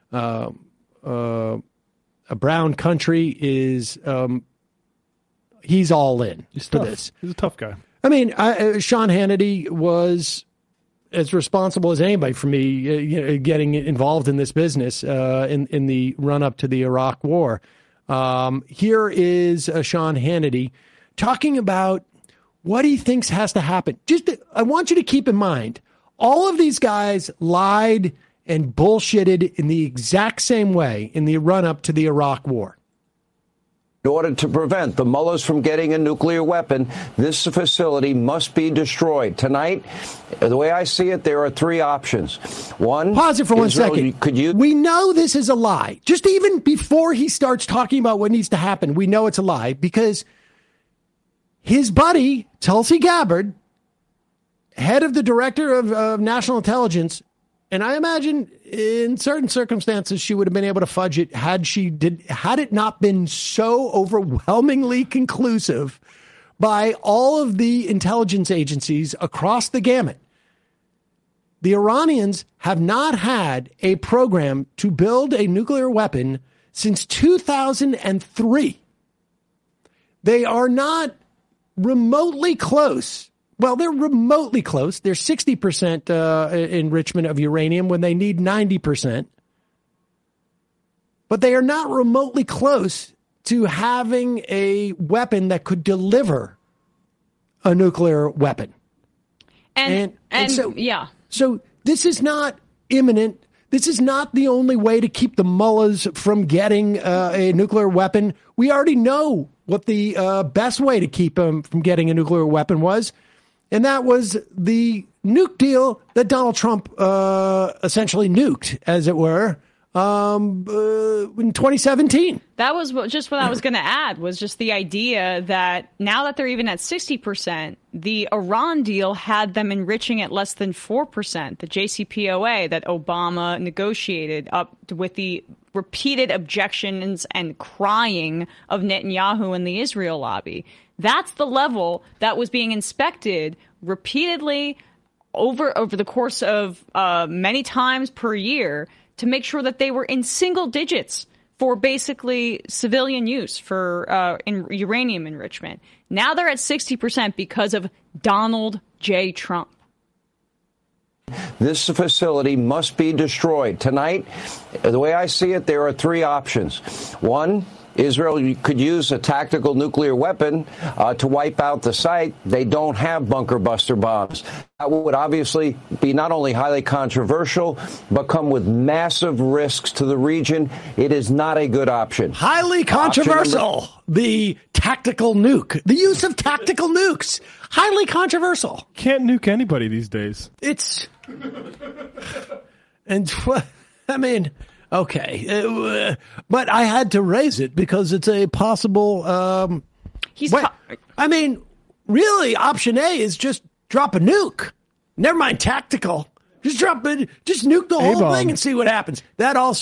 brown country is he's all in for this. He's a tough guy. I mean, Sean Hannity was as responsible as anybody for me getting involved in this business in the run up to the Iraq war. Here is Sean Hannity talking about what he thinks has to happen. I want you to keep in mind, all of these guys lied and bullshitted in the exact same way in the run-up to the Iraq war. In order to prevent the mullahs from getting a nuclear weapon, this facility must be destroyed. Tonight, the way I see it, there are 3 options. One, pause it for 1 second. We know this is a lie. Just even before he starts talking about what needs to happen, we know it's a lie because his buddy, Tulsi Gabbard, head of the director of national intelligence, and I imagine in certain circumstances she would have been able to fudge it had it not been so overwhelmingly conclusive by all of the intelligence agencies across the gamut. The Iranians have not had a program to build a nuclear weapon since 2003. They are not remotely close. Well, they're remotely close. They're 60% enrichment of uranium when they need 90%. But they are not remotely close to having a weapon that could deliver a nuclear weapon. So this is not imminent. This is not the only way to keep the mullahs from getting a nuclear weapon. We already know what the best way to keep them from getting a nuclear weapon was. And that was the nuke deal that Donald Trump essentially nuked, as it were, in 2017. That was just what I was going to add, was just the idea that now that they're even at 60%, the Iran deal had them enriching at less than 4%. The JCPOA that Obama negotiated up with the repeated objections and crying of Netanyahu and the Israel lobby. That's the level that was being inspected repeatedly over the course of many times per year to make sure that they were in single digits for basically civilian use for uranium enrichment. Now they're at 60% because of Donald J. Trump. This facility must be destroyed. Tonight, the way I see it, there are 3 options. One, Israel could use a tactical nuclear weapon to wipe out the site. They don't have bunker buster bombs. That would obviously be not only highly controversial, but come with massive risks to the region. It is not a good option. Highly controversial. The tactical nuke. The use of tactical nukes. Highly controversial. Can't nuke anybody these days. Okay, but I had to raise it because it's a possible. Really, option A is just drop a nuke. Never mind tactical. Just drop it. Just nuke the whole thing and see what happens. That also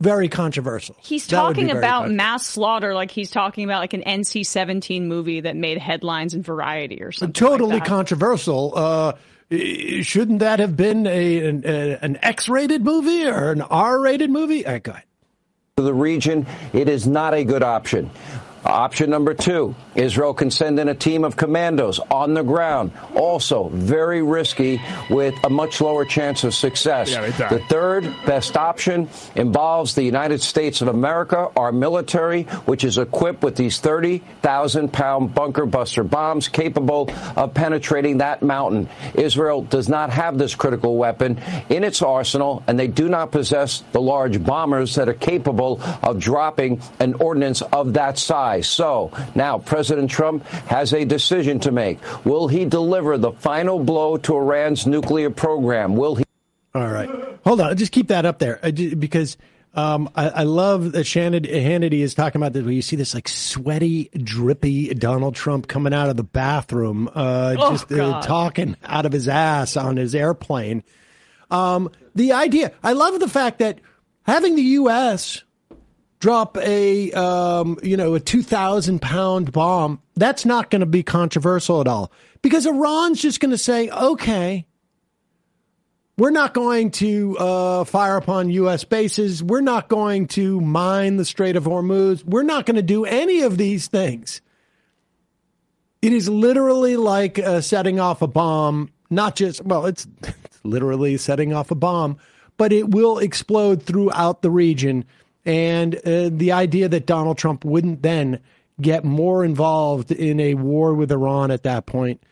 very controversial. He's talking about mass slaughter like he's talking about like an NC-17 movie that made headlines in Variety or something. Totally like that. Controversial. Shouldn't that have been an X-rated movie or an R-rated movie? All right, go ahead. To the region, it is not a good option. Option number 2, Israel can send in a team of commandos on the ground. Also very risky with a much lower chance of success. The third best option involves the United States of America, our military, which is equipped with these 30,000-pound bunker buster bombs capable of penetrating that mountain. Israel does not have this critical weapon in its arsenal, and they do not possess the large bombers that are capable of dropping an ordnance of that size. So now President Trump has a decision to make. Will he deliver the final blow to Iran's nuclear program? Will he? All right. Hold on. Just keep that up there because I love that Hannity is talking about this, where you see this like sweaty, drippy Donald Trump coming out of the bathroom, talking out of his ass on his airplane. The idea, I love the fact that having the U.S. drop a 2,000-pound bomb, that's not going to be controversial at all. Because Iran's just going to say, okay, we're not going to fire upon U.S. bases. We're not going to mine the Strait of Hormuz. We're not going to do any of these things. It is literally like setting off a bomb, it's literally setting off a bomb, but it will explode throughout the region. And the idea that Donald Trump wouldn't then get more involved in a war with Iran at that point,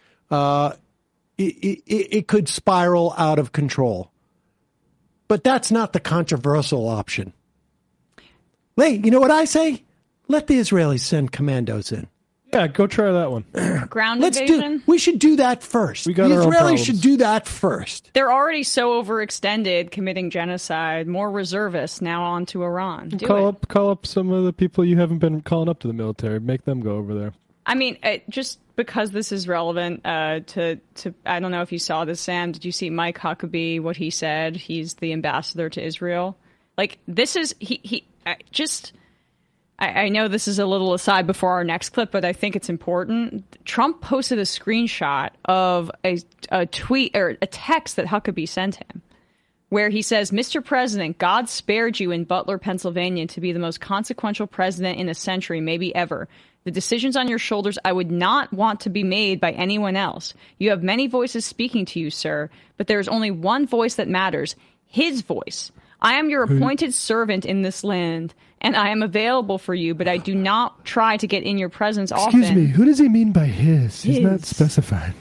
it could spiral out of control. But that's not the controversial option. Wait, you know what I say? Let the Israelis send commandos in. Yeah, go try that one. Ground invasion? We should do that first. The Israelis should do that first. They're already so overextended, committing genocide. More reservists now on to Iran. Call up some of the people you haven't been calling up to the military. Make them go over there. I mean, just because this is relevant to I don't know if you saw this, Sam. Did you see Mike Huckabee, what he said? He's the ambassador to Israel. Like, this is, I know this is a little aside before our next clip, but I think it's important. Trump posted a screenshot of a tweet or a text that Huckabee sent him where he says, "Mr. President, God spared you in Butler, Pennsylvania to be the most consequential president in a century, maybe ever. The decisions on your shoulders I would not want to be made by anyone else. You have many voices speaking to you, sir, but there is only one voice that matters, his voice. I am your appointed servant in this land, and I am available for you, but I do not try to get in your presence often." Excuse me, who does he mean by his? He's not specified.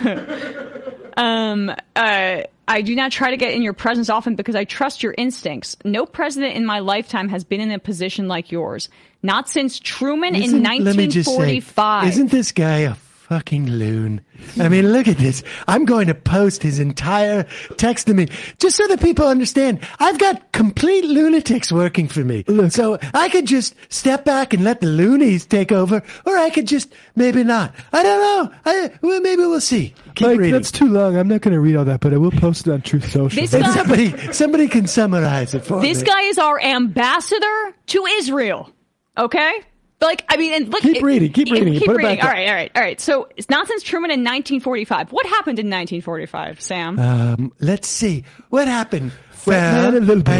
I do not try to get in your presence often because I trust your instincts. No president in my lifetime has been in a position like yours. Not since Truman in 1945. Isn't this guy a fucking loon? I mean, look at this. I'm going to post his entire text to me just so that people understand. I've got complete lunatics working for me. Look, so I could just step back and let the loonies take over, or I could just maybe not. I don't know. Maybe we'll see. Keep reading. That's too long. I'm not going to read all that, but I will post it on Truth Social. Somebody can summarize it for me. This guy is our ambassador to Israel. Okay? Like, I mean, and look. Keep reading. Keep reading. All right. So it's not since Truman in 1945. What happened in 1945, Sam? Let's see. What happened? Well,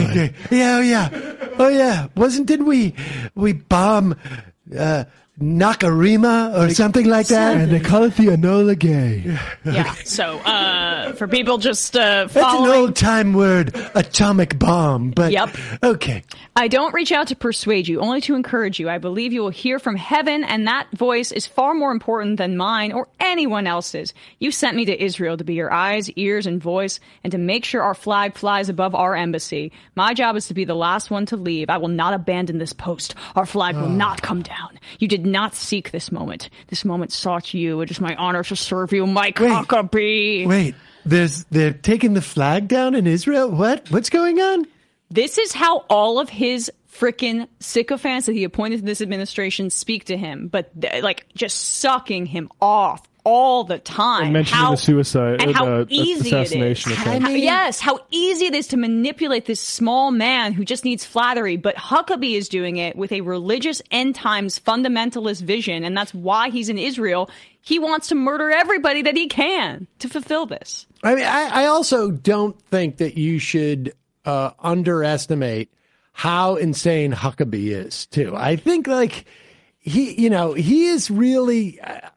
yeah. Didn't we bomb Nakarima or something like that? And they call it the Enola Gay. Yeah. So for people just following. That's an old-time word, atomic bomb. But yep. Okay. I don't reach out to persuade you, only to encourage you. I believe you will hear from heaven, and that voice is far more important than mine or anyone else's. You sent me to Israel to be your eyes, ears, and voice, and to make sure our flag flies above our embassy. My job is to be the last one to leave. I will not abandon this post. Our flag will not come down. You did not seek this moment. This moment sought you. It is my honor to serve you, Mike Huckabee. Wait, they're taking the flag down in Israel? What's going on? This is how all of his frickin' sycophants that he appointed to this administration speak to him, but like just sucking him off all the time. And mentioning the suicide and how the easy assassination it is. attempt. Yes, how easy it is to manipulate this small man who just needs flattery. But Huckabee is doing it with a religious end times fundamentalist vision, and that's why he's in Israel. He wants to murder everybody that he can to fulfill this. I mean, I also don't think that you should underestimate how insane Huckabee is, too. I think, like, he is really...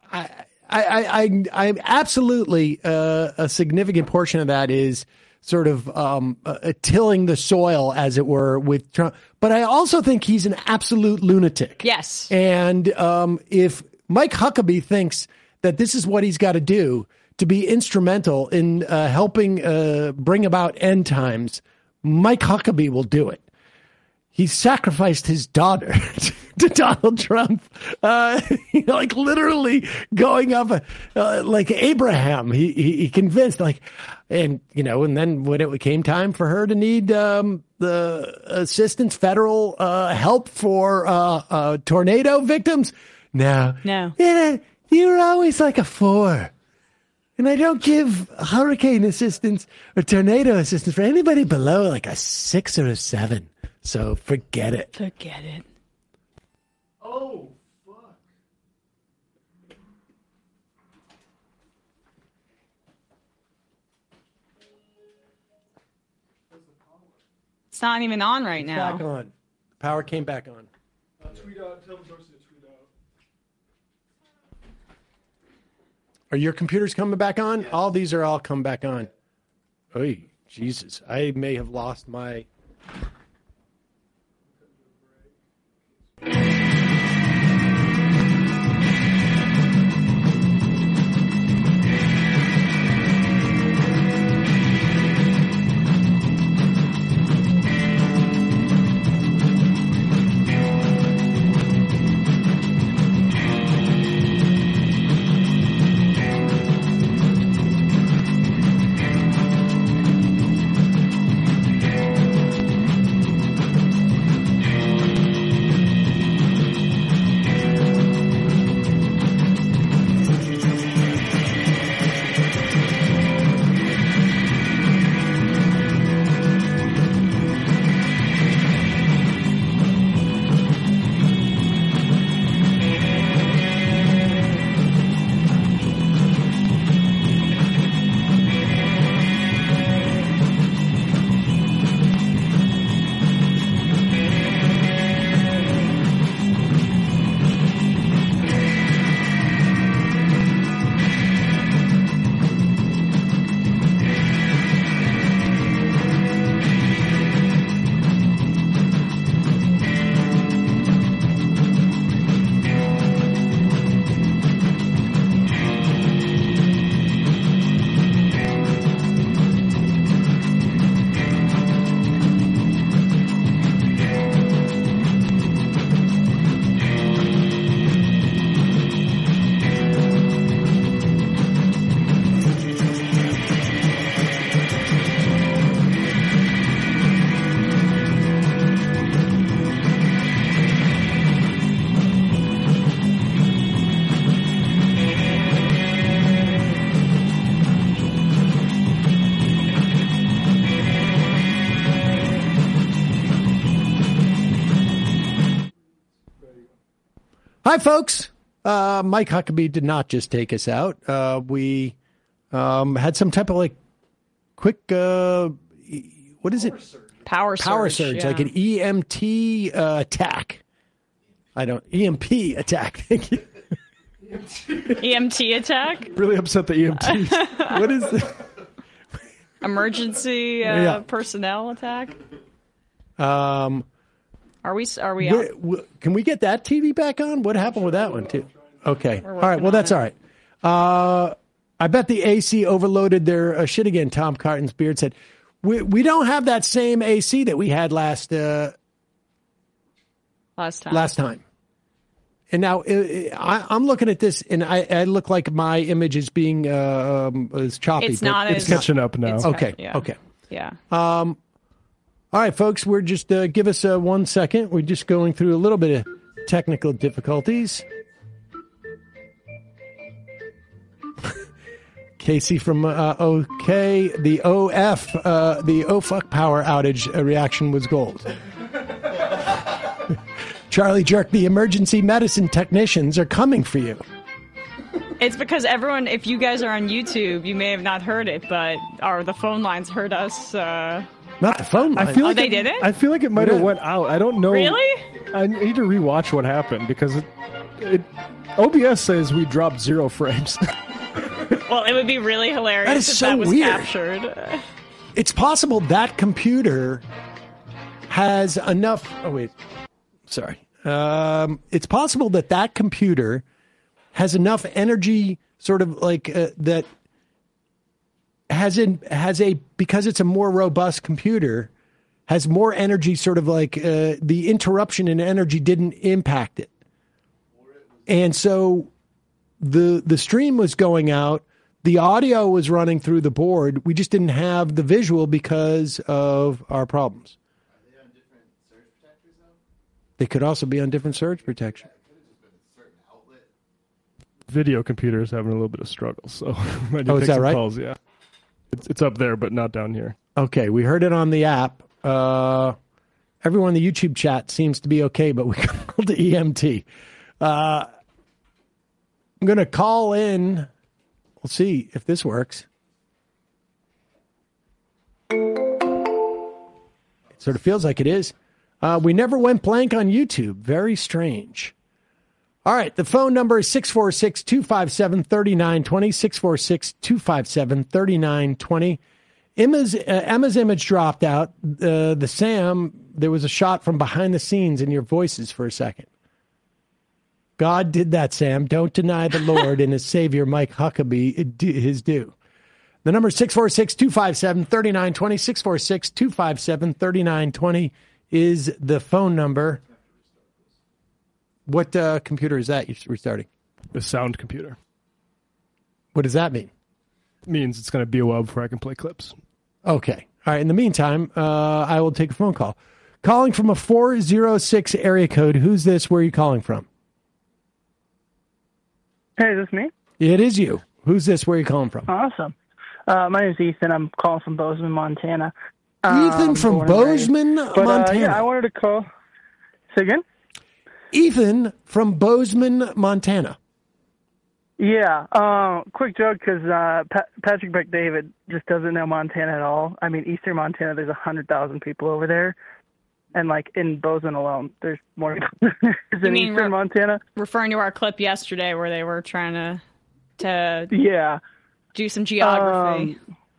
I absolutely a significant portion of that is sort of tilling the soil, as it were, with Trump. But I also think he's an absolute lunatic. Yes. And if Mike Huckabee thinks that this is what he's got to do to be instrumental in helping bring about end times, Mike Huckabee will do it. He sacrificed his daughter to Donald Trump, like literally going up like Abraham. He convinced, and then when it came time for her to need the assistance, federal help for tornado victims, no, you're always like a 4. And I don't give hurricane assistance or tornado assistance for anybody below like a 6 or a 7. So forget it. Forget it. Oh, fuck. It's not even on right now. Back on. Power came back on. Tweet out. Tell Dorsey to tweet out. Are your computers coming back on? Yes. All these are all come back on. Oy, Jesus. I may have lost my... Hi, folks. Mike Huckabee did not just take us out. We had some type of quick, what is it? Power surge, yeah. like an EMT attack. EMP attack. Thank you. EMT attack? Really upset the EMTs. What is it? Emergency personnel attack? Are we out? Can we get that TV back on? What happened with that one, too? Okay. All right. Well, that's all right. I bet the AC overloaded their shit again, Tom Carton's beard said. We don't have that same AC that we had last time. And now I'm looking at this, and I look like my image is being is choppy. It's not. It's catching up now. Okay. Yeah. Okay. Yeah. All right, folks. We're just give us 1 second. We're just going through a little bit of technical difficulties. Casey from OK, the the fuck power outage reaction was gold. Charlie Jerk, the emergency medicine technicians are coming for you. It's because everyone, if you guys are on YouTube, you may have not heard it, but the phone lines heard us. Not the phone lines. I feel like they didn't? I feel like it might have went out. I don't know. Really? I need to rewatch what happened because OBS says we dropped 0 frames. Well, it would be really hilarious that is if so that was weird. captured. It's possible that computer has enough. Oh, wait. Sorry. It's possible that computer has enough energy, sort of like that because it's a more robust computer, has more energy, sort of like the interruption in energy didn't impact it. And so the stream was going out, the audio was running through the board. We just didn't have the visual because of our problems. Are they on different surge protectors, though? They could also be on different surge protection. Video computers having a little bit of struggle, so is that right? Calls, yeah, it's up there, but not down here. Okay, we heard it on the app. Everyone in the YouTube chat seems to be okay, but we called the EMT. I'm going to call in. We'll see if this works. It sort of feels like it is. We never went blank on YouTube. Very strange. All right, the phone number is 646-257-3920, 646-257-3920. Emma's image dropped out. The Sam, there was a shot from behind the scenes in your voices for a second. God did that, Sam. Don't deny the Lord and his Savior, Mike Huckabee, his due. The number is 646-257-3920, 646-257-3920 is the phone number. What computer is that you're restarting? The sound computer. What does that mean? It means it's going to be a while before I can play clips. Okay. All right. In the meantime, I will take a phone call. Calling from a 406 area code. Who's this? Where are you calling from? Hey, is this me? It is you. Who's this? Where are you calling from? Awesome. My name is Ethan. I'm calling from Bozeman, Montana. Ethan from Bozeman, Montana. Yeah, I wanted to call. Say again? Ethan from Bozeman, Montana. Yeah. Quick joke, because Patrick Bet-David just doesn't know Montana at all. I mean, Eastern Montana, there's 100,000 people over there. And, like, in Bozeman alone, there's more people than Eastern Montana. Referring to our clip yesterday where they were trying to do some geography.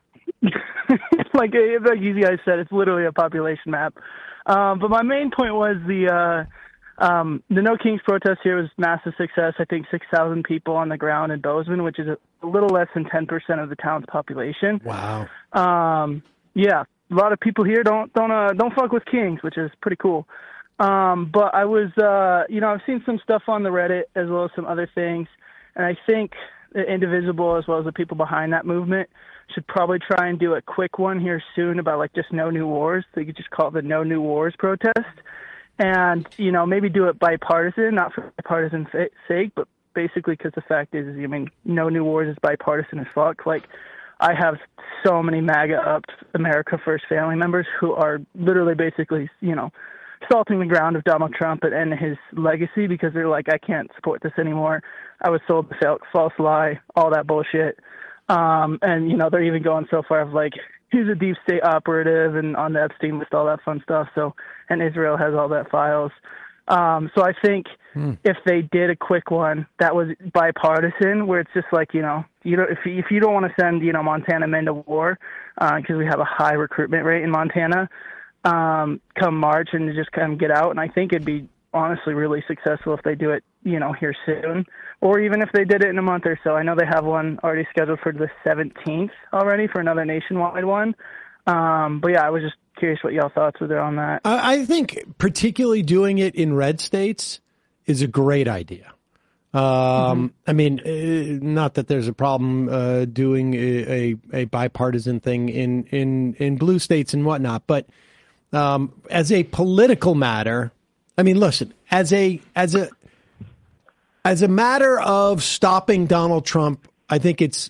like you guys said, it's literally a population map. But my main point was the No Kings protest here was massive success. I think 6,000 people on the ground in Bozeman, which is a little less than 10% of the town's population. Wow. Yeah, a lot of people here don't fuck with Kings, which is pretty cool. But I was, I've seen some stuff on the Reddit as well as some other things, and I think the Indivisible as well as the people behind that movement should probably try and do a quick one here soon about like just no new wars. They could just call it the No New Wars protest. And, maybe do it bipartisan, not for bipartisan sake, but basically because the fact is, no new wars is bipartisan as fuck. Like, I have so many MAGA-upped America First family members who are literally basically, salting the ground of Donald Trump and his legacy because they're like, I can't support this anymore. I was sold the false lie, all that bullshit. And, they're even going so far of like, he's a deep state operative and on the Epstein list, all that fun stuff. So, and Israel has all that files. So I think if they did a quick one that was bipartisan, where it's just like, if you don't want to send, Montana men to war, because we have a high recruitment rate in Montana, come March and just kind of get out. And I think it'd be honestly really successful if they do it, here soon, or even if they did it in a month or so. I know they have one already scheduled for the 17th already for another nationwide one. But yeah, I was just curious what y'all thoughts were there on that. I think particularly doing it in red states is a great idea. I mean, not that there's a problem doing a bipartisan thing in blue states and whatnot, but as a political matter, I mean, listen, as a matter of stopping Donald Trump, I think it's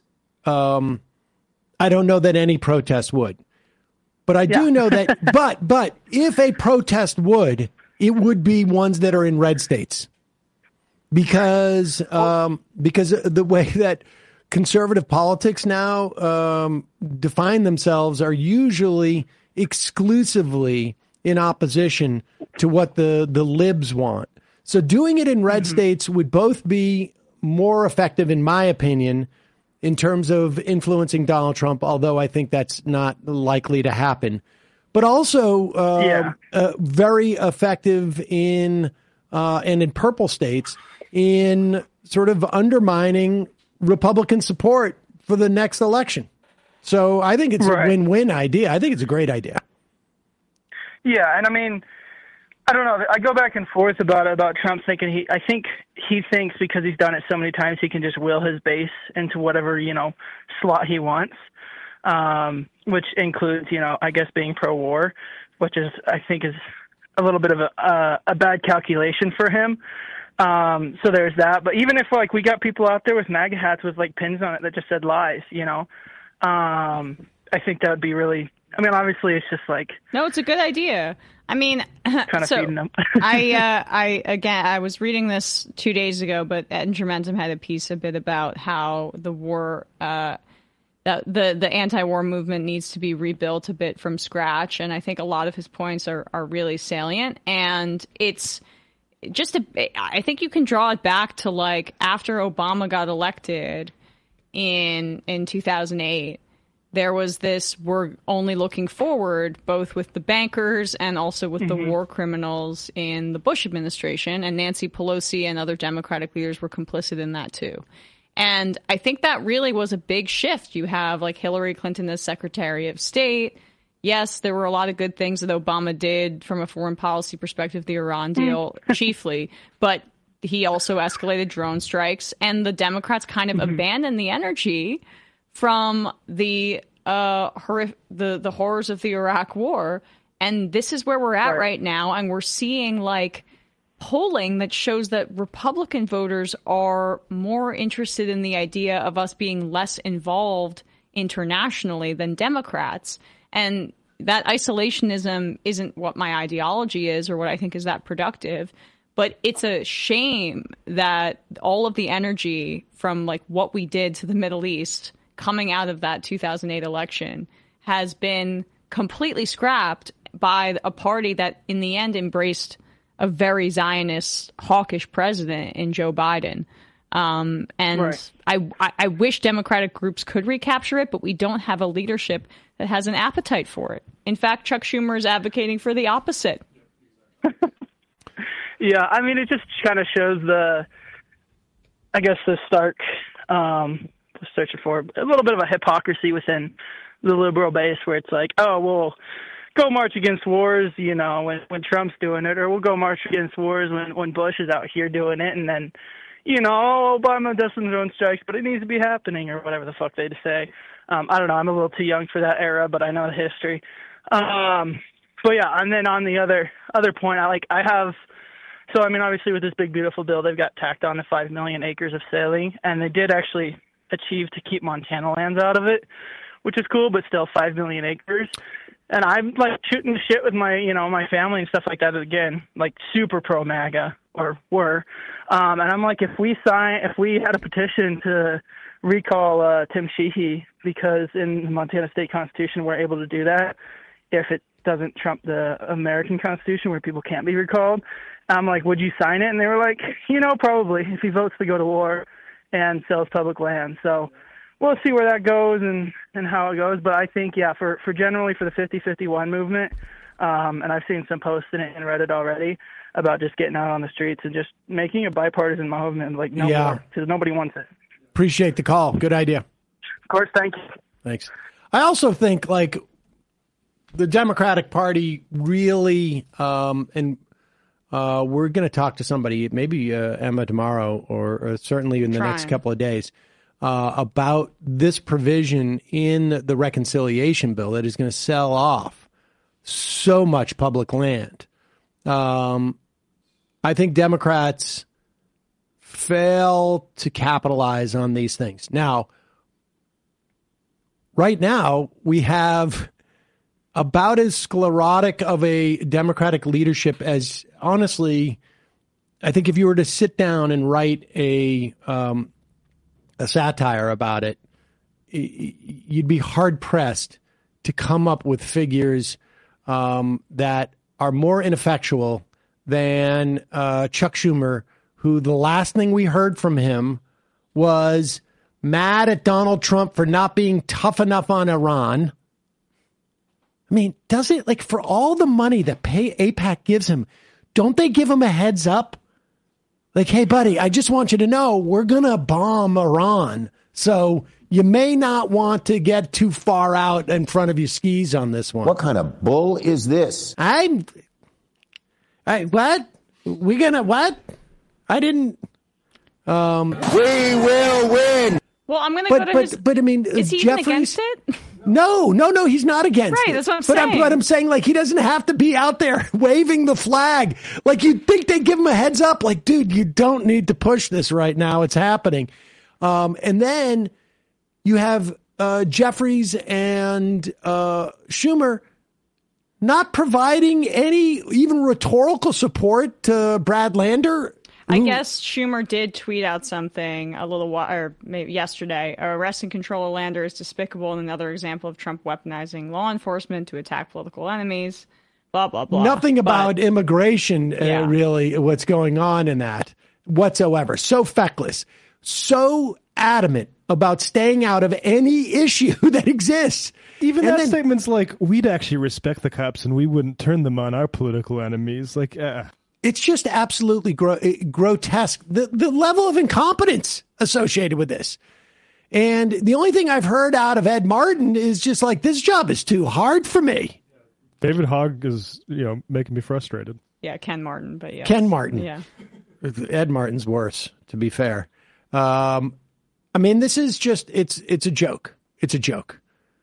I don't know that any protest would. But I do know that, but if a protest would, it would be ones that are in red states. Because the way that conservative politics now define themselves are usually exclusively in opposition to what the libs want. So doing it in red states would both be more effective, in my opinion, in terms of influencing Donald Trump, although I think that's not likely to happen, but also very effective in and in purple states in sort of undermining Republican support for the next election. So I think it's a win-win idea. I think it's a great idea. Yeah, and I mean, I don't know. I go back and forth about Trump thinking I think he thinks because he's done it so many times he can just will his base into whatever, slot he wants, which includes, I guess being pro-war, which is, I think is a little bit of a bad calculation for him. So there's that. But even if we got people out there with MAGA hats with pins on it that just said lies, I think that would be really, obviously it's just no, it's a good idea. Kind of feeding them. I was reading this 2 days ago, but Ed Germentum had a piece a bit about how the war, the anti-war movement needs to be rebuilt a bit from scratch, and I think a lot of his points are really salient. And it's just I think you can draw it back to after Obama got elected in 2008. There was this, we're only looking forward, both with the bankers and also with the war criminals in the Bush administration, and Nancy Pelosi and other Democratic leaders were complicit in that too. And I think that really was a big shift. You have Hillary Clinton as Secretary of State. Yes, there were a lot of good things that Obama did from a foreign policy perspective, the Iran deal chiefly, but he also escalated drone strikes, and the Democrats kind of abandoned the energy from the horrors of the Iraq War. And this is where we're at right now. And we're seeing polling that shows that Republican voters are more interested in the idea of us being less involved internationally than Democrats. And that isolationism isn't what my ideology is or what I think is that productive. But it's a shame that all of the energy from what we did to the Middle East coming out of that 2008 election has been completely scrapped by a party that in the end embraced a very Zionist, hawkish president in Joe Biden. I wish Democratic groups could recapture it, but we don't have a leadership that has an appetite for it. In fact, Chuck Schumer is advocating for the opposite. Yeah, it just kind of shows the stark searching for a little bit of a hypocrisy within the liberal base, where it's we'll go march against wars, when Trump's doing it, or we'll go march against wars when Bush is out here doing it, and then, Obama does some drone strikes, but it needs to be happening, or whatever the fuck they say. I don't know. I'm a little too young for that era, but I know the history. But yeah, and then on the other point, obviously with this big beautiful bill, they've got tacked on to 5 million acres of sailing, and they did actually achieve to keep Montana lands out of it, which is cool, but still 5 million acres. And I'm shooting the shit with my, my family and stuff like that. Again, super pro MAGA or were. And I'm if we had a petition to recall Tim Sheehy, because in the Montana state constitution, we're able to do that if it doesn't trump the American Constitution where people can't be recalled. I'm would you sign it? And they were probably, if he votes to go to war and sells public land. So we'll see where that goes and how it goes. But I think, for generally for the 50-51 movement, and I've seen some posts in it in Reddit already about just getting out on the streets and just making a bipartisan movement, more, because nobody wants it. Appreciate the call. Good idea. Of course. Thank you. Thanks. I also think the Democratic Party really, and we're going to talk to somebody, maybe Emma tomorrow, or certainly in the next couple of days, about this provision in the reconciliation bill that is going to sell off so much public land. I think Democrats fail to capitalize on these things. Now, right now we have about as sclerotic of a Democratic leadership as, honestly, I think if you were to sit down and write a satire about it, you'd be hard pressed to come up with figures that are more ineffectual than Chuck Schumer, who the last thing we heard from him was mad at Donald Trump for not being tough enough on Iran. I mean, does it, like, for all the money that AIPAC gives him, don't they give him a heads up? Like, hey, buddy, I just want you to know we're going to bomb Iran. So you may not want to get too far out in front of your skis on this one. What kind of bull is this? What? We gonna, what? I didn't. We will win. Well, I'm going to go to his... But I mean, is he even against it? No, he's not against it. Right, that's what I'm saying. But I'm saying, like, he doesn't have to be out there waving the flag. Like, you'd think they'd give him a heads up. Like, dude, you don't need to push this right now. It's happening. And then you have Jeffries and Schumer not providing any even rhetorical support to Brad Lander. I guess Schumer did tweet out something a little while, or maybe yesterday. Arrest and control of Lander is despicable and another example of Trump weaponizing law enforcement to attack political enemies. Blah, blah, blah. Nothing about immigration, really, what's going on in that whatsoever. So feckless, so adamant about staying out of any issue that exists. Even that statement's like, we'd actually respect the cops and we wouldn't turn them on our political enemies. Like, It's just absolutely grotesque, the level of incompetence associated with this. And the only thing I've heard out of Ed Martin is just like, this job is too hard for me. David Hogg is, making me frustrated. Yeah, Ken Martin, but yeah. Ken Martin. Yeah. Ed Martin's worse, to be fair. I mean, this is just, it's a joke. It's a joke.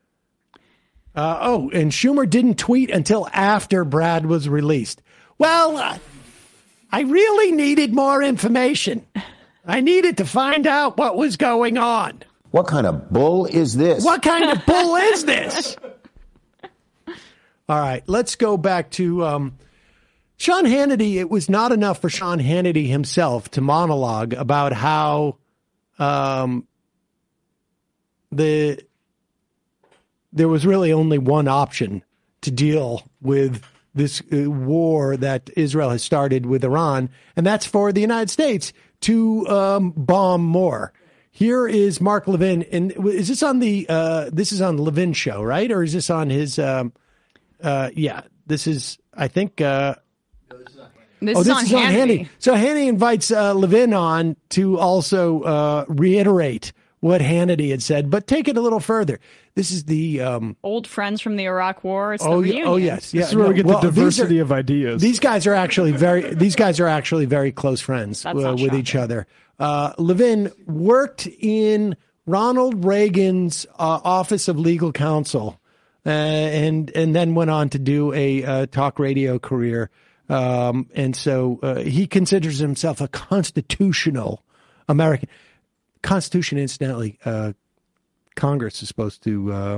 And Schumer didn't tweet until after Brad was released. Well, I really needed more information. I needed to find out what was going on. What kind of bull is this? What kind of bull is this? All right, let's go back to Sean Hannity. It was not enough for Sean Hannity himself to monologue about how there was really only one option to deal with this war that Israel has started with Iran, and that's for the United States to bomb more. Here is Mark Levin, and is this on the this is on the Levin show, right? Or is this on his? This is, I think. This is on Hannity. So Hannity invites Levin on to also reiterate what Hannity had said, but take it a little further. This is the old friends from the Iraq War. It's the reunion. Oh yes, This is where we get the diversity of ideas. These guys are actually very close friends with each other. Levin worked in Ronald Reagan's Office of Legal Counsel, and then went on to do a talk radio career. And so he considers himself a constitutional American. Constitution, incidentally, Congress is supposed to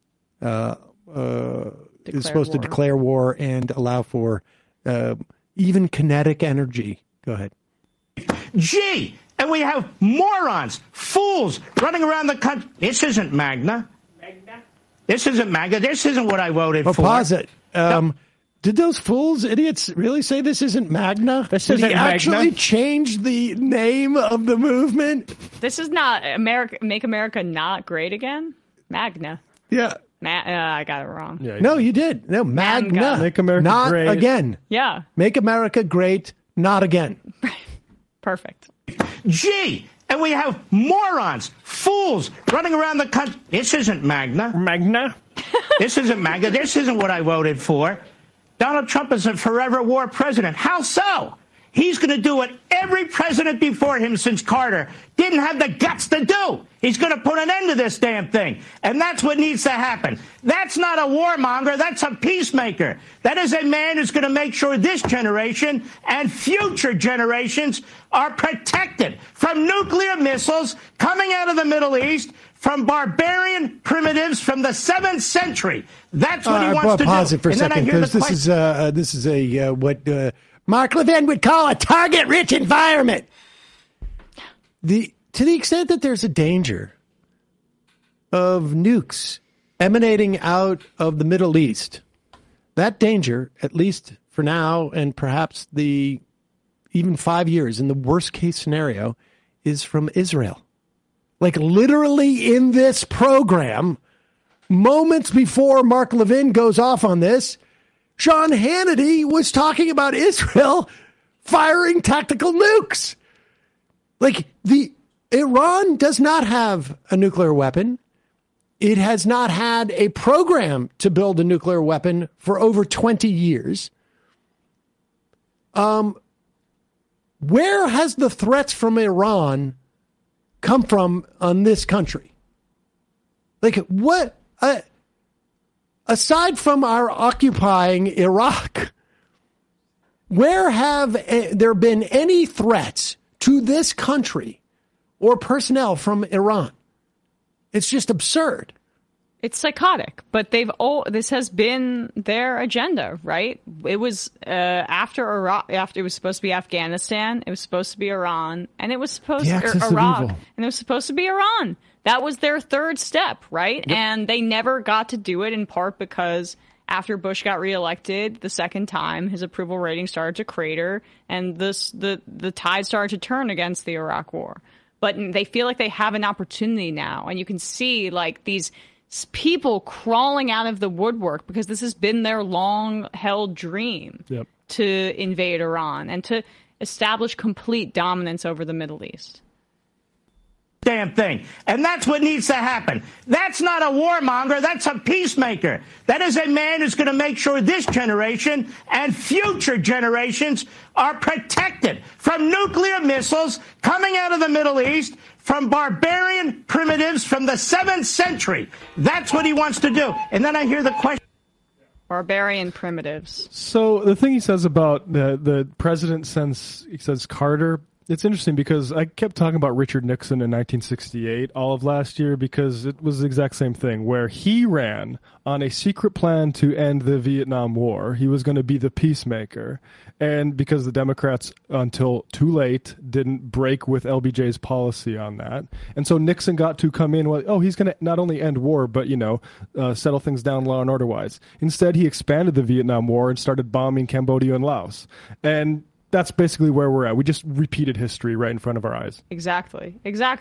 declare war and allow for even kinetic energy. Go ahead. Gee, and we have morons, fools running around the country. This isn't MAGNA. This isn't MAGA. This isn't what I voted for. Pause it. Did those fools, idiots, really say this isn't MAGNA? Did he actually change the name of the movement? This is not Make America Not Great Again? MAGNA. Yeah. I got it wrong. Yeah, no, you did. No, MAGNA. Make America not great. Again. Yeah. Make America great, not again. Perfect. Gee, and we have morons, fools running around the country. This isn't MAGNA. MAGNA? This isn't MAGA. This isn't what I voted for. Donald Trump is a forever war president. How so? He's going to do what every president before him since Carter didn't have the guts to do. He's going to put an end to this damn thing. And that's what needs to happen. That's not a warmonger. That's a peacemaker. That is a man who's going to make sure this generation and future generations are protected from nuclear missiles coming out of the Middle East, from barbarian primitives from the 7th century. That's what he wants to do. Pause it for a second, because this is what Mark Levin would call a target-rich environment. To the extent that there's a danger of nukes emanating out of the Middle East, that danger, at least for now and perhaps even 5 years in the worst case scenario, is from Israel. Like literally in this program, moments before Mark Levin goes off on this, Sean Hannity was talking about Israel firing tactical nukes. Like Iran does not have a nuclear weapon. It has not had a program to build a nuclear weapon for over 20 years. Where has the threats from Iran come from on this country? Like what? Aside from our occupying Iraq, where have there been any threats to this country or personnel from Iran? It's just absurd. It's psychotic, but this has been their agenda, right? It was after Iraq, after it was supposed to be Afghanistan, it was supposed to be Iran, and it was supposed to Iraq, and it was supposed to be Iran. That was their third step, right? Yep. And they never got to do it, in part because after Bush got reelected the second time, his approval rating started to crater, and the tide started to turn against the Iraq war. But they feel like they have an opportunity now, and you can see like these people crawling out of the woodwork because this has been their long-held dream to invade Iran and to establish complete dominance over the Middle East. Damn thing. And that's what needs to happen. That's not a warmonger. That's a peacemaker. That is a man who's going to make sure this generation and future generations are protected from nuclear missiles coming out of the Middle East, from barbarian primitives from the 7th century. That's what he wants to do. And then I hear the question. Barbarian primitives. So the thing he says about the president since Carter, it's interesting because I kept talking about Richard Nixon in 1968 all of last year because it was the exact same thing where he ran on a secret plan to end the Vietnam War. He was going to be the peacemaker. And because the Democrats, until too late, didn't break with LBJ's policy on that. And so Nixon got to come in, he's going to not only end war, but, settle things down law and order-wise. Instead, he expanded the Vietnam War and started bombing Cambodia and Laos. And that's basically where we're at. We just repeated history right in front of our eyes. Exactly.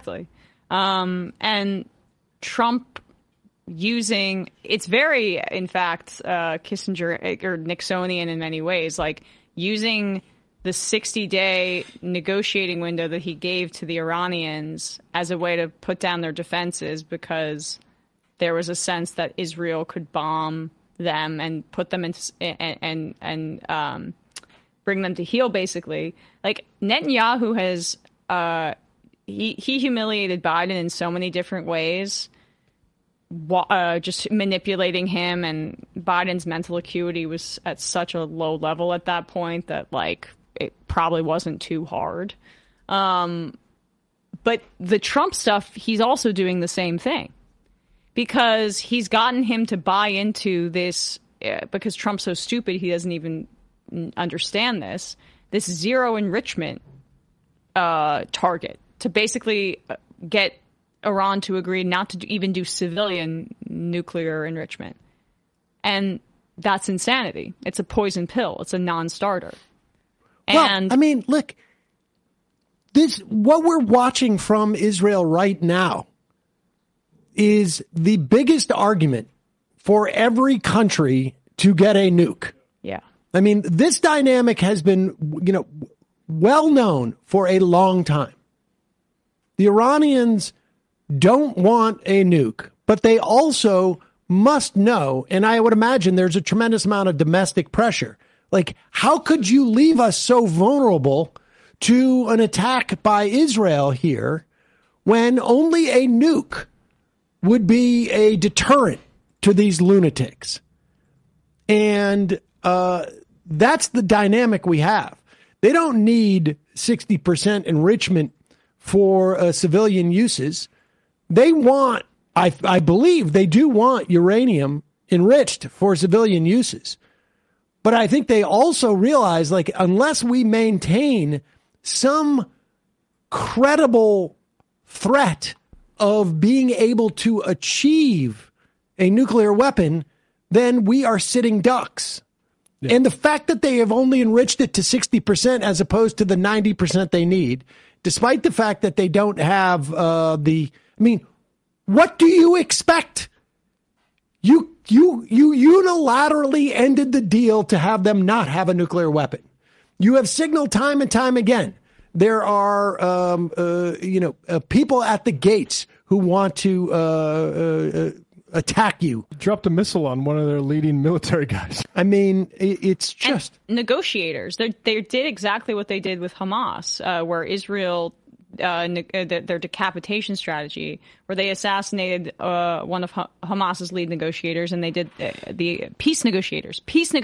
And Trump it's very, in fact, Kissinger or Nixonian in many ways, like using the 60-day negotiating window that he gave to the Iranians as a way to put down their defenses because there was a sense that Israel could bomb them and put them into and bring them to heel, basically. Like Netanyahu has he humiliated Biden in so many different ways, just manipulating him, and Biden's mental acuity was at such a low level at that point that like it probably wasn't too hard. But the Trump stuff, he's also doing the same thing because he's gotten him to buy into this because Trump's so stupid he doesn't even understand this zero enrichment target to basically get Iran to agree not to even do civilian nuclear enrichment. And that's insanity. It's a poison pill. It's a non-starter. Well, I mean, look, what we're watching from Israel right now is the biggest argument for every country to get a nuke. Yeah. I mean, this dynamic has been, well known for a long time. The Iranians don't want a nuke, but they also must know, and I would imagine there's a tremendous amount of domestic pressure. Like, how could you leave us so vulnerable to an attack by Israel here when only a nuke would be a deterrent to these lunatics? And that's the dynamic we have. They don't need 60% enrichment for civilian uses. they want, I believe they do want uranium enriched for civilian uses. But I think they also realize, like, unless we maintain some credible threat of being able to achieve a nuclear weapon, then we are sitting ducks. Yeah. And the fact that they have only enriched it to 60% as opposed to the 90% they need, despite the fact that they don't have what do you expect? You unilaterally ended the deal to have them not have a nuclear weapon. You have signaled time and time again. There are, people at the gates who want to attack you. Dropped a missile on one of their leading military guys. I mean, it's just... And negotiators. They did exactly what they did with Hamas, where Israel... their decapitation strategy, where they assassinated one of Hamas's lead negotiators, and they did the peace negotiators.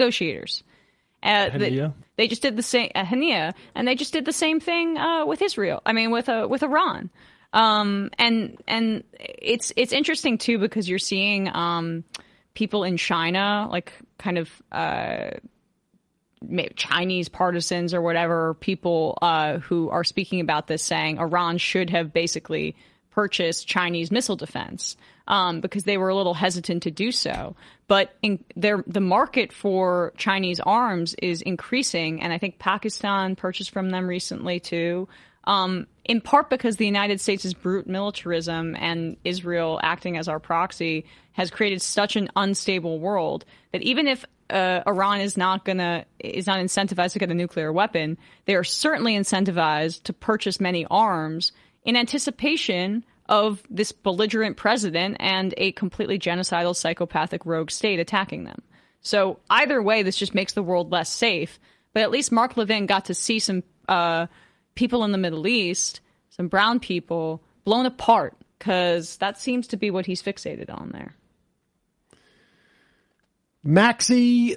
They just did the same, Hania, and they just did the same thing with Israel. I mean, with Iran. And it's interesting too, because you're seeing people in China, like kind of Chinese partisans or whatever, people who are speaking about this, saying Iran should have basically purchased Chinese missile defense because they were a little hesitant to do so. But the market for Chinese arms is increasing, and I think Pakistan purchased from them recently too, in part because the United States' brute militarism and Israel acting as our proxy has created such an unstable world that even if Iran is not incentivized to get a nuclear weapon, they are certainly incentivized to purchase many arms in anticipation of this belligerent president and a completely genocidal, psychopathic rogue state attacking them. So either way, this just makes the world less safe. But at least Mark Levin got to see some people in the Middle East, some brown people, blown apart, because that seems to be what he's fixated on there. Maxi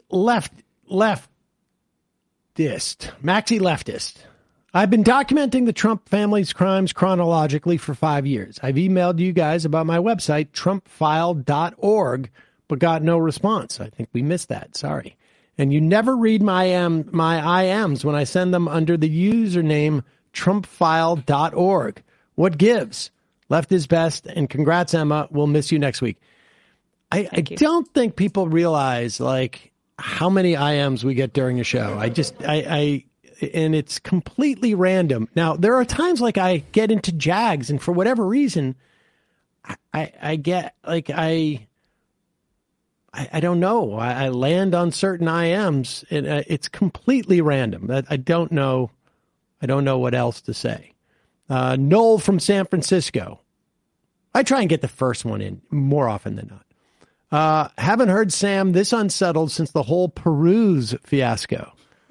leftist. I've been documenting the Trump family's crimes chronologically for 5 years. I've emailed you guys about my website, trumpfile.org, but got no response. I think we missed that. Sorry. And you never read my IMs when I send them under the username trumpfile.org. What gives? Left is best, and congrats, Emma. We'll miss you next week. I don't think people realize, like, how many IMs we get during a show. And it's completely random. Now, there are times like I get into Jags, and for whatever reason, I get, like, I don't know. I land on certain IMs, and it's completely random. I don't know what else to say. Noel from San Francisco. I try and get the first one in more often than not. Haven't heard Sam this unsettled since the whole Peruse fiasco.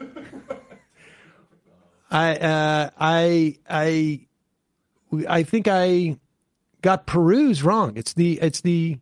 I think I got Peruse wrong. It's the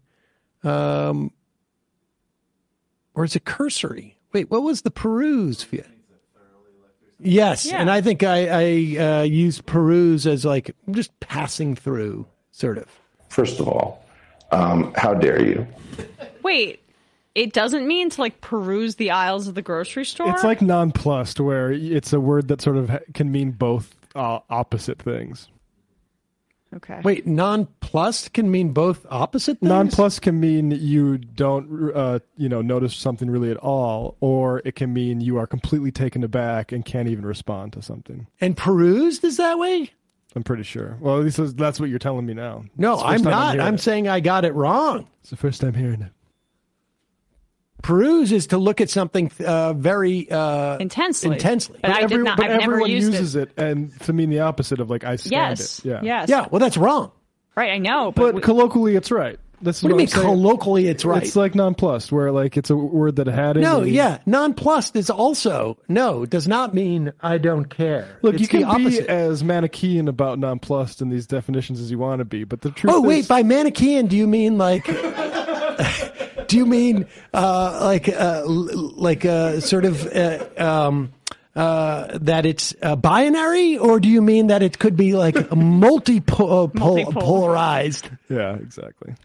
or is it cursory? Wait, what was the Peruse? Yes, yeah. And I think I used Peruse as, like, just passing through, sort of. First of all, how dare you? Wait, it doesn't mean to, like, peruse the aisles of the grocery store? It's like nonplussed, where it's a word that sort of can mean both opposite things. Okay. Wait, nonplussed can mean both opposite things? Nonplussed can mean you don't, notice something really at all, or it can mean you are completely taken aback and can't even respond to something. And perused is that way? I'm pretty sure. Well, at least that's what you're telling me now. No, I'm not. I'm saying I got it wrong. It's the first time hearing it. Peruse is to look at something very intensely. But I've never everyone used uses it and to mean the opposite of, like, I scanned it. Yeah. Yes. Yeah, well, that's wrong. Right, I know. But colloquially, it's right. What do you mean colloquially it's right? It's like nonplussed, where, like, it's a word that had it. No, yeah. Nonplussed is also, does not mean I don't care. Look, you can be as Manichaean about nonplussed in these definitions as you want to be, but the truth is... Oh, wait, by Manichaean, do you mean, like... Do you mean sort of that it's binary, or do you mean that it could be like polarized? Yeah, exactly.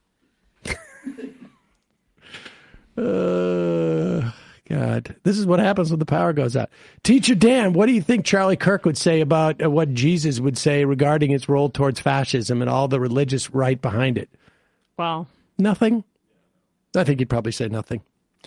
God, this is what happens when the power goes out. Teacher Dan, what do you think Charlie Kirk would say about what Jesus would say regarding its role towards fascism and all the religious right behind it? Well, nothing. I think he'd probably say nothing.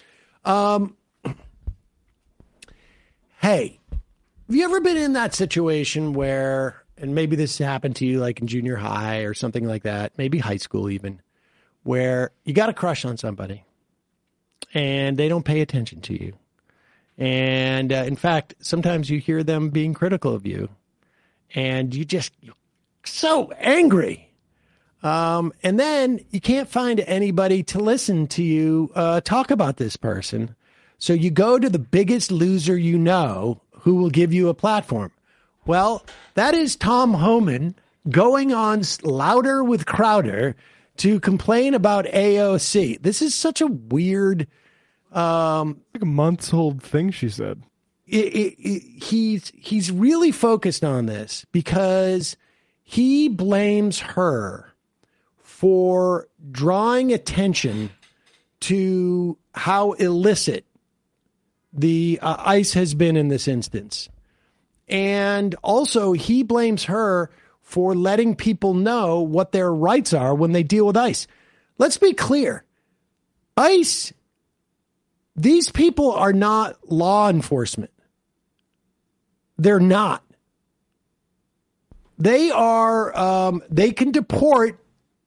Hey, have you ever been in that situation where, and maybe this happened to you like in junior high or something like that, maybe high school even, where you got a crush on somebody and they don't pay attention to you. And in fact, sometimes you hear them being critical of you and you're so angry. And then you can't find anybody to listen to you talk about this person. So you go to the biggest loser you know who will give you a platform. Well, that is Tom Homan going on Louder with Crowder to complain about AOC. This is such a weird... like a months-old thing, she said. He's really focused on this because he blames her for drawing attention to how illicit the ICE has been in this instance. And also he blames her for letting people know what their rights are when they deal with ICE. Let's be clear. ICE, these people are not law enforcement. They're not. They are, they can deport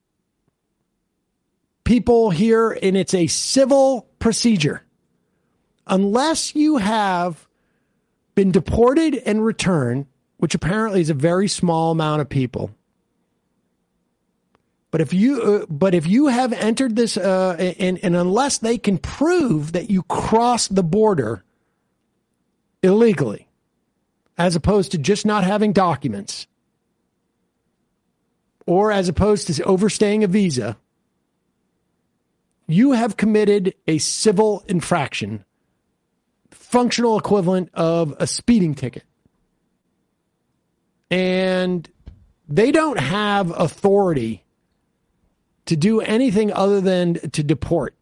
people here, and it's a civil procedure. Unless you have been deported and returned, which apparently is a very small amount of people. But if you have entered this, and unless they can prove that you crossed the border illegally, as opposed to just not having documents, or as opposed to overstaying a visa, you have committed a civil infraction, functional equivalent of a speeding ticket. And they don't have authority to do anything other than to deport.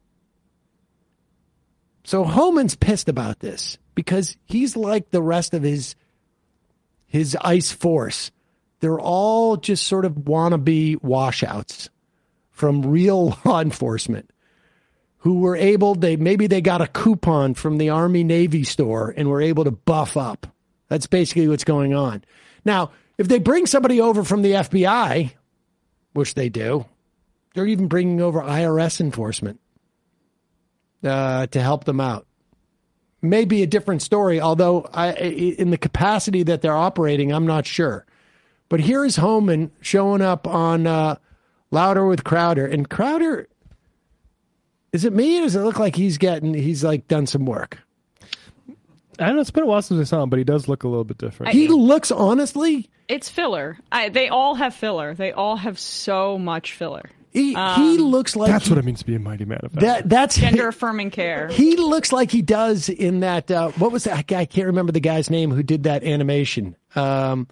So Homan's pissed about this because he's like the rest of his ICE force. They're all just sort of wannabe washouts from real law enforcement who were able, maybe they got a coupon from the Army Navy store and were able to buff up. That's basically what's going on. Now, if they bring somebody over from the FBI, which they do, they're even bringing over IRS enforcement to help them out. Maybe a different story, although in the capacity that they're operating, I'm not sure. But here is Homan showing up on Louder with Crowder. And Crowder, is it me or does it look like he's like done some work? I don't know. It's been a while since I saw him, but he does look a little bit different. He looks, honestly... It's filler. They all have filler. They all have so much filler. He looks like... That's what it means to be a mighty man of valor. That's gender-affirming care. He looks like he does in that... what was that? I can't remember the guy's name who did that animation of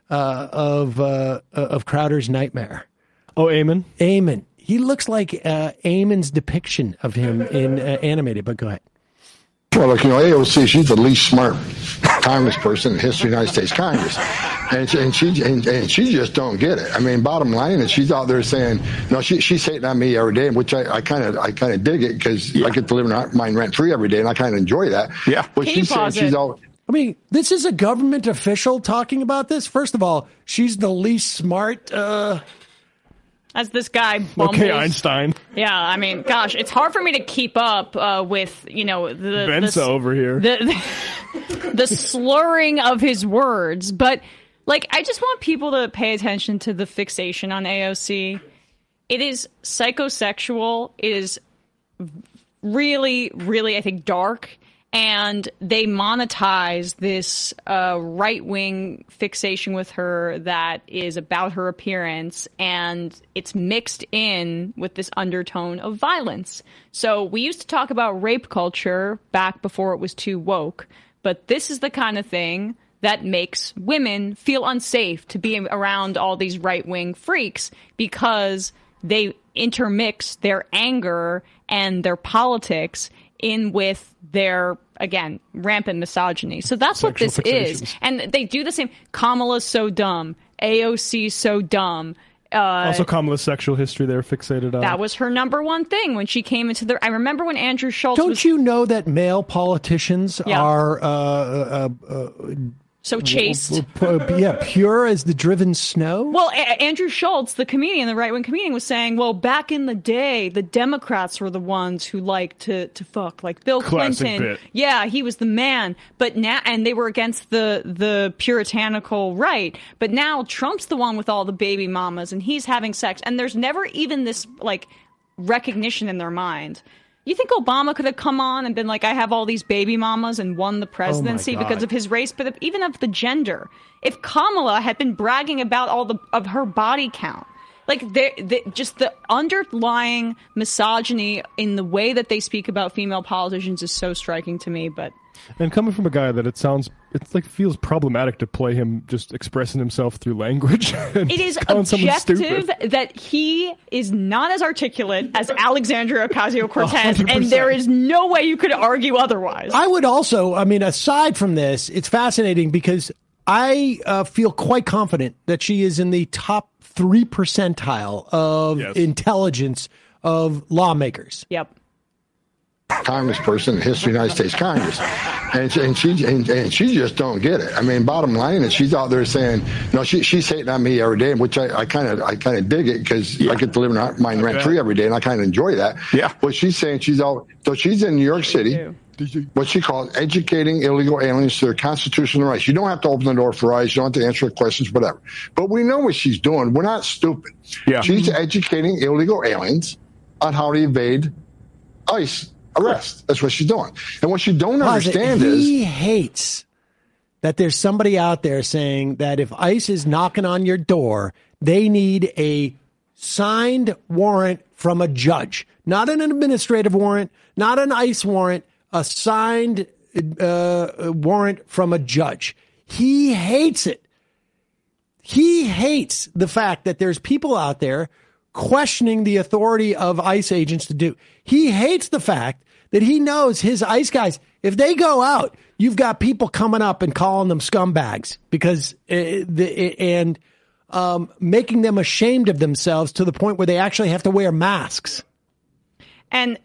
Crowder's Nightmare. Oh, Eamon? Eamon. He looks like Eamon's depiction of him in animated, but go ahead. Well, look, AOC, she's the least smart congressperson in history of the United States Congress. And she just don't get it. I mean, bottom line is she's out there saying, no, she's hating on me every day, which I kind of dig it because I get to live in mine rent free every day, and I kind of enjoy that. Yeah. But she's saying she's all... I mean, this is a government official talking about this. First of all, she's the least smart... As this guy bumbles. Okay, Einstein. Yeah, I mean, gosh, it's hard for me to keep up with, the Benza over here. The slurring of his words. But, I just want people to pay attention to the fixation on AOC. It is psychosexual. It is really, really, I think, dark. And they monetize this right-wing fixation with her that is about her appearance, and it's mixed in with this undertone of violence. So we used to talk about rape culture back before it was too woke, but this is the kind of thing that makes women feel unsafe to be around all these right-wing freaks because they intermix their anger and their politics in with their, again, rampant misogyny. So that's what this is. And they do the same. Kamala's so dumb. AOC's so dumb. Also, Kamala's sexual history they're fixated on. That was her number one thing when she came into the... I remember when Andrew Schultz Don't you know that male politicians are... so chaste. Pure as the driven snow. Well, Andrew Schultz, the comedian, the right-wing comedian, was saying, well, back in the day, the Democrats were the ones who liked to fuck, like Bill Classic Clinton. bit. Yeah, he was the man. But now, and they were against the puritanical right. But now Trump's the one with all the baby mamas, and he's having sex, and there's never even this like recognition in their mind. You think Obama could have come on and been like, I have all these baby mamas and won the presidency because of his race, but even of the gender. If Kamala had been bragging about all of her body count, like just the underlying misogyny in the way that they speak about female politicians is so striking to me. But and coming from a guy that feels problematic to play him just expressing himself through language. It is objective that he is not as articulate as Alexandria Ocasio-Cortez, and there is no way you could argue otherwise. I would also, aside from this, it's fascinating because I feel quite confident that she is in the top 3 percentile of intelligence of lawmakers. Yep. Congressperson in the history of the United States Congress, and she just don't get it. I mean, bottom line is she's out there saying, no, she's hating on me every day, which I kind of dig it because I get to live in her mind rent free every day, and I kind of enjoy that. Yeah. But she's saying she's in New York City, what she calls educating illegal aliens to their constitutional rights. You don't have to open the door for ICE. You don't have to answer questions, whatever. But we know what she's doing. We're not stupid. Yeah. She's educating illegal aliens on how to evade ICE arrest. That's what she's doing. And what you don't understand is he hates that there's somebody out there saying that if ICE is knocking on your door, they need a signed warrant from a judge, not an administrative warrant, not an ICE warrant, a signed warrant from a judge. He hates it. He hates the fact that there's people out there questioning the authority of ICE agents to do. He hates the fact that he knows his ICE guys, if they go out, you've got people coming up and calling them scumbags because making them ashamed of themselves to the point where they actually have to wear masks. And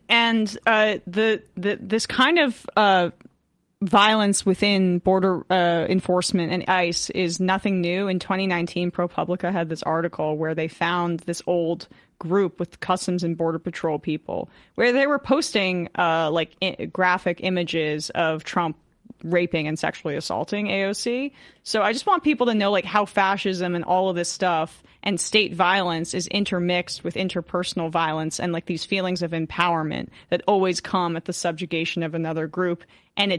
this kind of violence within border enforcement and ICE is nothing new. In 2019, ProPublica had this article where they found this old group with Customs and Border Patrol people where they were posting graphic images of Trump raping and sexually assaulting AOC. So I just want people to know how fascism and all of this stuff and state violence is intermixed with interpersonal violence and these feelings of empowerment that always come at the subjugation of another group. And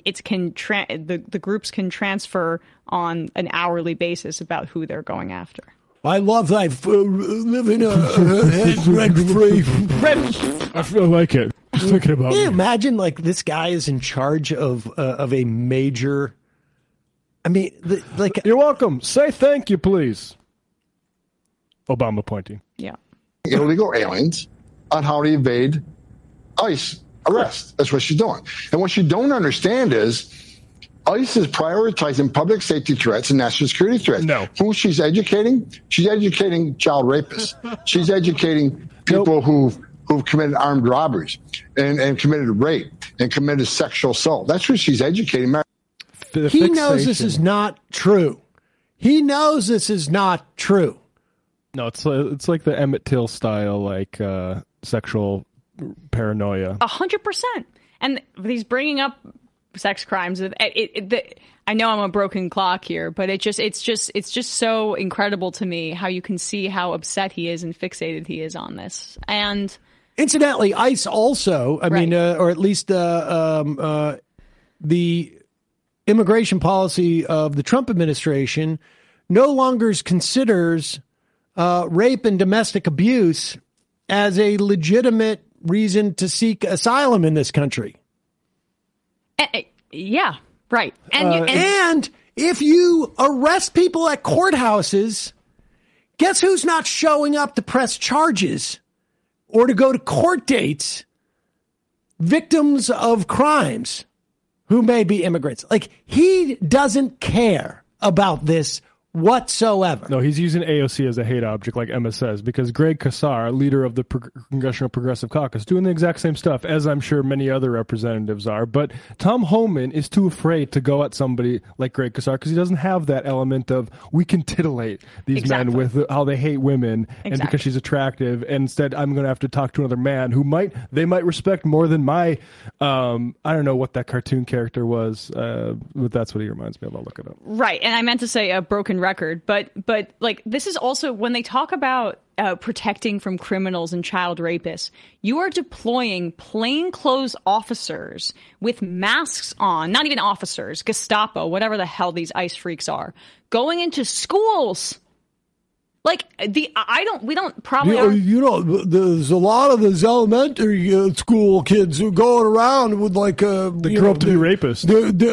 the groups can transfer on an hourly basis about who they're going after. I love life, living rent-free. I feel like it. Just thinking about it. Imagine this guy is in charge of a major. You're welcome. Say thank you, please. Obama pointing. Yeah. Illegal aliens on how to evade ICE arrest. That's what she's doing. And what you don't understand is ICE is prioritizing public safety threats and national security threats. No. Who she's educating? She's educating child rapists. She's educating people who've committed armed robberies and committed rape and committed sexual assault. That's what she's educating. He knows this is not true. He knows this is not true. No, it's like the Emmett Till style, sexual paranoia. 100%. And he's bringing up sex crimes. I know I'm a broken clock here, but it's just so incredible to me how you can see how upset he is and fixated he is on this. And incidentally, ICE also, or at least the immigration policy of the Trump administration no longer considers rape and domestic abuse as a legitimate reason to seek asylum in this country. Yeah. Right. And if you arrest people at courthouses, guess who's not showing up to press charges or to go to court dates? Victims of crimes who may be immigrants. Like, he doesn't care about this whatsoever. No, he's using AOC as a hate object, like Emma says, because Greg Casar, leader of the Congressional Progressive Caucus, doing the exact same stuff, as I'm sure many other representatives are. But Tom Homan is too afraid to go at somebody like Greg Casar because he doesn't have that element of, we can titillate these men with how they hate women and because she's attractive. And instead, I'm going to have to talk to another man who they might respect more than my, I don't know what that cartoon character was, but that's what he reminds me of. I'll look it up. Right. And I meant to say a broken record, but like, this is also when they talk about protecting from criminals and child rapists, you are deploying plainclothes officers with masks on, not even officers, Gestapo, whatever the hell these ICE freaks are, going into schools. Like, we don't probably. There's a lot of those elementary school kids who going around with like they grow up to be rapists.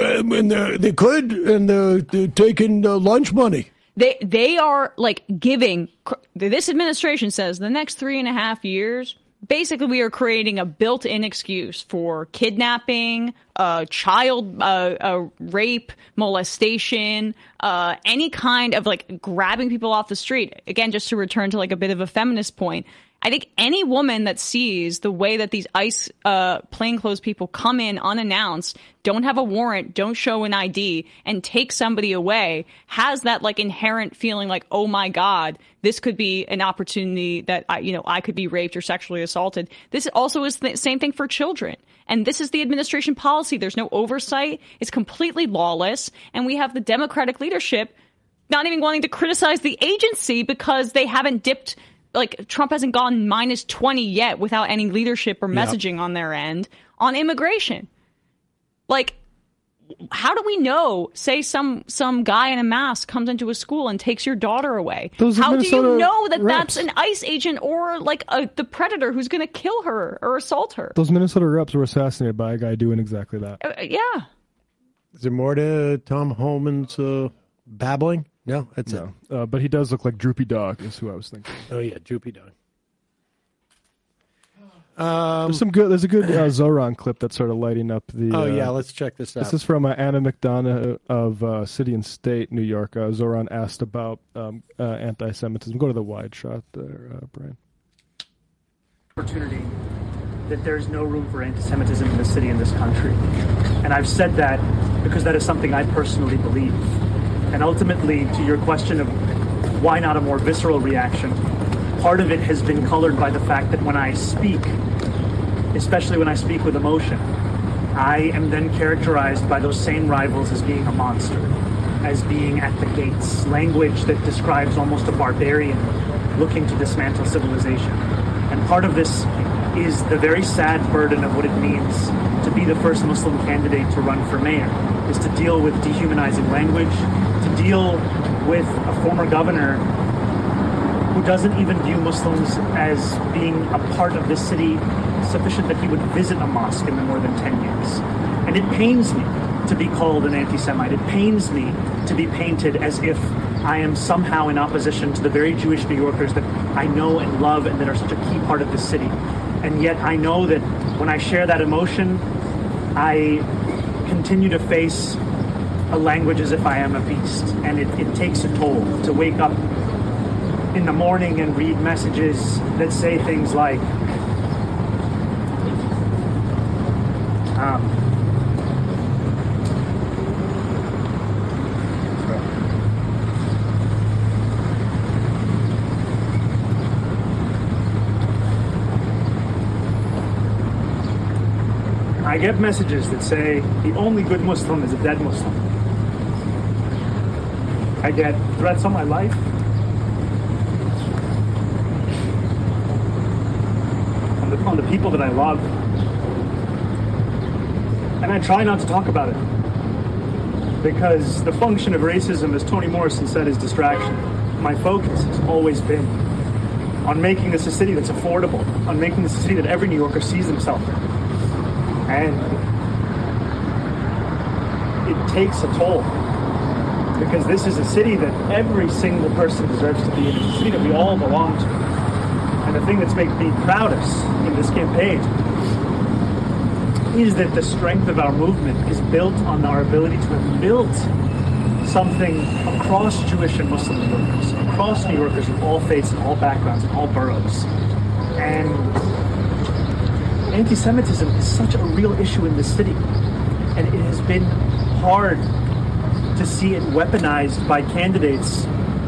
They could, and they're taking lunch money. They are like giving. This administration says the next 3.5 years, basically, we are creating a built-in excuse for kidnapping, child rape, molestation, any kind of like grabbing people off the street. Again, just to return to like a bit of a feminist point, I think any woman that sees the way that these ICE plainclothes people come in unannounced, don't have a warrant, don't show an ID, and take somebody away, has that like inherent feeling like, oh my God, this could be an opportunity that I could be raped or sexually assaulted. This also is the same thing for children. And this is the administration policy. There's no oversight. It's completely lawless. And we have the Democratic leadership not even wanting to criticize the agency because they haven't dipped. Like, Trump hasn't gone -20 yet without any leadership or messaging on their end on immigration. Like, how do we know, say some guy in a mask comes into a school and takes your daughter away? How do you know that that's an ICE agent or like the predator who's going to kill her or assault her? Those Minnesota reps were assassinated by a guy doing exactly that. Yeah. Is there more to Tom Homan's babbling? No, that's it. But he does look like Droopy Dog, is who I was thinking. Oh yeah, Droopy Dog. There's a good Zoran clip that's sort of lighting up the. Oh yeah, let's check this out. This is from Anna McDonough of City and State, New York. Zoran asked about anti-Semitism. Go to the wide shot there, Brian. Opportunity that there's no room for anti-Semitism in this city, in this country, and I've said that because that is something I personally believe. And ultimately, to your question of why not a more visceral reaction, part of it has been colored by the fact that when I speak, especially when I speak with emotion, I am then characterized by those same rivals as being a monster, as being at the gates, language that describes almost a barbarian looking to dismantle civilization. And part of this is the very sad burden of what it means to be the first Muslim candidate to run for mayor, is to deal with dehumanizing language, to deal with a former governor who doesn't even view Muslims as being a part of this city sufficient that he would visit a mosque in the more than 10 years. And it pains me to be called an anti-Semite. It pains me to be painted as if I am somehow in opposition to the very Jewish New Yorkers that I know and love and that are such a key part of this city. And yet I know that when I share that emotion, I continue to face a language as if I am a beast. And it takes a toll to wake up in the morning and read messages that say things like, I get messages that say the only good Muslim is a dead Muslim. I get threats on my life. On the people that I love. And I try not to talk about it. Because the function of racism, as Toni Morrison said, is distraction. My focus has always been on making this a city that's affordable, on making this a city that every New Yorker sees himself in. And it takes a toll. Because this is a city that every single person deserves to be in. It's a city that we all belong to. And the thing that's made me proudest in this campaign is that the strength of our movement is built on our ability to have built something across Jewish and Muslim New Yorkers, across New Yorkers of all faiths and all backgrounds and all boroughs. And anti-Semitism is such a real issue in this city. And it has been hard to see it weaponized by candidates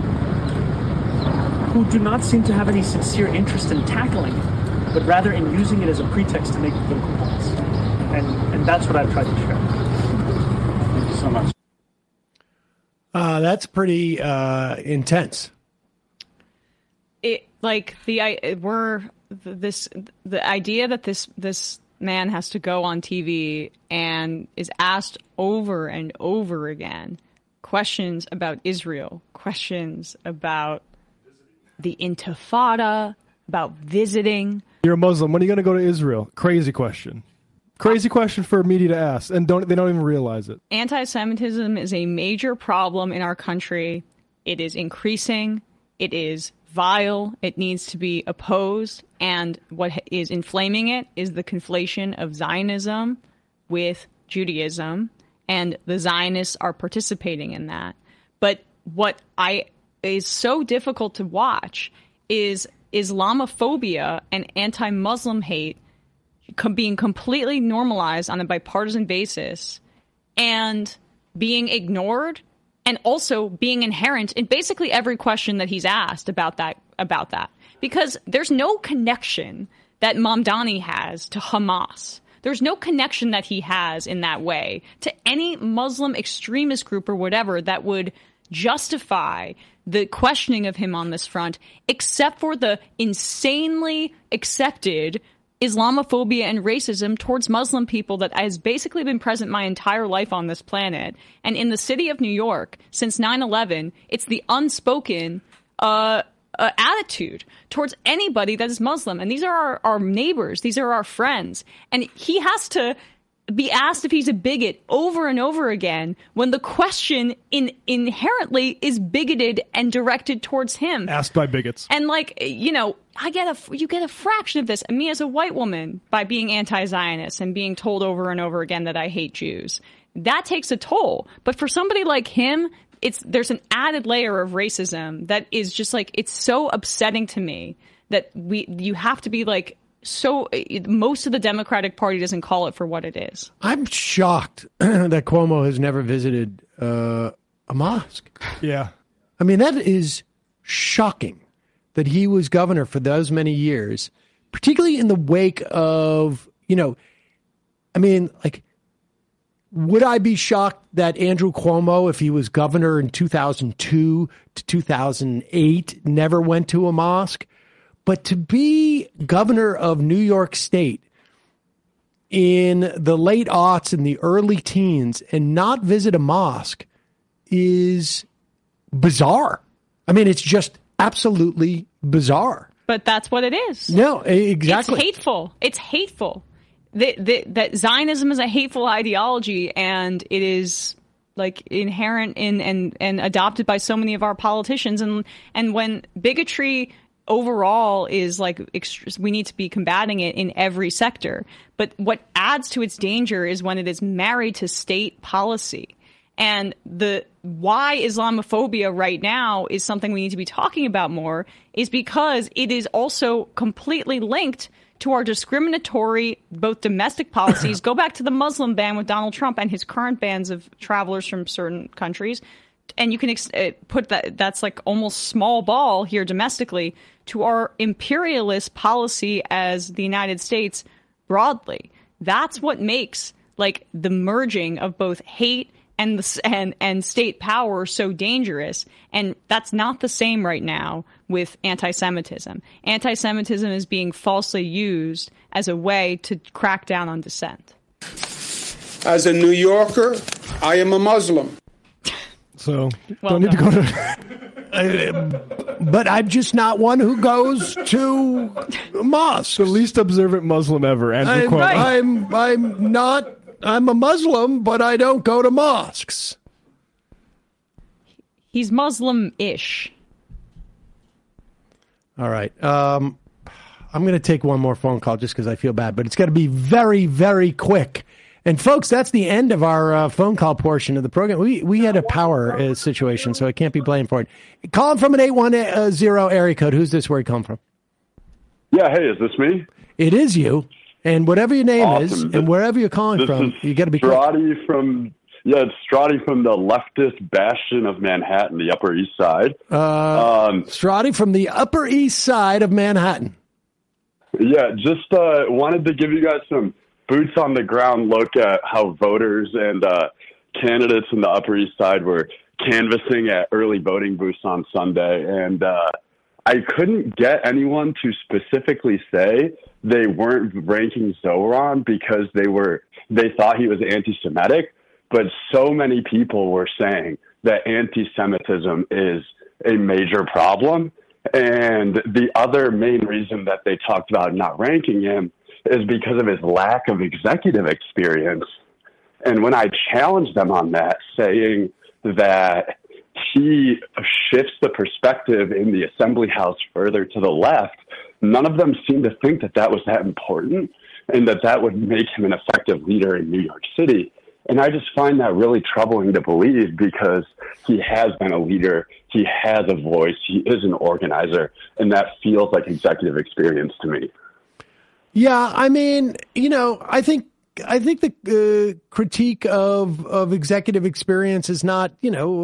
who do not seem to have any sincere interest in tackling it, but rather in using it as a pretext to make political points. And that's what I've tried to share. Thank you so much. That's pretty intense. The idea that this man has to go on TV and is asked over and over again questions about Israel, questions about the Intifada, about visiting. You're a Muslim. When are you going to go to Israel? Crazy question. Crazy question for media to ask, and they don't even realize it. Anti-Semitism is a major problem in our country. It is increasing. It is vile. It needs to be opposed. And what is inflaming it is the conflation of Zionism with Judaism. And the Zionists are participating in that. But what is so difficult to watch is Islamophobia and anti-Muslim hate being completely normalized on a bipartisan basis and being ignored, and also being inherent in basically every question that he's asked about that. Because there's no connection that Mamdani has to Hamas. There's no connection that he has in that way to any Muslim extremist group or whatever that would justify the questioning of him on this front, except for the insanely accepted Islamophobia and racism towards Muslim people that has basically been present my entire life on this planet. And in the city of New York, since 9/11, it's the unspoken attitude towards anybody that is Muslim. And these are our neighbors. These are our friends. And he has to be asked if he's a bigot over and over again when the question inherently is bigoted and directed towards him. Asked by bigots. And you get a fraction of this. And me as a white woman, by being anti-Zionist and being told over and over again that I hate Jews, that takes a toll. But for somebody like him, there's an added layer of racism that is just it's so upsetting to me that you have to be so most of the Democratic Party doesn't call it for what it is. I'm shocked that Cuomo has never visited a mosque. Yeah. I mean, that is shocking that he was governor for those many years, particularly in the wake of, would I be shocked that Andrew Cuomo, if he was governor in 2002 to 2008, never went to a mosque? But to be governor of New York State in the late aughts and the early teens and not visit a mosque is bizarre. I mean, it's just absolutely bizarre. But that's what it is. No, exactly. It's hateful. It's hateful. That Zionism is a hateful ideology, and it is inherent in and adopted by so many of our politicians. And when bigotry overall is we need to be combating it in every sector. But what adds to its danger is when it is married to state policy. And why Islamophobia right now is something we need to be talking about more is because it is also completely linked to our discriminatory, both domestic policies. Go back to the Muslim ban with Donald Trump and his current bans of travelers from certain countries. And you can put that's almost small ball here domestically to our imperialist policy as the United States broadly. That's what makes the merging of both hate and state power so dangerous. And that's not the same right now with anti-Semitism. Anti-Semitism is being falsely used as a way to crack down on dissent. As a New Yorker, I am a Muslim. So don't need to go to. But I'm just not one who goes to mosques. The least observant Muslim ever, Andrew Cuomo. I'm not I'm a Muslim, but I don't go to mosques. He's Muslim-ish. All right. I'm going to take one more phone call just because I feel bad, but it's got to be very, very quick. And folks, that's the end of our phone call portion of the program. We had a power situation, so I can't be blamed for it. Calling from an 810 area code. Who's this? Where you come from? Yeah, hey, is this me? It is you. And whatever your name is, Awesome. and wherever you're calling from, you got to be quick. Strati from it's Strati from the leftist bastion of Manhattan, the Upper East Side. Strati from the Upper East Side of Manhattan. Yeah, just wanted to give you guys some boots on the ground look at how voters and candidates in the Upper East Side were canvassing at early voting booths on Sunday. And I couldn't get anyone to specifically say they weren't ranking Zoran because they thought he was anti-Semitic. But so many people were saying that anti-Semitism is a major problem. And the other main reason that they talked about not ranking him is because of his lack of executive experience. And when I challenged them on that, saying that he shifts the perspective in the Assembly House further to the left, none of them seemed to think that that was that important and that that would make him an effective leader in New York City. And I just find that really troubling to believe because he has been a leader, he has a voice, he is an organizer, and that feels like executive experience to me. Yeah, I mean, I think the critique of executive experience is not,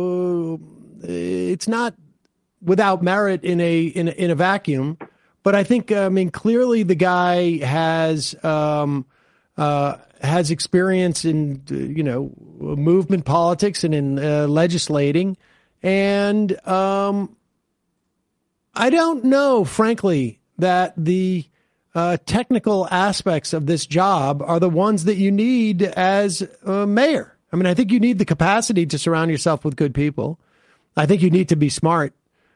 it's not without merit in a vacuum. But I think, clearly the guy has experience in, movement politics and in legislating. And I don't know, frankly, that the technical aspects of this job are the ones that you need as mayor. I mean, I think you need the capacity to surround yourself with good people. I think you need to be smart.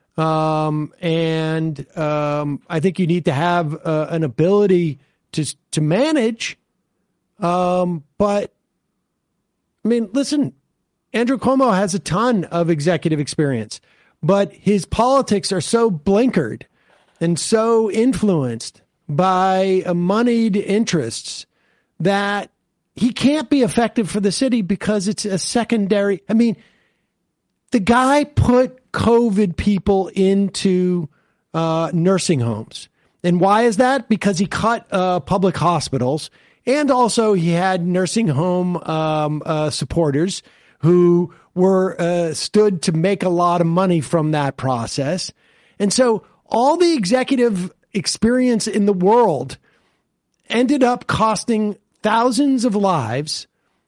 And I think you need to have an ability to manage. But I mean, listen, Andrew Cuomo has a ton of executive experience, but his politics are so blinkered and so influenced by moneyed interests that he can't be effective for the city because it's a secondary. I mean, the guy put COVID people into nursing homes. And why is that? Because he cut public hospitals. And also he had nursing home supporters who were stood to make a lot of money from that process. And so all the executive experience in the world ended up costing thousands of lives,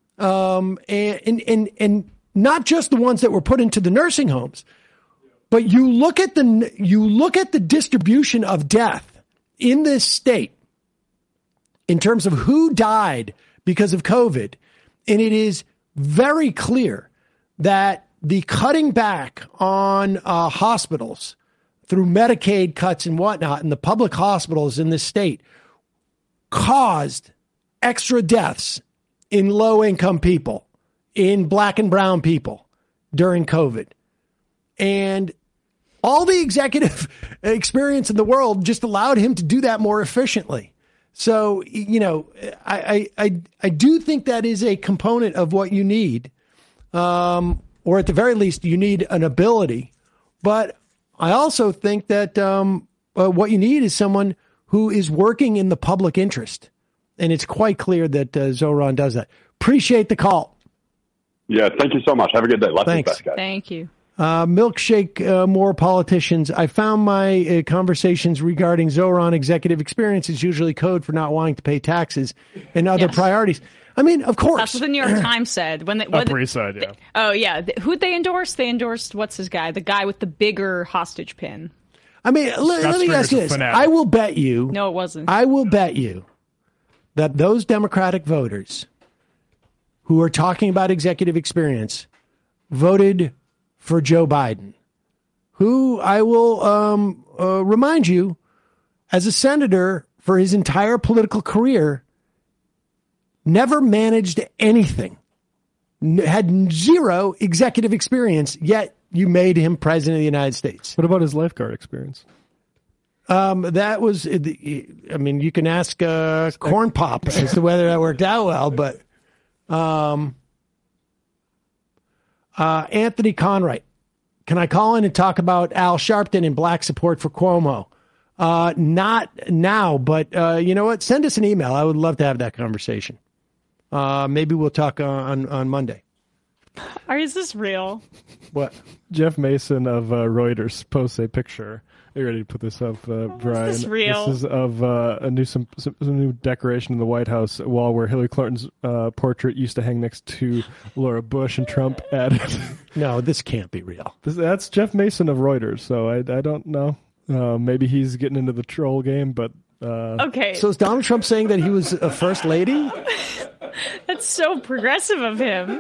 and not just the ones that were put into the nursing homes, but you look at the distribution of death in this state in terms of who died because of COVID, and it is very clear that the cutting back on hospitals through Medicaid cuts and whatnot in the public hospitals in this state caused extra deaths in low-income people, in black and brown people during COVID. And all the executive experience in the world just allowed him to do that more efficiently. So, I do think that is a component of what you need, or at the very least, you need an ability. But I also think that what you need is someone who is working in the public interest. And it's quite clear that Zoran does that. Appreciate the call. Yeah, thank you so much. Have a good day. Lots Thanks. of best, guys. Thank you. Milkshake, more politicians. I found my conversations regarding Zoran executive experience is usually code for not wanting to pay taxes and other priorities. I mean, of course. That's what the New York Times said. Upper East Side, yeah. Oh, yeah. Who'd they endorse? They endorsed, what's his guy? The guy with the bigger hostage pin. I mean, let me ask you this. I will bet you. No, it wasn't. I will bet you that those Democratic voters who are talking about executive experience voted for Joe Biden, who I will remind you, as a senator for his entire political career, never managed anything, had zero executive experience, yet you made him president of the United States. What about his lifeguard experience? That was, I mean, you can ask Corn Pop as to whether that worked out well, but Anthony Conright, can I call in and talk about Al Sharpton and black support for Cuomo? Not now, but you know what? Send us an email. I would love to have that conversation. Maybe we'll talk on Monday. Is this real? What? Jeff Mason of Reuters posts a picture. Are you ready to put this up, Brian? Is this real? This is of a new decoration in the White House wall where Hillary Clinton's portrait used to hang next to Laura Bush, and Trump added. No, this can't be real. That's Jeff Mason of Reuters, so I don't know. Maybe he's getting into the troll game, but... Okay. So is Donald Trump saying that he was a first lady? That's so progressive of him.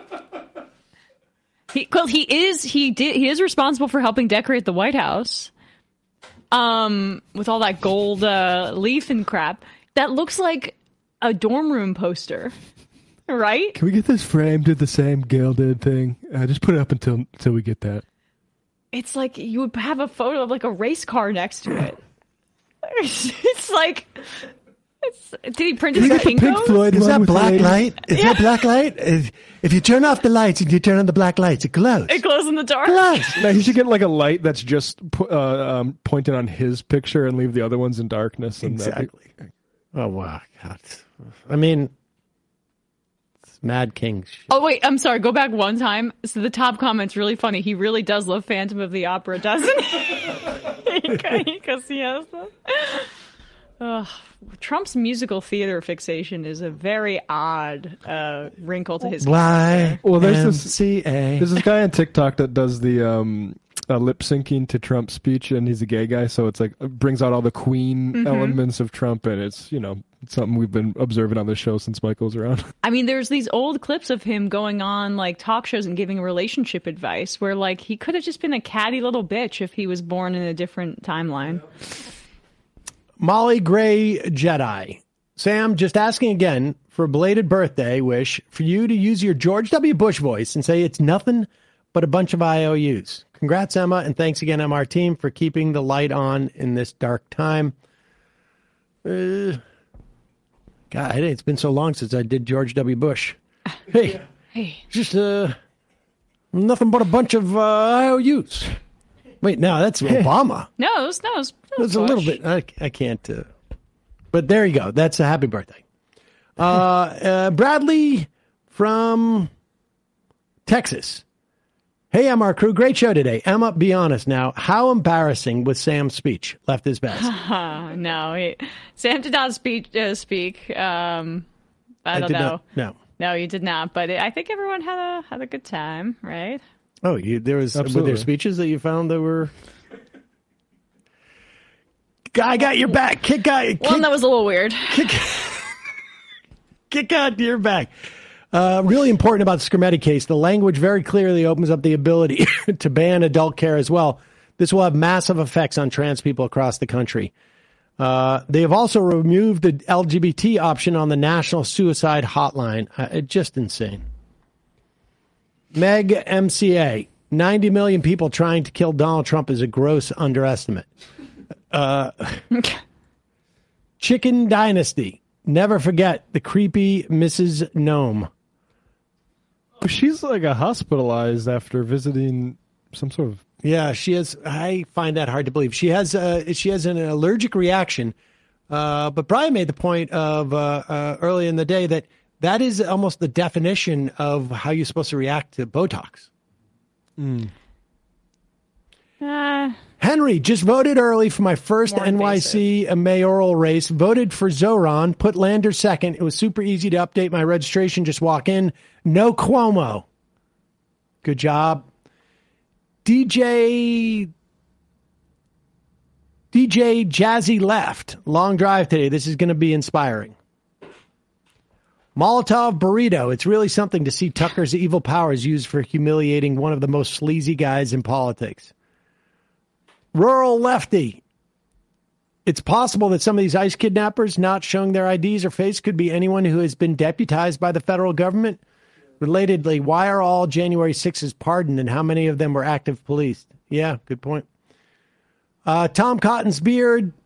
He is responsible for helping decorate the White House. With all that gold leaf and crap. That looks like a dorm room poster. Right? Can we get this framed to the same gilded thing? Just put it up until we get that. It's like you would have a photo of like a race car next to it. It's like... did he print it at Kinko's? Floyd is that black light? Is that black light? If you turn off the lights and you turn on the black lights, it glows. It glows in the dark? No, he should get like a light that's just pointed on his picture and leave the other ones in darkness. And exactly. Oh, wow. God. I mean, it's Mad King shit. Oh, wait. I'm sorry. Go back one time. So the top comment's really funny. He really does love Phantom of the Opera, doesn't he? Because he has that. Trump's musical theater fixation is a very odd wrinkle to his character. Well, there's this guy on TikTok that does the lip syncing to Trump's speech, and he's a gay guy, so it's like it brings out all the Queen elements of Trump, and it's something we've been observing on the show since Michael's around. I mean, there's these old clips of him going on like talk shows and giving relationship advice, where like he could have just been a catty little bitch if he was born in a different timeline. Molly Gray Jedi. Sam, just asking again for a belated birthday wish for you to use your George W. Bush voice and say it's nothing but a bunch of IOUs. Congrats, Emma, and thanks again, MR team, for keeping the light on in this dark time. God, it's been so long since I did George W. Bush. Hey. Just nothing but a bunch of IOUs. Wait, no, that's Obama. No, it was a little bit. I can't. But there you go. That's a happy birthday. Bradley from Texas. Hey, MR crew. Great show today. Emma, be honest now. How embarrassing was Sam's speech? Left his best. No, Sam did not speak. I don't know. No, you did not. But I think everyone had a good time, right? Oh, were there speeches that you found that were... I got your back. One that was a little weird. Kick out your back. Really important about the Skrmetti case. The language very clearly opens up the ability to ban adult care as well. This will have massive effects on trans people across the country. They have also removed the LGBT option on the National Suicide Hotline. Just insane. Meg MCA, 90 million people trying to kill Donald Trump is a gross underestimate. Chicken Dynasty, never forget the creepy Mrs. Gnome. She's like hospitalized after visiting some sort of... Yeah, she has. I find that hard to believe. She has an allergic reaction. But Brian made the point of early in the day that is almost the definition of how you're supposed to react to Botox. Henry just voted early for my first NYC mayoral race. Voted for Zoran. Put Lander second. It was super easy to update my registration. Just walk in. No Cuomo. Good job. DJ Jazzy left. Long drive today. This is going to be inspiring. Molotov burrito. It's really something to see Tucker's evil powers used for humiliating one of the most sleazy guys in politics. Rural lefty. It's possible that some of these ICE kidnappers not showing their IDs or face could be anyone who has been deputized by the federal government. Relatedly, why are all January 6's pardoned and how many of them were active police? Yeah, good point. Tom Cotton's beard.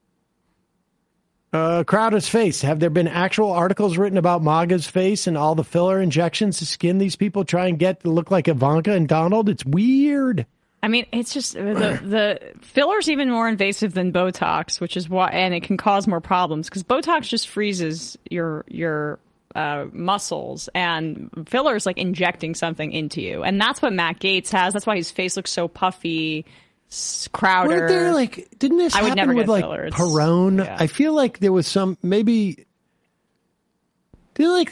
Crowder's face. Have there been actual articles written about MAGA's face and all the filler injections to skin these people, try and get to look like Ivanka and Donald? It's weird. I mean, it's just the filler's even more invasive than Botox, which is why, and it can cause more problems because Botox just freezes your muscles, and filler is like injecting something into you, and that's what Matt Gaetz has. That's why his face looks so puffy. Crowder. Weren't there didn't this I would happen never with get like filler. Perone? Yeah. I feel like there was some maybe. Do like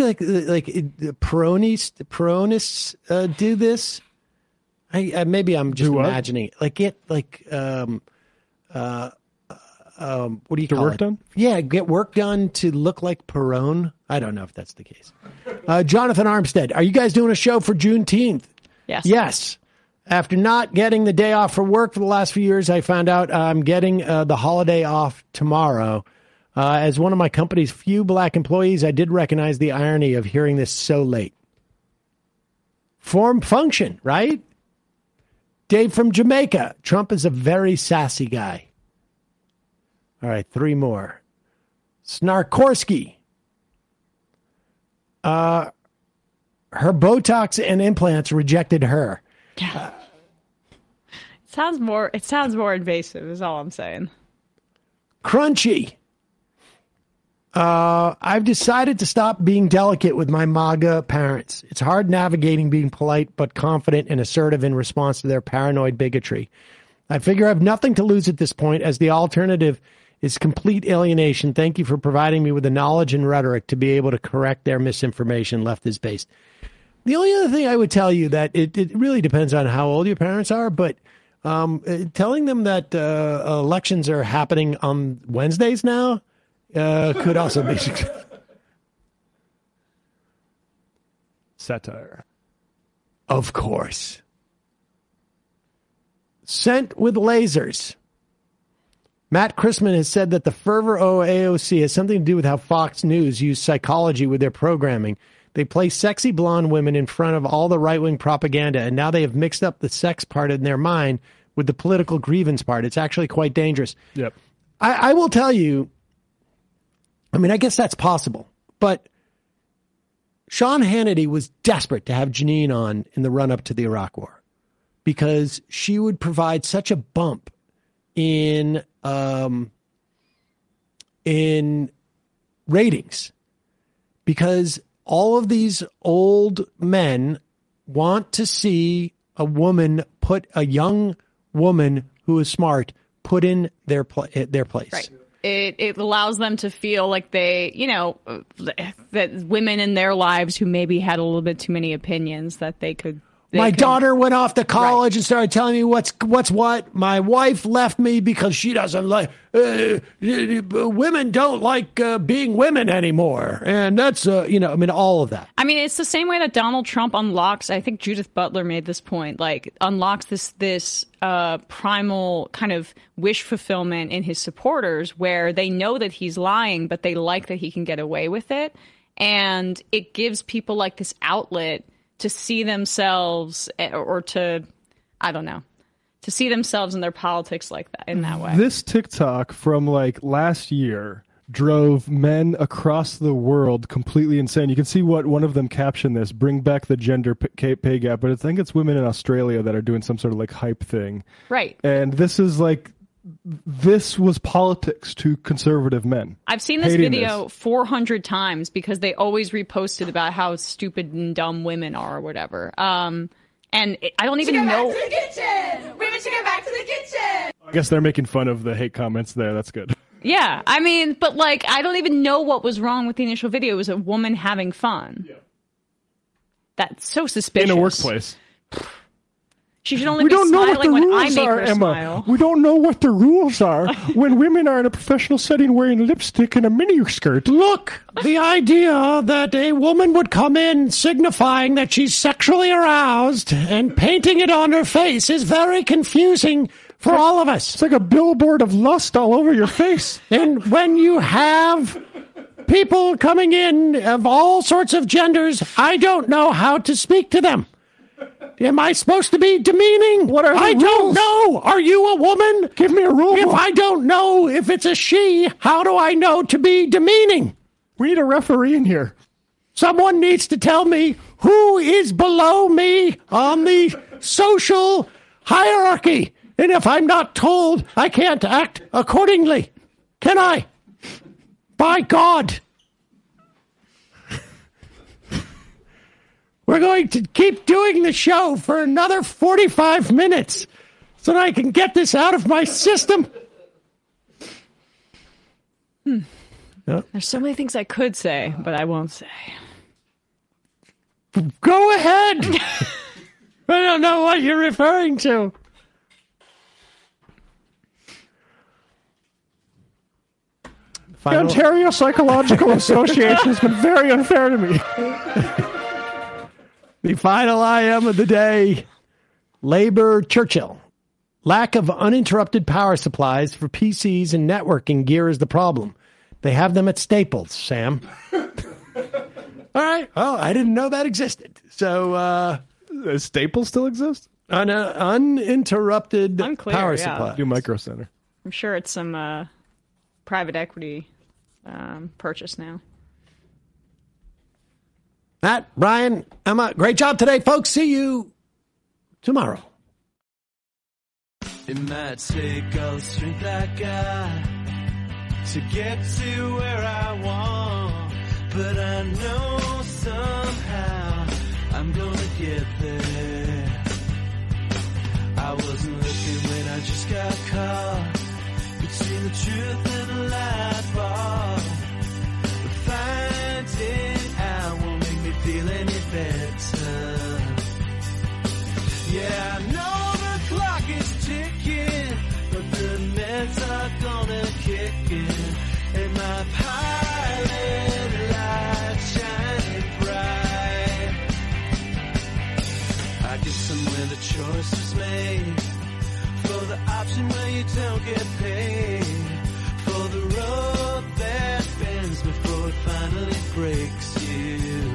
Peronists do this? I maybe I'm just imagining what do you call work it? done? Yeah, get work done to look like Perone. I don't know if that's the case. Jonathan Armstead, are you guys doing a show for Juneteenth? Yes. Yes. After not getting the day off for work for the last few years, I found out I'm getting the holiday off tomorrow. As one of my company's few black employees, I did recognize the irony of hearing this so late. Form function, right? Dave from Jamaica. Trump is a very sassy guy. All right, 3 more. Snarkorsky. Her Botox and implants rejected her. Yeah. It sounds more invasive is all I'm saying. Crunchy. I've decided to stop being delicate with my MAGA parents. It's hard navigating being polite but confident and assertive in response to their paranoid bigotry. I figure I have nothing to lose at this point, as the alternative is complete alienation. Thank you for providing me with the knowledge and rhetoric to be able to correct their misinformation left is based. The only other thing I would tell you that it really depends on how old your parents are, but telling them that elections are happening on Wednesdays now could also be satire. Of course. Sent with lasers. Matt Christman has said that the fervor of AOC has something to do with how Fox News used psychology with their programming. They place sexy blonde women in front of all the right-wing propaganda, and now they have mixed up the sex part in their mind with the political grievance part. It's actually quite dangerous. Yep. I will tell you, I mean, I guess that's possible, but Sean Hannity was desperate to have Janine on in the run-up to the Iraq War because she would provide such a bump in ratings, because all of these old men want to see a young woman who is smart put in their place. Right. It allows them to feel like they, that women in their lives who maybe had a little bit too many opinions that they could. My daughter went off to college and started telling me what's what. My wife left me because she doesn't like women don't like being women anymore, and that's all of that. I mean, it's the same way that Donald Trump unlocks. I think Judith Butler made this point. Like, unlocks this primal kind of wish fulfillment in his supporters, where they know that he's lying, but they like that he can get away with it, and it gives people like this outlet to see themselves, or to see themselves in their politics like that, in that way. This TikTok from like last year drove men across the world completely insane. You can see what one of them captioned this: "Bring back the gender pay gap." But I think it's women in Australia that are doing some sort of like hype thing. Right. And this was politics to conservative men. I've seen this video 400 times because they always reposted about how stupid and dumb women are or whatever. I don't even know. Women should get back to the kitchen. I guess they're making fun of the hate comments there. That's good. Yeah, I mean, but like, I don't even know what was wrong with the initial video. It was a woman having fun. Yeah. That's so suspicious. In a workplace. She should only be smiling when I make her smile. We don't know what the rules are when women are in a professional setting wearing lipstick and a miniskirt. Look, the idea that a woman would come in signifying that she's sexually aroused and painting it on her face is very confusing for all of us. It's like a billboard of lust all over your face. And when you have people coming in of all sorts of genders, I don't know how to speak to them. Am I supposed to be demeaning? What are the I rules? don't know. Are you a woman? Give me a rule If book. I don't know if it's a she, how do I know to be demeaning? We need a referee in here. Someone needs to tell me who is below me on the social hierarchy. And if I'm not told, I can't act accordingly. Can I? By God. We're going to keep doing the show for another 45 minutes so that I can get this out of my system. There's so many things I could say, but I won't say. Go ahead. I don't know what you're referring to. The Ontario Psychological Association has been very unfair to me. The final IM of the day, Labor Churchill. Lack of uninterrupted power supplies for PCs and networking gear is the problem. They have them at Staples, Sam. All right. Well, I didn't know that existed. So, does Staples still exist? Uninterrupted Unclear, power yeah. supply. New Micro Center. I'm sure it's some private equity purchase now. Matt, Brian, Emma, great job today, folks. See you tomorrow. It might take all the strength I got to get to where I want, but I know somehow I'm gonna get there. I wasn't looking when I just got caught between the truth and the lie bar, but finding out won't make me feel any better. Yeah, I know the clock is ticking, but the meds are gonna kick in, and my pilot light shining bright. I guess somewhere the choice is made for the option where you don't get paid, for the road that bends before it finally breaks you.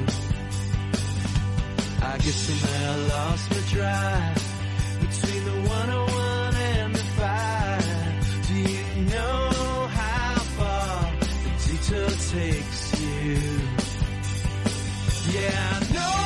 I guess somehow I lost my drive between the 101 and the 5. Do you know how far the detour takes you? Yeah, I know